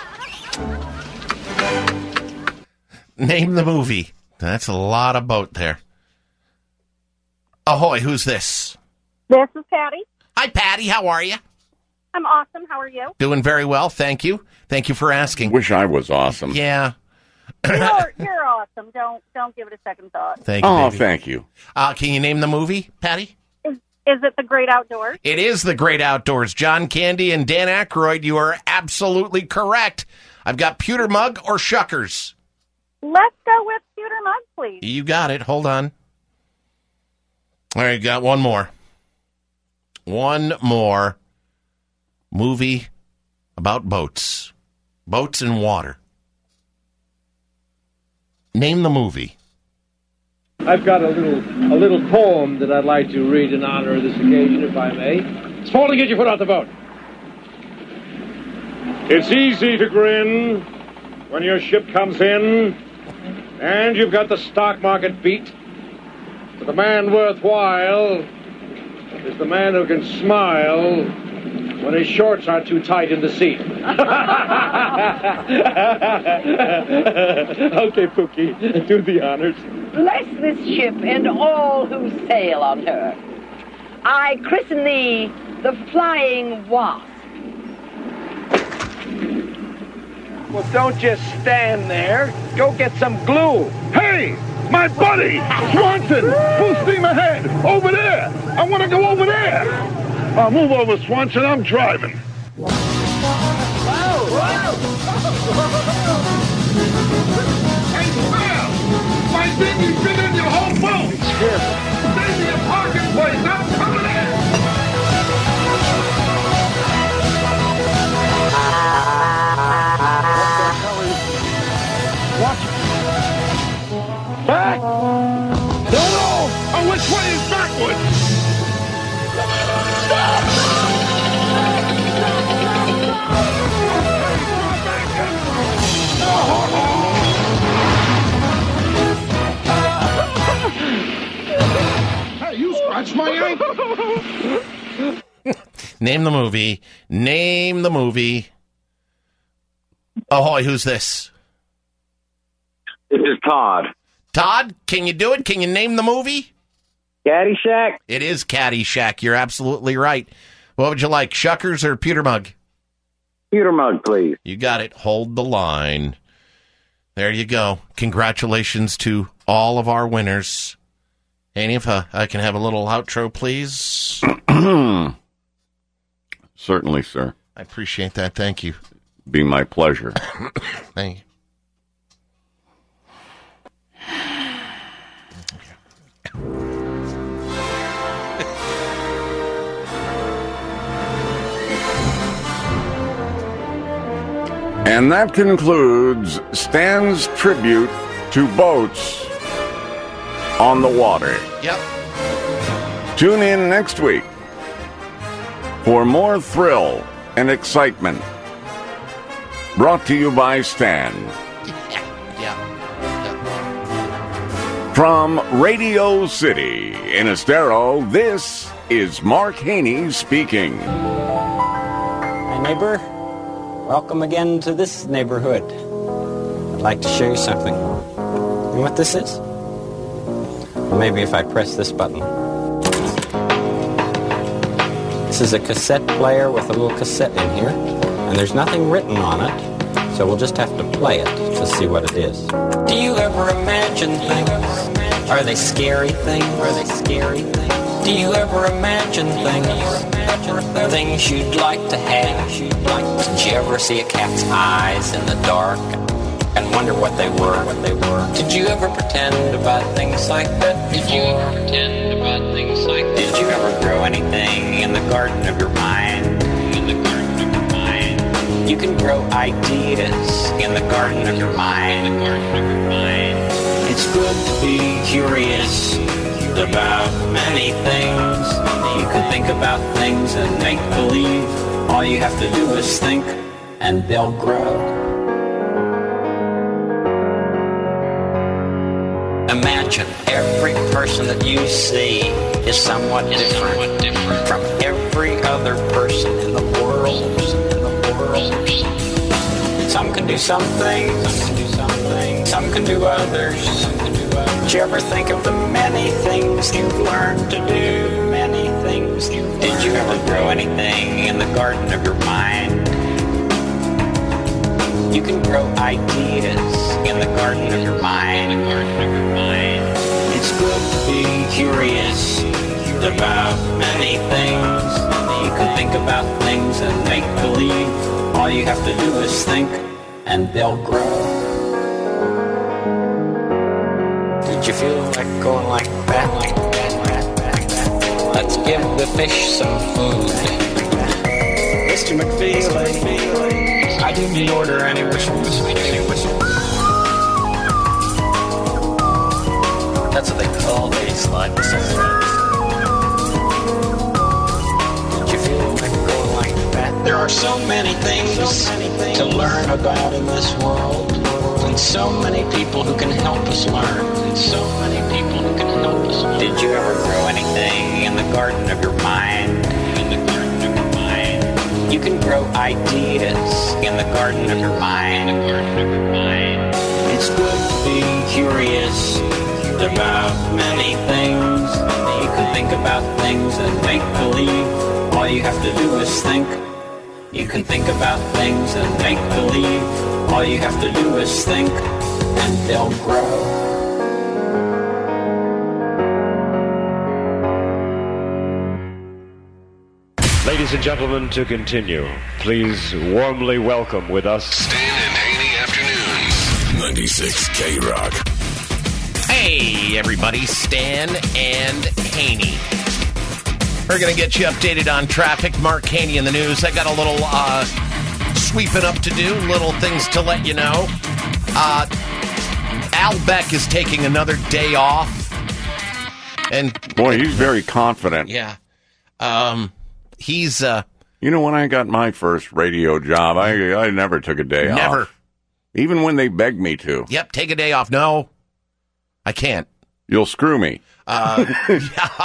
Name the movie. That's a lot of boat there. Ahoy, who's this? This is Patty. Hi, Patty. How are you? I'm awesome. How are you? Doing very well, thank you. Thank you for asking. Wish I was awesome. Yeah. You're, you're awesome. Don't don't give it a second thought. Thank you, Oh, baby. thank you. Uh, can you name the movie, Patty? Is, is it The Great Outdoors? It is The Great Outdoors. John Candy and Dan Aykroyd, you are absolutely correct. I've got pewter mug or shuckers. Let's go with Pewter Mug, please. You got it. Hold on. All right, got one more. One more movie about boats. Boats and water. Name the movie. I've got a little a little poem that I'd like to read in honor of this occasion, if I may. It's fall to get your foot out the boat. It's easy to grin when your ship comes in and you've got the stock market beat. But the man worthwhile is the man who can smile when his shorts are too tight in the seat. Okay, Pookie, do the honors. Bless this ship and all who sail on her. I christen thee the Flying Wasp. Well, don't just stand there. Go get some glue. Hey, my buddy, Swanson, full steam ahead, over there. I want to go over there. I'll move over, Swanson. I'm driving. Whoa! Whoa! Hey, Sam, my dinghy's bigger than your whole boat. Save me a parking place. I'm coming in. What the hell is twist my ankle. Name the movie. Name the movie. Ahoy, who's this? This is Todd. Todd, can you do it? Can you name the movie? Caddyshack. It is Caddyshack. You're absolutely right. What would you like, Shuckers or Pewter Mug? Pewter Mug, please. You got it. Hold the line. There you go. Congratulations to all of our winners. Haney, if uh, I can have a little outro, please. Certainly, sir. I appreciate that. Thank you. Be my pleasure. Thank you. And that concludes Stan's tribute to boats on the water. Yep. Tune in next week for more thrill and excitement. Brought to you by Stan. Yeah. From Radio City in Estero, this is Mark Haney speaking. Hi, neighbor. Welcome again to this neighborhood. I'd like to show you something. You know what this is? Well, maybe if I press this button. This is a cassette player with a little cassette in here, and there's nothing written on it, so we'll just have to play it to see what it is. Do you ever imagine things? Are they scary things? Are they scary things? Do you ever imagine things? Things you'd like to have? Did you ever see a cat's eyes in the dark and wonder what they were? What they were? Did you ever pretend about things like that? Did you ever pretend about things like that? Did you ever grow anything in the garden of your mind? In the garden of your mind. You can grow ideas in the garden of your mind. In the garden of your mind. It's good to be curious about many things. You can think about things and make believe. All you have to do is think, and they'll grow. Imagine every person that you see is somewhat different, different from every other person in the world. In the world. Some can do some things, some can do some things, some can do others. Some can do others. Did you ever think of the many things you've learned to do? Many things you've learned. Did you ever grow anything in the garden of your mind? You can grow ideas in the garden of your mind. In the garden of your mind. It's good to be curious about many things. You can think about things and make believe. All you have to do is think, and they'll grow. Did you feel like going like that? Like that, like that, like that? Let's give the fish some food. Mister McFeely, I didn't order any wish. That's what they call these slide whistles. Did you feel like going like that? There are so many things to learn about in this world, and so many people who can help us learn, and so many people who can help us learn. Did you ever grow anything in the garden of your mind? In the garden of your mind. You can grow ideas in the garden of your mind. In the garden of your mind. It's good to be curious about many things. You can think about things and make believe. All you have to do is think. You can think about things and make believe. All you have to do is think, and they'll grow. Ladies and gentlemen, to continue, please warmly welcome with us Stan and Haney Afternoons. ninety-six K Rock. Hey, everybody, Stan and Haney. We're going to get you updated on traffic. Mark Haney in the news. I got a little uh, sweeping up to do, little things to let you know. Uh, Al Beck is taking another day off. And boy, he's very confident. Yeah. Um, he's... Uh, you know, when I got my first radio job, I I never took a day never. off. Never. Even when they begged me to. Yep, take a day off. No, I can't. You'll screw me. Uh, yeah,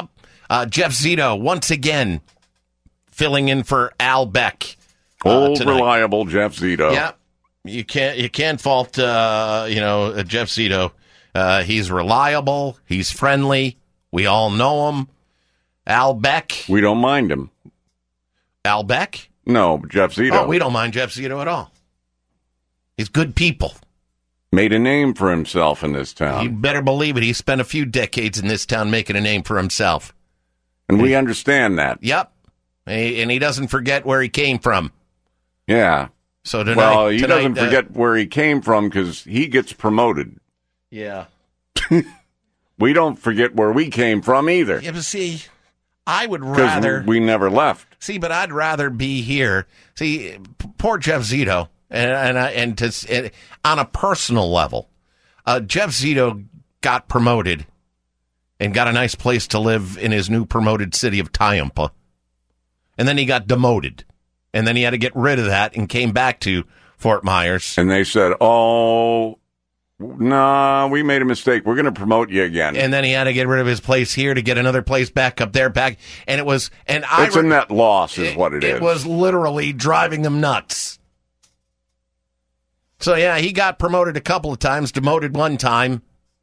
Uh, Jeff Zito, once again, filling in for Al Beck. Uh, Old, tonight. reliable Jeff Zito. Yeah, you can't you can't fault uh, you know Jeff Zito. Uh, he's reliable. He's friendly. We all know him. Al Beck. We don't mind him. Al Beck? No, Jeff Zito. Oh, we don't mind Jeff Zito at all. He's good people. Made a name for himself in this town. You better believe it. He spent a few decades in this town making a name for himself. And we understand that. Yep. And he doesn't forget where he came from. Yeah. So tonight, well, he tonight, doesn't uh, forget where he came from because he gets promoted. Yeah. We don't forget where we came from either. Yeah, but see, I would 'Cause rather... we never left. See, but I'd rather be here. See, p- poor Jeff Zito, and and, I- and to and on a personal level, uh, Jeff Zito got promoted and got a nice place to live in his new promoted city of Tiampa, and then he got demoted, and then he had to get rid of that and came back to Fort Myers. And they said, "Oh, nah, we made a mistake. We're going to promote you again." And then he had to get rid of his place here to get another place back up there, back, and it was and I. It's a net loss, is what it is. It was literally driving him nuts. So yeah, he got promoted a couple of times, demoted one time,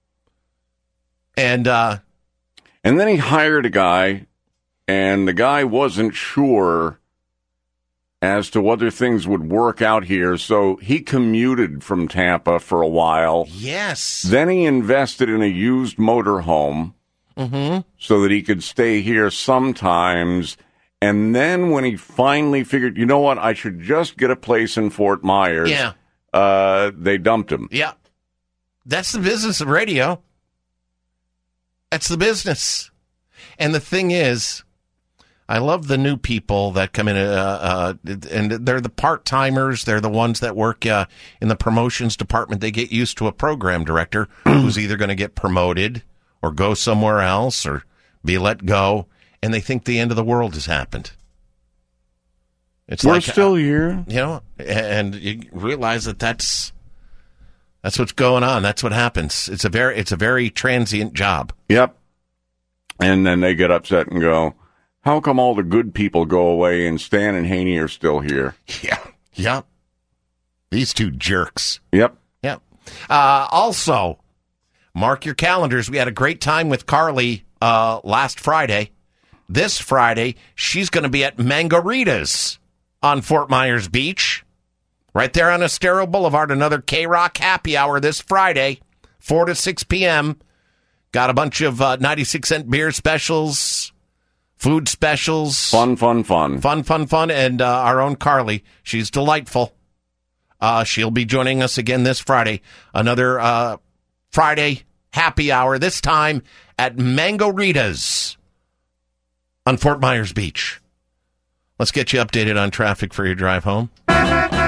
and uh, and then he hired a guy, and the guy wasn't sure as to whether things would work out here, so he commuted from Tampa for a while. Yes. Then he invested in a used motorhome mm-hmm. so that he could stay here sometimes. And then when he finally figured, you know what, I should just get a place in Fort Myers, Yeah. uh, they dumped him. Yeah. That's the business of radio. That's the business. And the thing is, I love the new people that come in, uh, uh, and they're the part-timers. They're the ones that work uh, in the promotions department. They get used to a program director who's either going to get promoted or go somewhere else or be let go, and they think the end of the world has happened. It's We're like, still uh, here. You know, and you realize that that's, that's what's going on. That's what happens. It's a very, it's a very transient job. Yep. And then they get upset and go, how come all the good people go away and Stan and Haney are still here? Yeah. Yep. These two jerks. Yep. Yep. Uh, also, mark your calendars. We had a great time with Carly uh, last Friday. This Friday, she's going to be at Mangaritas on Fort Myers Beach, right there on Estero Boulevard. Another K-Rock happy hour this Friday, four to six p.m. Got a bunch of uh, ninety-six cent beer specials, food specials. Fun, fun, fun. Fun, fun, fun. And uh, our own Carly, she's delightful. Uh, she'll be joining us again this Friday. Another uh, Friday happy hour, this time at Mangaritas on Fort Myers Beach. Let's get you updated on traffic for your drive home. All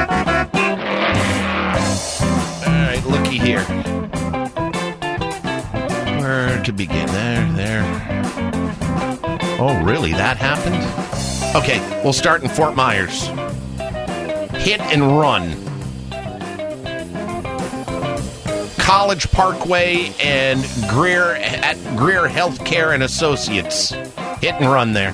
right, looky here. Where to begin? There, there. Oh, really? That happened? Okay, we'll start in Fort Myers. Hit and run. College Parkway and Greer at Greer Healthcare and Associates. Hit and run there.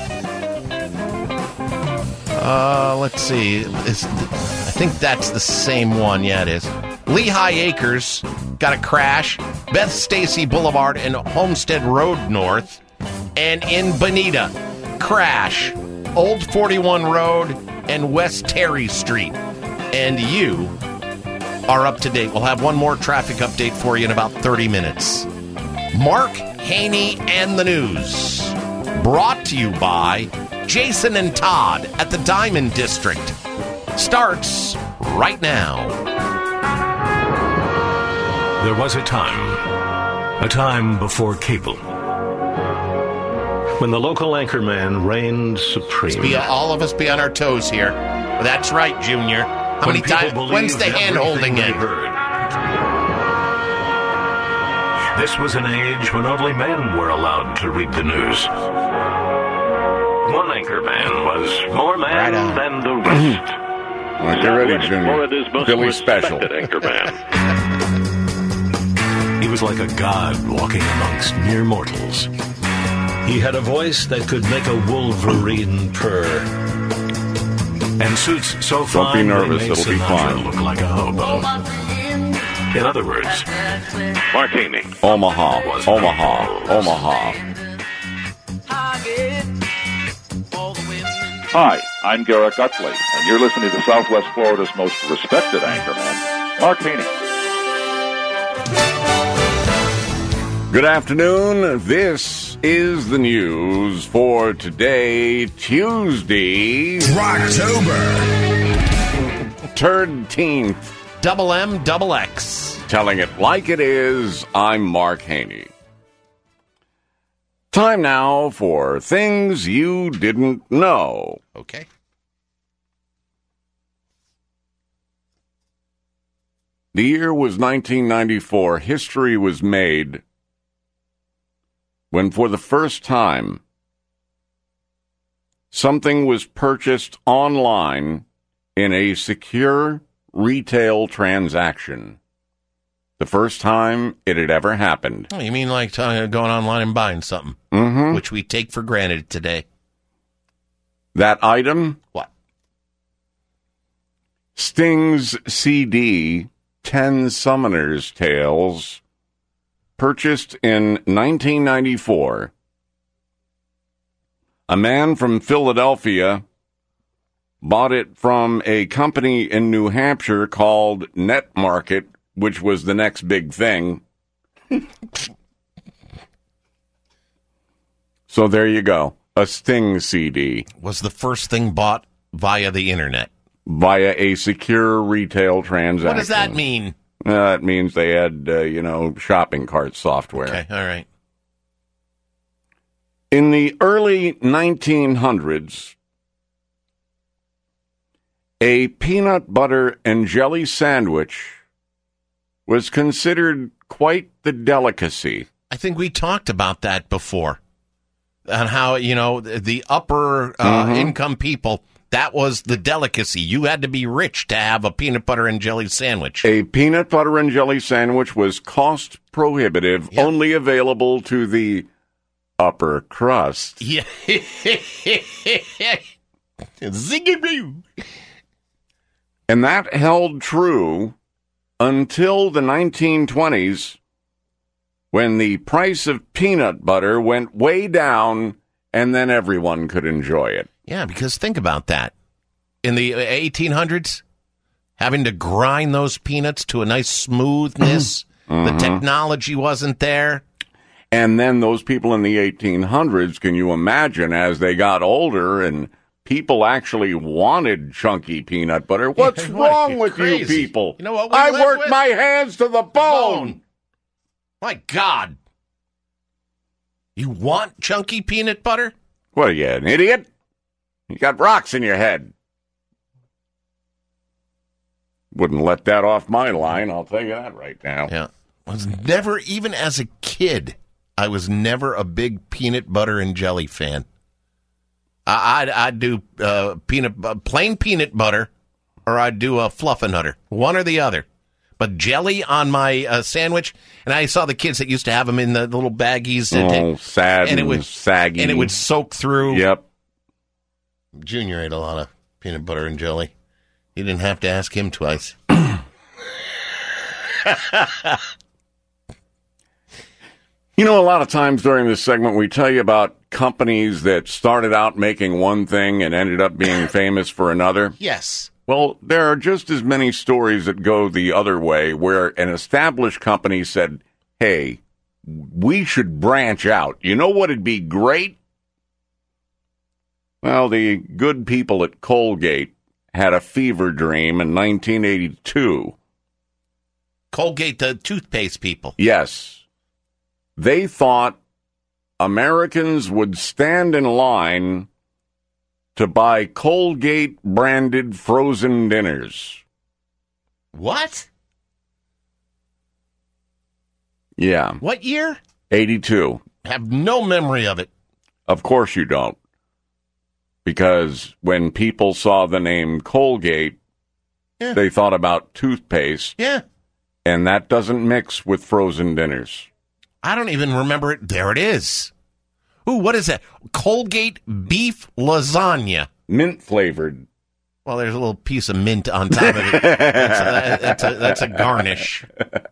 Uh, let's see. Is, I think that's the same one. Yeah, it is. Lehigh Acres got a crash. Beth Stacy Boulevard and Homestead Road North. And in Bonita, crash. Old forty-one Road and West Terry Street. And you are up to date. We'll have one more traffic update for you in about thirty minutes. Mark Haney and the News. Brought to you by Jason and Todd at the Diamond District. Starts right now. There was a time, a time before cable, when the local anchorman reigned supreme. Be, all of us be on our toes here. That's right, Junior. How When many people times? believed When's the hand holding everything in? they heard. This was an age when only men were allowed to read the news. One anchorman was more man Right than the rest. All right, get ready, Junior. Florida's most Billy Special. respected anchorman. He was like a god walking amongst mere mortals. He had a voice that could make a wolverine purr. And suits so Don't fine be nervous, they make it'll be Sinatra fine. look like a hobo. In other words, Mark Haney. Omaha, Omaha, Omaha. Hi, I'm Garrett Gutley, and you're listening to Southwest Florida's most respected anchorman, Mark Haney. Good afternoon. This is the news for today, Tuesday, October thirteenth. Double M, double X. Telling it like it is, I'm Mark Haney. Time now for things you didn't know. Okay. The year was nineteen ninety-four. History was made when, for the first time, something was purchased online in a secure retail transaction. The first time it had ever happened. Oh, you mean like uh, going online and buying something, Mm-hmm. which we take for granted today? That item? What? Sting's C D, Ten Summoner's Tales, purchased in nineteen ninety-four. A man from Philadelphia bought it from a company in New Hampshire called Net Market, which was the next big thing. So there you go. A Sting C D. Was the first thing bought via the internet. Via a secure retail transaction. What does that mean? Uh, that means they had, uh, you know, shopping cart software. Okay, all right. In the early nineteen hundreds, a peanut butter and jelly sandwich was considered quite the delicacy. I think we talked about that before. And how, you know, the upper uh, Mhm. income people, that was the delicacy. You had to be rich to have a peanut butter and jelly sandwich. A peanut butter and jelly sandwich was cost prohibitive, only available to the upper crust. Yeah. Ziggaroo. And that held true until the nineteen twenties, when the price of peanut butter went way down, and then everyone could enjoy it. Yeah, because think about that. In the eighteen hundreds, having to grind those peanuts to a nice smoothness, the Mhm. technology wasn't there. And then those people in the eighteen hundreds, can you imagine, as they got older and people actually wanted chunky peanut butter? What's Yeah, what? wrong You're with crazy. you people? You know what we I live worked with? my hands to the bone. My God. You want chunky peanut butter? What are you, an idiot? You got rocks in your head. Wouldn't let that off my line, I'll tell you that right now. Yeah. I was never, even as a kid, I was never a big peanut butter and jelly fan. I, I'd, I'd do uh, peanut uh, plain peanut butter, or I'd do a Fluffernutter, one or the other. But jelly on my uh, sandwich, and I saw the kids that used to have them in the little baggies. that- Oh, sad and it and would saggy. and it would soak through. Yep. Junior ate a lot of peanut butter and jelly. You didn't have to ask him twice. You know, a lot of times during this segment, we tell you about companies that started out making one thing and ended up being famous for another. Yes. Well, there are just as many stories that go the other way, where an established company said, hey, we should branch out. You know what would be great? Well, the good people at Colgate had a fever dream in nineteen eighty-two. Colgate, the toothpaste people. Yes. They thought Americans would stand in line to buy Colgate-branded frozen dinners. What? Yeah. What year? eighty-two. Have no memory of it. Of course you don't. Because when people saw the name Colgate, Yeah. they thought about toothpaste. Yeah. And that doesn't mix with frozen dinners. I don't even remember it. There it is. Ooh, what is that? Colgate beef lasagna. Mint flavored. Well, there's a little piece of mint on top of it. That's a, that's a, that's a garnish.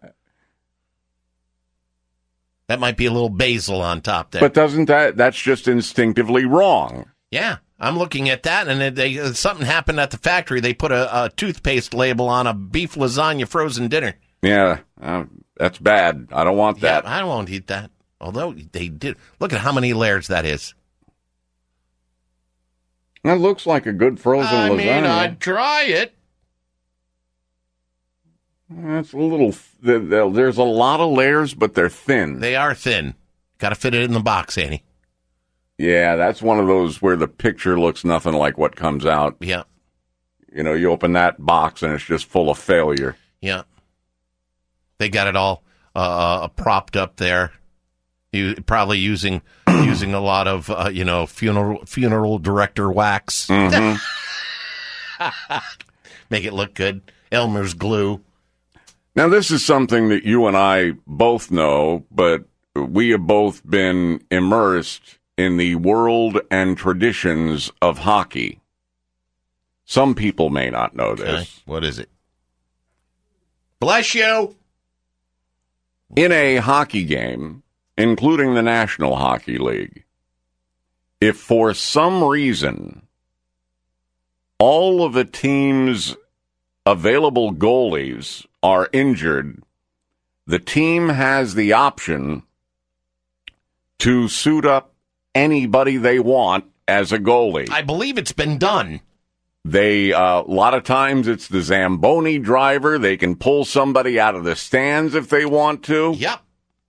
That might be a little basil on top there. But doesn't that, that's just instinctively wrong. Yeah, I'm looking at that, and they, something happened at the factory. They put a, a toothpaste label on a beef lasagna frozen dinner. Yeah, uh, that's bad. I don't want that. Yeah, I won't eat that. Although they did. Look at how many layers that is. That looks like a good frozen I lasagna. mean, I'd try it. That's a little. There's a lot of layers, but they're thin. They are thin. Got to fit it in the box, Annie. Yeah, that's one of those where the picture looks nothing like what comes out. Yeah. You know, you open that box and it's just full of failure. Yeah. They got it all uh, propped up there. You probably using using a lot of uh, you know funeral funeral director wax. Mm-hmm. Make it look good. Elmer's glue. Now, this is something that you and I both know, but we have both been immersed in the world and traditions of hockey. Some people may not know this. Okay. What is it? Bless you. In a hockey game, including the National Hockey League, if for some reason all of a team's available goalies are injured, the team has the option to suit up anybody they want as a goalie. I believe it's been done. They, uh, a lot of times it's the Zamboni driver. They can pull somebody out of the stands if they want to. Yep.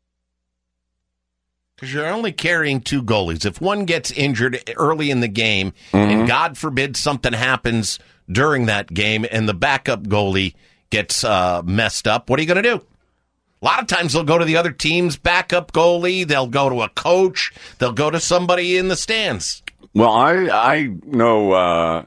Because you're only carrying two goalies. If one gets injured early in the game, mm-hmm. and God forbid something happens during that game and the backup goalie gets uh, messed up, what are you going to do? A lot of times they'll go to the other team's backup goalie. They'll go to a coach. They'll go to somebody in the stands. Well, I I know uh,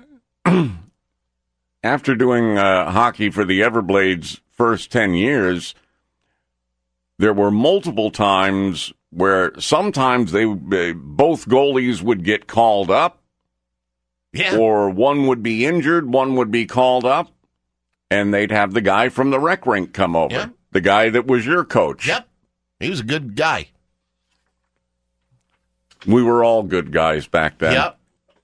after doing uh, hockey for the Everblades first ten years, there were multiple times where sometimes they both goalies would get called up, yeah. or one would be injured, one would be called up, and they'd have the guy from the rec rink come over. Yeah. The guy that was your coach. Yep. He was a good guy. We were all good guys back then. Yep.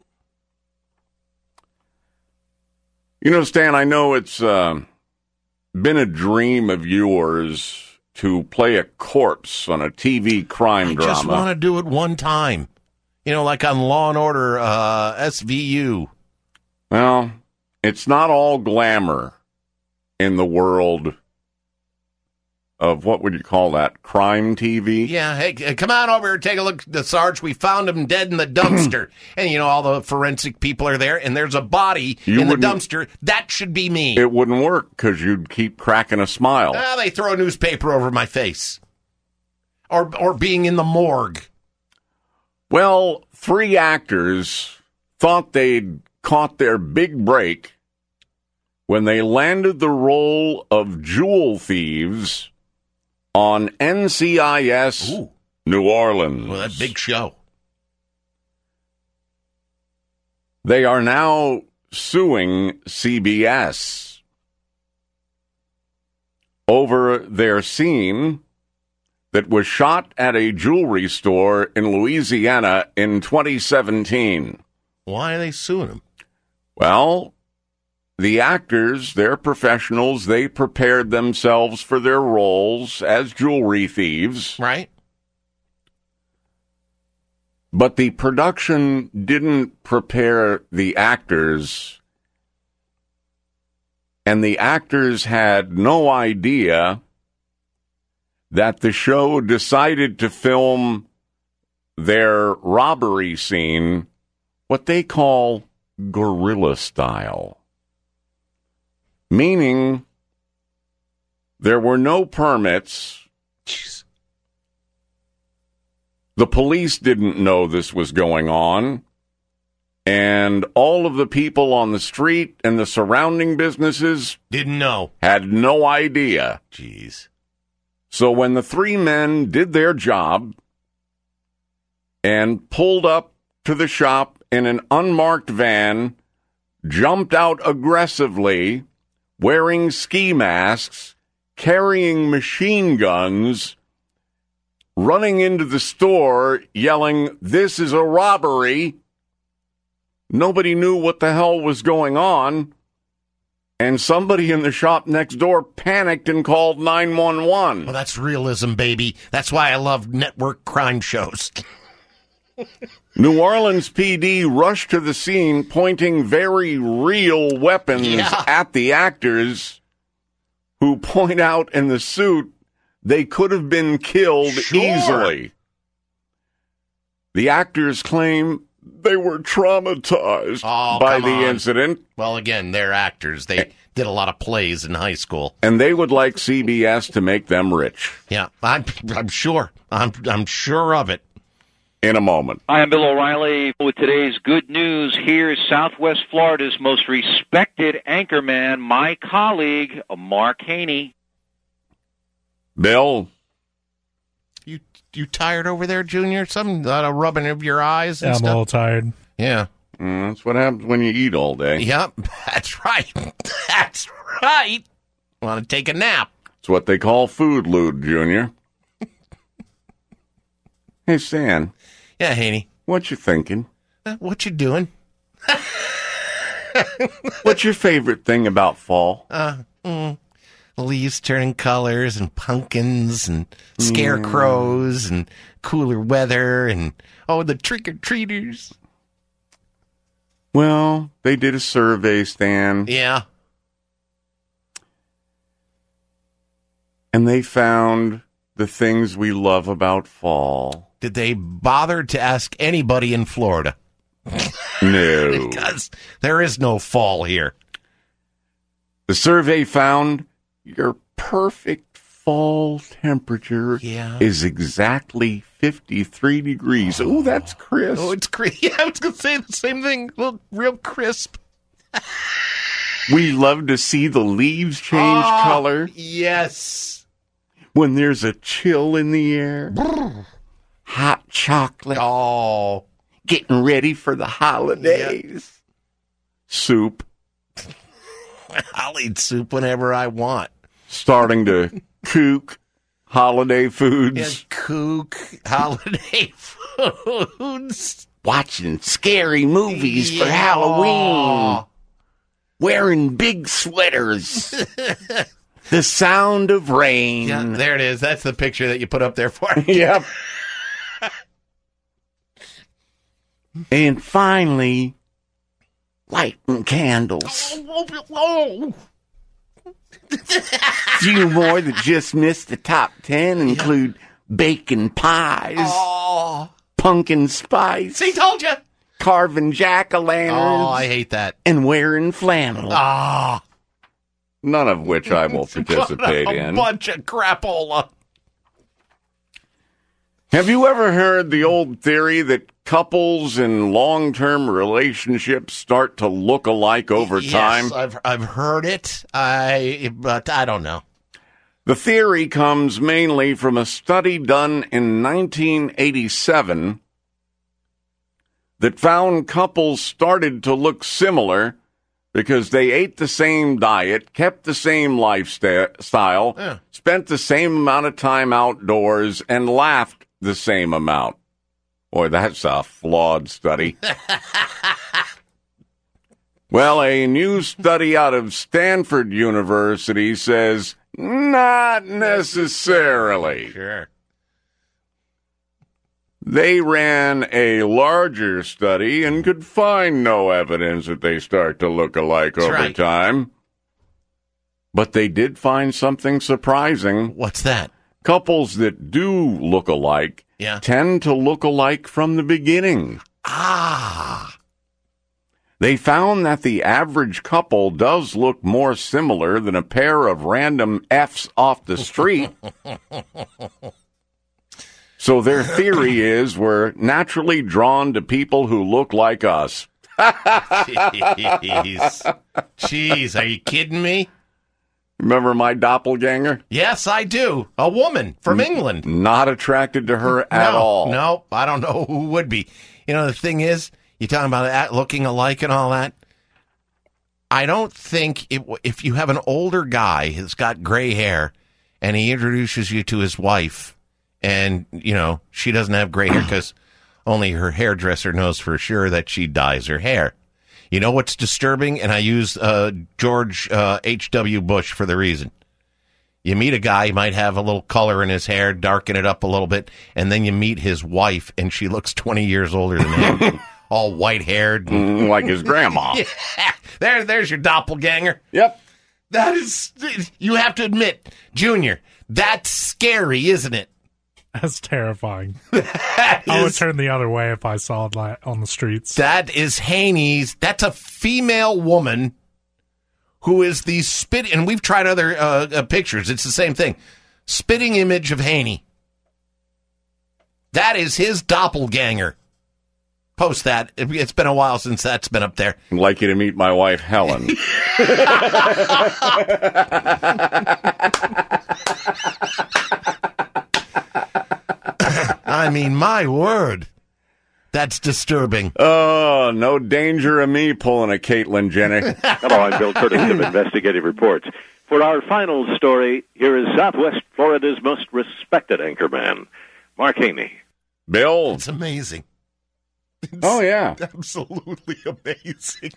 You know, Stan, I know it's uh, been a dream of yours to play a corpse on a T V crime I drama. I just want to do it one time. You know, like on Law and Order uh, S V U. Well, it's not all glamour in the world of, what would you call that, crime T V? Yeah, hey, come on over here, take a look at the Sarge. We found him dead in the dumpster. And, you know, all the forensic people are there, and there's a body You in the wouldn't- dumpster. That should be me. It wouldn't work because you'd keep cracking a smile. Ah, they throw a newspaper over my face. Or, or being in the morgue. Well, three actors thought they'd caught their big break when they landed the role of jewel thieves on N C I S Ooh. New Orleans. Well, that big show. They are now suing C B S over their scene that was shot at a jewelry store in Louisiana in twenty seventeen. Why are they suing him? Well, the actors, they're professionals. They prepared themselves for their roles as jewelry thieves. Right. But the production didn't prepare the actors, and the actors had no idea that the show decided to film their robbery scene what they call guerrilla style. Meaning, there were no permits. Jeez. The police didn't know this was going on. And all of the people on the street and the surrounding businesses Didn't know. had no idea. Jeez. So when the three men did their job, and pulled up to the shop in an unmarked van, jumped out aggressively, wearing ski masks, carrying machine guns, running into the store, yelling, "This is a robbery." Nobody knew what the hell was going on, and somebody in the shop next door panicked and called nine one one. Well, that's realism, baby. That's why I love network crime shows. New Orleans P D rushed to the scene, pointing very real weapons Yeah. at the actors, who point out in the suit they could have been killed Sure. easily. The actors claim they were traumatized Oh, by come the on. incident, Well, again, they're actors. They did a lot of plays in high school. and they would like C B S to make them rich. Yeah, I'm, I'm sure. I'm, I'm sure of it. In a moment. Hi, I'm Bill O'Reilly with today's good news. Here's Southwest Florida's most respected anchorman, my colleague, Mark Haney. Bill, You you tired over there, Junior? Some lot of rubbing of your eyes and Yeah, I'm a stuff? little tired. Yeah. Mm, that's what happens when you eat all day. Yep, that's right. That's right. Want to take a nap? It's what they call food lewd, Junior. Hey, Stan. Yeah, Haney. What you thinking? Uh, What you doing? What's your favorite thing about fall? Uh, mm, leaves turning colors and pumpkins and scarecrows and cooler weather and, oh, the trick-or-treaters. Well, they did a survey, Stan, Yeah. and they found the things we love about fall. Did they bother to ask anybody in Florida? No. Because there is no fall here. The survey found your perfect fall temperature Yeah. is exactly fifty-three degrees. Oh, that's crisp. Oh, it's crisp. Yeah, I was going to say the same thing. Well, real crisp. We love to see the leaves change Ah, color Yes. when there's a chill in the air. Hot chocolate. Oh. Getting ready for the holidays. Soup. I'll eat soup whenever I want. Starting to kook holiday Yeah, foods. kook, holiday foods. Watching scary movies for Yeah. Halloween. Wearing big sweaters. The sound of rain. Yeah, there it is. That's the picture that you put up there for me. Yep. And finally, lighting candles. Oh, Few more that just missed the top ten include bacon pies, oh. pumpkin spice, See, told you. carving jack-o'-lanterns, Oh, I hate that. and wearing flannel. Ah. None of which I will participate What a in. bunch of crapola. Have you ever heard the old theory that couples in long-term relationships start to look alike over time? Yes, I've I've heard it. I but I don't know. The theory comes mainly from a study done in nineteen eighty-seven that found couples started to look similar because they ate the same diet, kept the same lifestyle, Yeah. spent the same amount of time outdoors, and laughed the same amount. Boy, that's a flawed study. Well, a new study out of Stanford University says not necessarily. Sure. They ran a larger study and could find no evidence that they start to look alike That's over right. time. But they did find something surprising. What's that? Couples that do look alike Yeah. tend to look alike from the beginning. Ah. They found that the average couple does look more similar than a pair of random F's off the street. So their theory is we're naturally drawn to people who look like us. Jeez. Jeez, are you kidding me? Remember my doppelganger? Yes, I do. A woman from England. Not attracted to her at no, all. No, I don't know who would be. You know, the thing is, you're talking about that, looking alike and all that. I don't think it, if you have an older guy who's got gray hair and he introduces you to his wife and, you know, she doesn't have gray hair because only her hairdresser knows for sure that she dyes her hair. You know what's disturbing? And I use uh, George uh, H W. Bush for the reason. You meet a guy, he might have a little color in his hair, darken it up a little bit, and then you meet his wife, and she looks twenty years older than him, all white-haired. Mm, like his grandma. Yeah. There, there's your doppelganger. Yep. That is, you have to admit, Junior, that's scary, isn't it? That's terrifying. That I would is- turn the other way if I saw it like on the streets. That is Haney's. That's a female woman who is the spit. And we've tried other uh, uh, pictures. It's the same thing. Spitting image of Haney. That is his doppelganger. Post that. It- It's been a while since that's been up there. I'd like you to meet my wife, Helen. I mean, my word. That's disturbing. Oh, no danger of me pulling a Caitlyn Jenner. Hello, I'm Bill Curtis of Investigative Reports. For our final story, here is Southwest Florida's most respected anchorman, Mark Haney. Bill. It's amazing. It's oh, yeah. Absolutely amazing.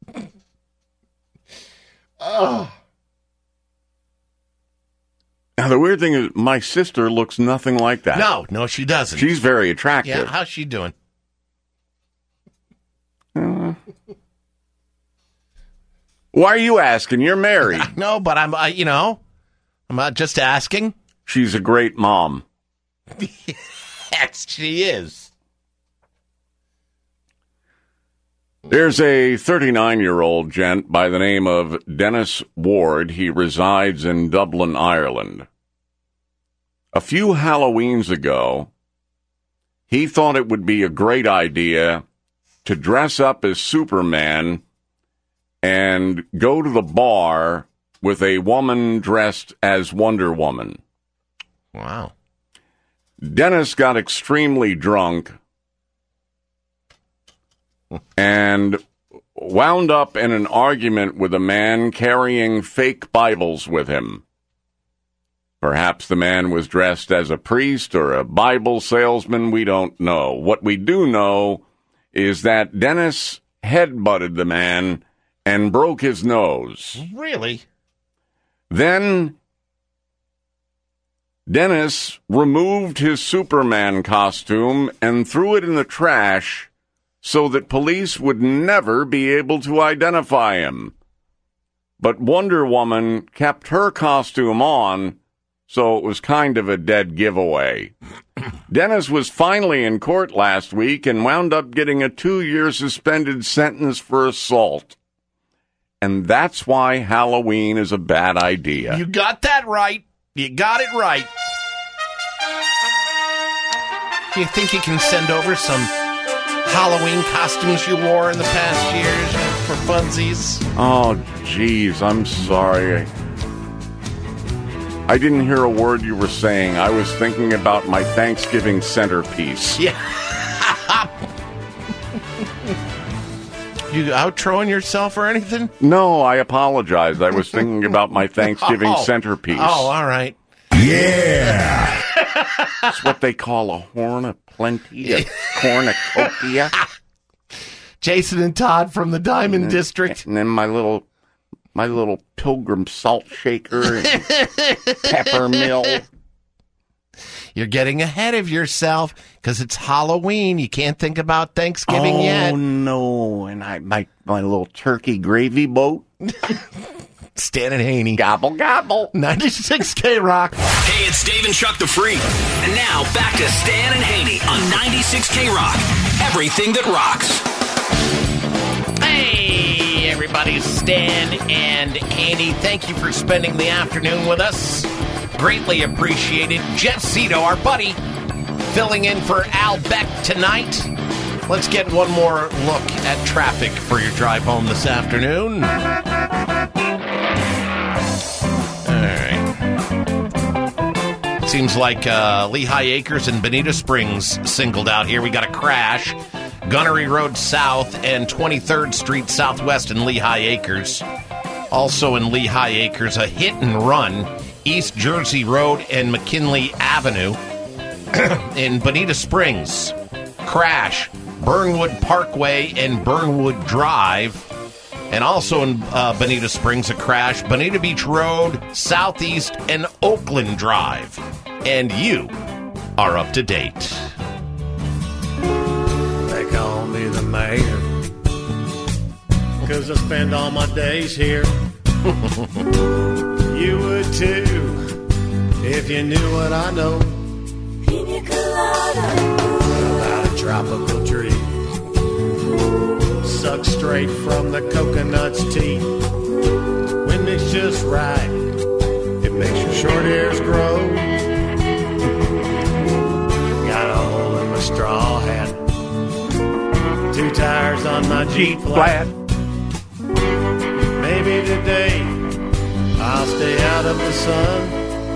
Oh. Now, the weird thing is, my sister looks nothing like that. No, no, she doesn't. She's very attractive. Yeah, how's she doing? Uh, why are you asking? You're married. No, but I'm, uh, you know, I'm not just asking. She's a great mom. Yes, she is. There's a thirty-nine-year-old gent by the name of Dennis Ward. He resides in Dublin, Ireland. A few Halloweens ago, he thought it would be a great idea to dress up as Superman and go to the bar with a woman dressed as Wonder Woman. Wow. Dennis got extremely drunk and wound up in an argument with a man carrying fake Bibles with him. Perhaps the man was dressed as a priest or a Bible salesman. We don't know. What we do know is that Dennis headbutted the man and broke his nose. Really? Then Dennis removed his Superman costume and threw it in the trash so that police would never be able to identify him. But Wonder Woman kept her costume on, so it was kind of a dead giveaway. Dennis was finally in court last week and wound up getting a two-year suspended sentence for assault. And that's why Halloween is a bad idea. You got that right. You got it right. Do you think you can send over some Halloween costumes you wore in the past years for funsies? Oh, jeez, I'm sorry. I didn't hear a word you were saying. I was thinking about my Thanksgiving centerpiece. Yeah. You outroing yourself or anything? No, I apologize. I was thinking about my Thanksgiving oh. centerpiece. Oh, all right. Yeah. It's what they call a horn of plenty, a cornucopia. Jason and Todd from the Diamond and, District. And then my little my little Pilgrim salt shaker and pepper mill. You're getting ahead of yourself because it's Halloween. You can't think about Thanksgiving oh, yet. Oh, no. And I my, my little turkey gravy boat. Stan and Haney. Gobble, gobble. ninety-six K Rock. Hey, it's Dave and Chuck the Freak. And now back to Stan and Haney on ninety-six K Rock. Everything that rocks. Hey, everybody. Stan and Haney. Thank you for spending the afternoon with us. Greatly appreciated. Jeff Zito, our buddy, filling in for Al Beck tonight. Let's get one more look at traffic for your drive home this afternoon. Seems like uh, Lehigh Acres and Bonita Springs singled out here. We got a crash. Gunnery Road South and twenty-third Street Southwest in Lehigh Acres. Also in Lehigh Acres, a hit and run. East Jersey Road and McKinley Avenue. In Bonita Springs, crash. Burnwood Parkway and Burnwood Drive. And also in uh, Bonita Springs, a crash. Bonita Beach Road, Southeast, and Oakland Drive. And you are up to date. They call me the mayor, 'cause I spend all my days here. You would too, if you knew what I know about a tropical tree. Suck straight from the coconut's teeth. When it's just right, it makes your short hairs grow. Got a hole in my straw hat, two tires on my Jeep flat. Maybe today I'll stay out of the sun,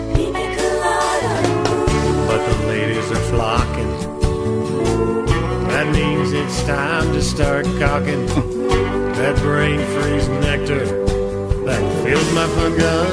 but the ladies are flocking. That means it's time to start cocking that brain freeze nectar that fills my fun gun.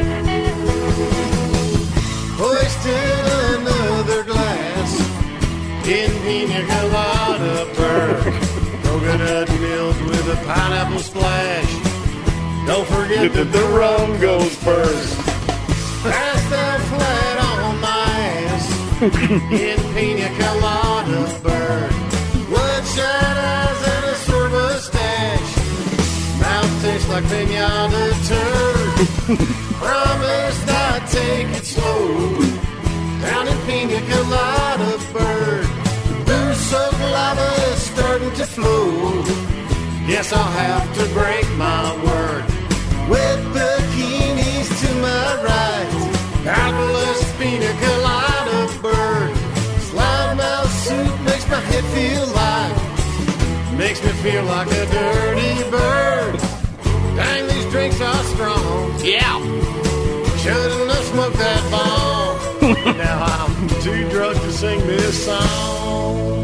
Hoisted another glass in pina colada burn. Coconut milk with a pineapple splash. Don't forget that the rum goes first. Passed out flat on my ass in pina colada burn. Bloodshot eyes and a sorba stash. Mouth tastes like pinata turd. Promise not take it slow. Down in pina colada bird. Booze soaked lava is starting to flow. Yes, I'll have to break my word. Wet bikinis to my right. Apple-less pina colada bird. Slide mouth soup makes my head feel light. Makes me feel like a dirty bird. Dang, these drinks are strong. Yeah. Shouldn't have smoked that ball. Now I'm too drunk to sing this song.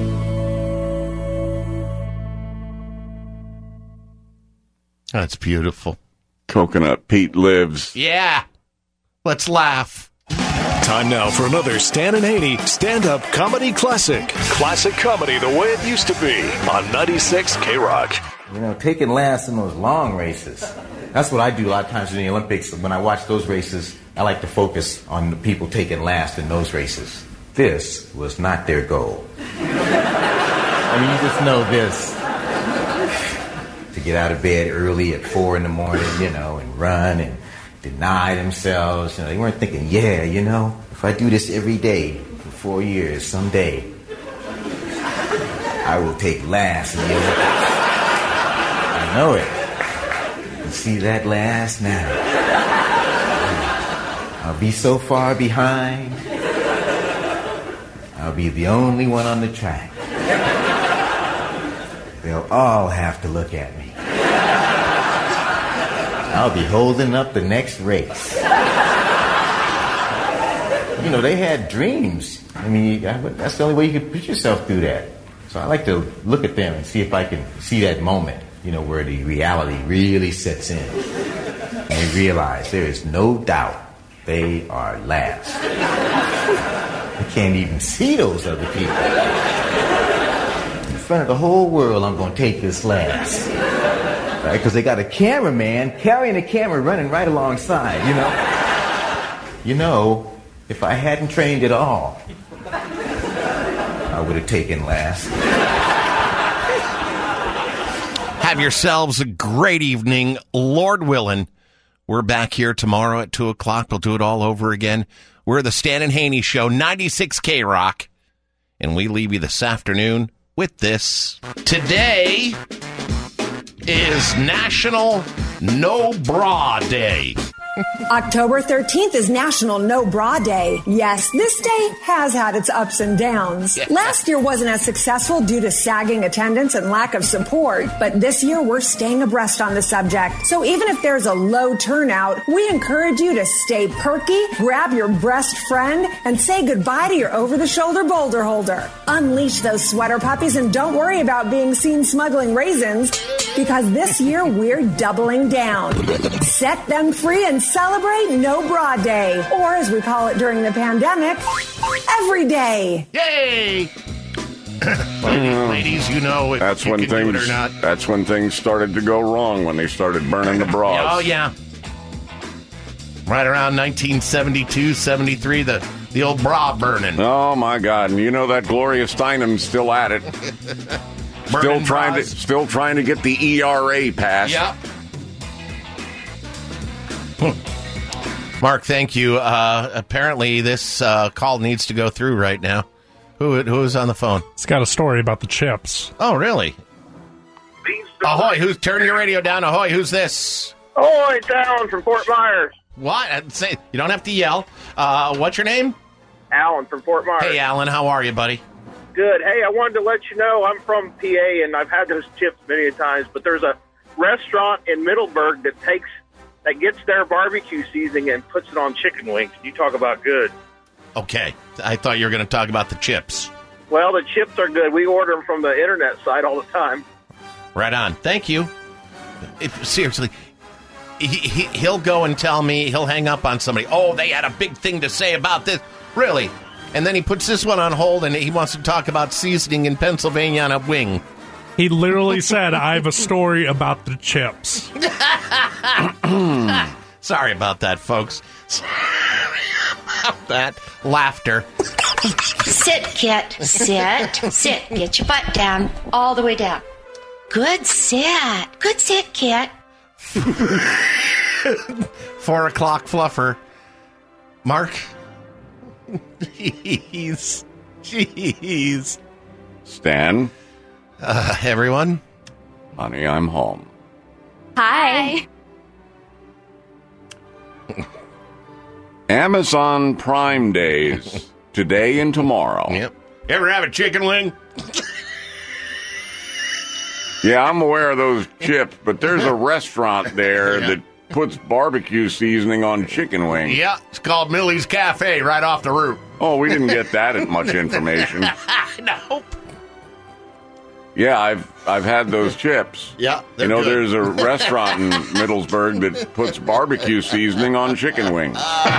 That's beautiful. Coconut Pete lives. Yeah. Let's laugh. Time now for another Stan and Haney stand-up comedy classic. Classic comedy the way it used to be on ninety-six K-Rock. You know, taking last in those long races. That's what I do a lot of times in the Olympics. When I watch those races, I like to focus on the people taking last in those races. This was not their goal. I mean, you just know this. To get out of bed early at four in the morning, you know, and run and deny themselves. You know, they weren't thinking, yeah, you know, if I do this every day for four years, someday, I will take last in the Olympics. I know it. You see that last now. I'll be so far behind. I'll be the only one on the track. They'll all have to look at me. I'll be holding up the next race. You know, they had dreams. I mean, that's the only way you could put yourself through that. So I like to look at them and see if I can see that moment, you know, where the reality really sets in. And they realize there is no doubt they are last. I can't even see those other people. In front of the whole world, I'm going to take this last. Right? Because they got a cameraman carrying a camera running right alongside, you know. You know, if I hadn't trained at all, I would have taken last. Have yourselves a great evening. Lord willing, we're back here tomorrow at two o'clock. We'll do it all over again. We're the Stan and Haney Show, ninety-six K-Rock. And we leave you this afternoon with this. Today is National No Bra Day. October thirteenth is National No Bra Day. Yes, this day has had its ups and downs. Last year wasn't as successful due to sagging attendance and lack of support, but this year we're staying abreast on the subject. So even if there's a low turnout, we encourage you to stay perky, grab your breast friend, and say goodbye to your over-the-shoulder boulder holder. Unleash those sweater puppies and don't worry about being seen smuggling raisins, because this year we're doubling down. Set them free and celebrate No Bra Day, or as we call it during the pandemic, Every Day. Yay! Ladies, you know if that's you when can do things it or not. That's when things started to go wrong, when they started burning the bras. Oh, yeah. Right around nineteen seventy-two, seventy-three, the, the old bra burning. Oh, my God. And you know that Gloria Steinem's still at it. still trying bras. to still trying to get the E R A passed. Yep. Mark, thank you. Uh, apparently, this uh, call needs to go through right now. Who who is on the phone? It's got a story about the chips. Oh, really? Ahoy! Who's turning your radio down? Ahoy! Who's this? Oh, it's Alan from Fort Myers. What? I'd say you don't have to yell. Uh, what's your name? Alan from Fort Myers. Hey, Alan. How are you, buddy? Good. Hey, I wanted to let you know I'm from P A, and I've had those chips many times. But there's a restaurant in Middleburg that takes that gets their barbecue seasoning and puts it on chicken wings. You talk about good. Okay. I thought you were going to talk about the chips. Well, the chips are good. We order them from the internet site all the time. Right on. Thank you. If, seriously, he, he, he'll go and tell me, he'll hang up on somebody. Oh, they had a big thing to say about this. Really? And then he puts this one on hold and he wants to talk about seasoning in Pennsylvania on a wing. He literally said, I have a story about the chips. Sorry about that, folks. Sorry about that. Laughter. Sit, Kit. Sit. Sit. Get your butt down. All the way down. Good sit. Good sit, Kit. Four o'clock fluffer. Mark? Jeez. Jeez. Stan? Uh, everyone? Honey, I'm home. Hi. Amazon Prime Days. Today and tomorrow. Yep. Ever have a chicken wing? Yeah, I'm aware of those chips, but there's a restaurant there yeah. that puts barbecue seasoning on chicken wings. Yeah, it's called Millie's Cafe right off the route. Oh, we didn't get that much information. Nope. Yeah, I've I've had those chips. Yeah, you know, good. There's a restaurant in Middlesburg that puts barbecue seasoning on chicken wings.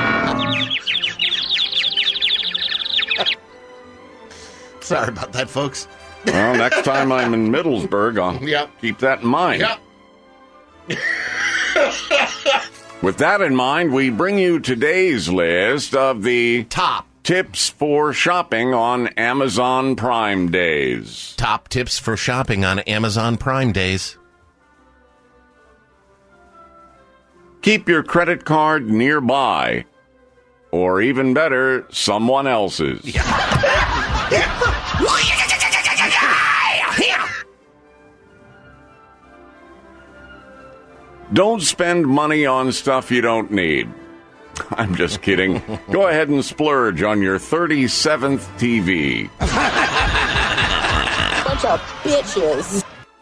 Sorry about that, folks. Well, next time I'm in Middlesburg, I'll yep. keep that in mind. Yep. With that in mind, we bring you today's list of the top tips for shopping on Amazon Prime Days. Top tips for shopping on Amazon Prime Days. Keep your credit card nearby. Or even better, someone else's. Don't spend money on stuff you don't need. I'm just kidding. Go ahead and splurge on your thirty-seventh T V. Bunch of bitches.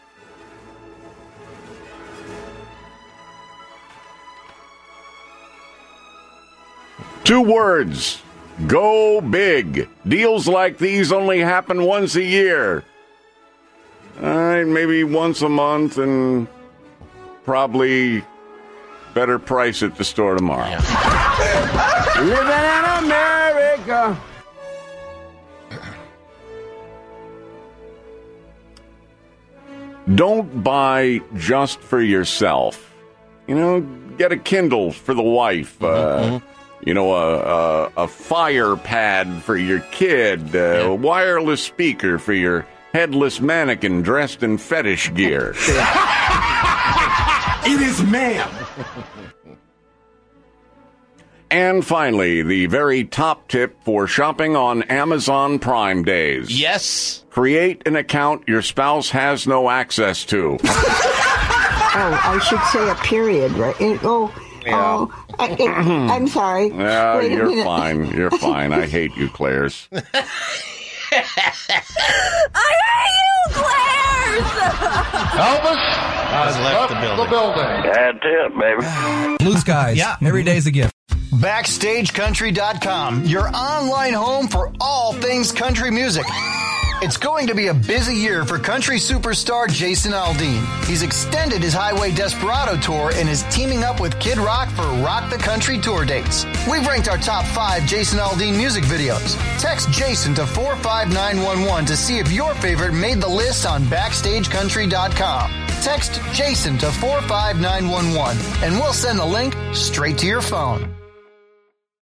Two words. Go big. Deals like these only happen once a year. All right, maybe once a month and probably better price at the store tomorrow. Yeah. Living in America. Don't buy just for yourself. You know, get a Kindle for the wife. Uh, mm-hmm. You know, a, a, a fire pad for your kid. Uh, yeah. A wireless speaker for your headless mannequin dressed in fetish gear. It is ma'am. And finally, the very top tip for shopping on Amazon Prime Days. Yes. Create an account your spouse has no access to. Oh, I should say a period, right? Oh, Yeah. Oh, I, I, I'm sorry. Yeah, Wait a you're minute. fine. You're fine. I hate you, Claire's. I hate you, Claire's! Elvis has left the building. The building. That's it, baby. Blue skies. Yeah. Every day's a gift. Backstage Country dot com, your online home for all things country music. It's going to be a busy year for country superstar Jason Aldean. He's extended his Highway Desperado tour and is teaming up with Kid Rock for Rock the Country tour dates. We've ranked our top five Jason Aldean music videos. Text Jason to four five nine one one to see if your favorite made the list on Backstage Country dot com. Text Jason to four five nine one one and we'll send the link straight to your phone.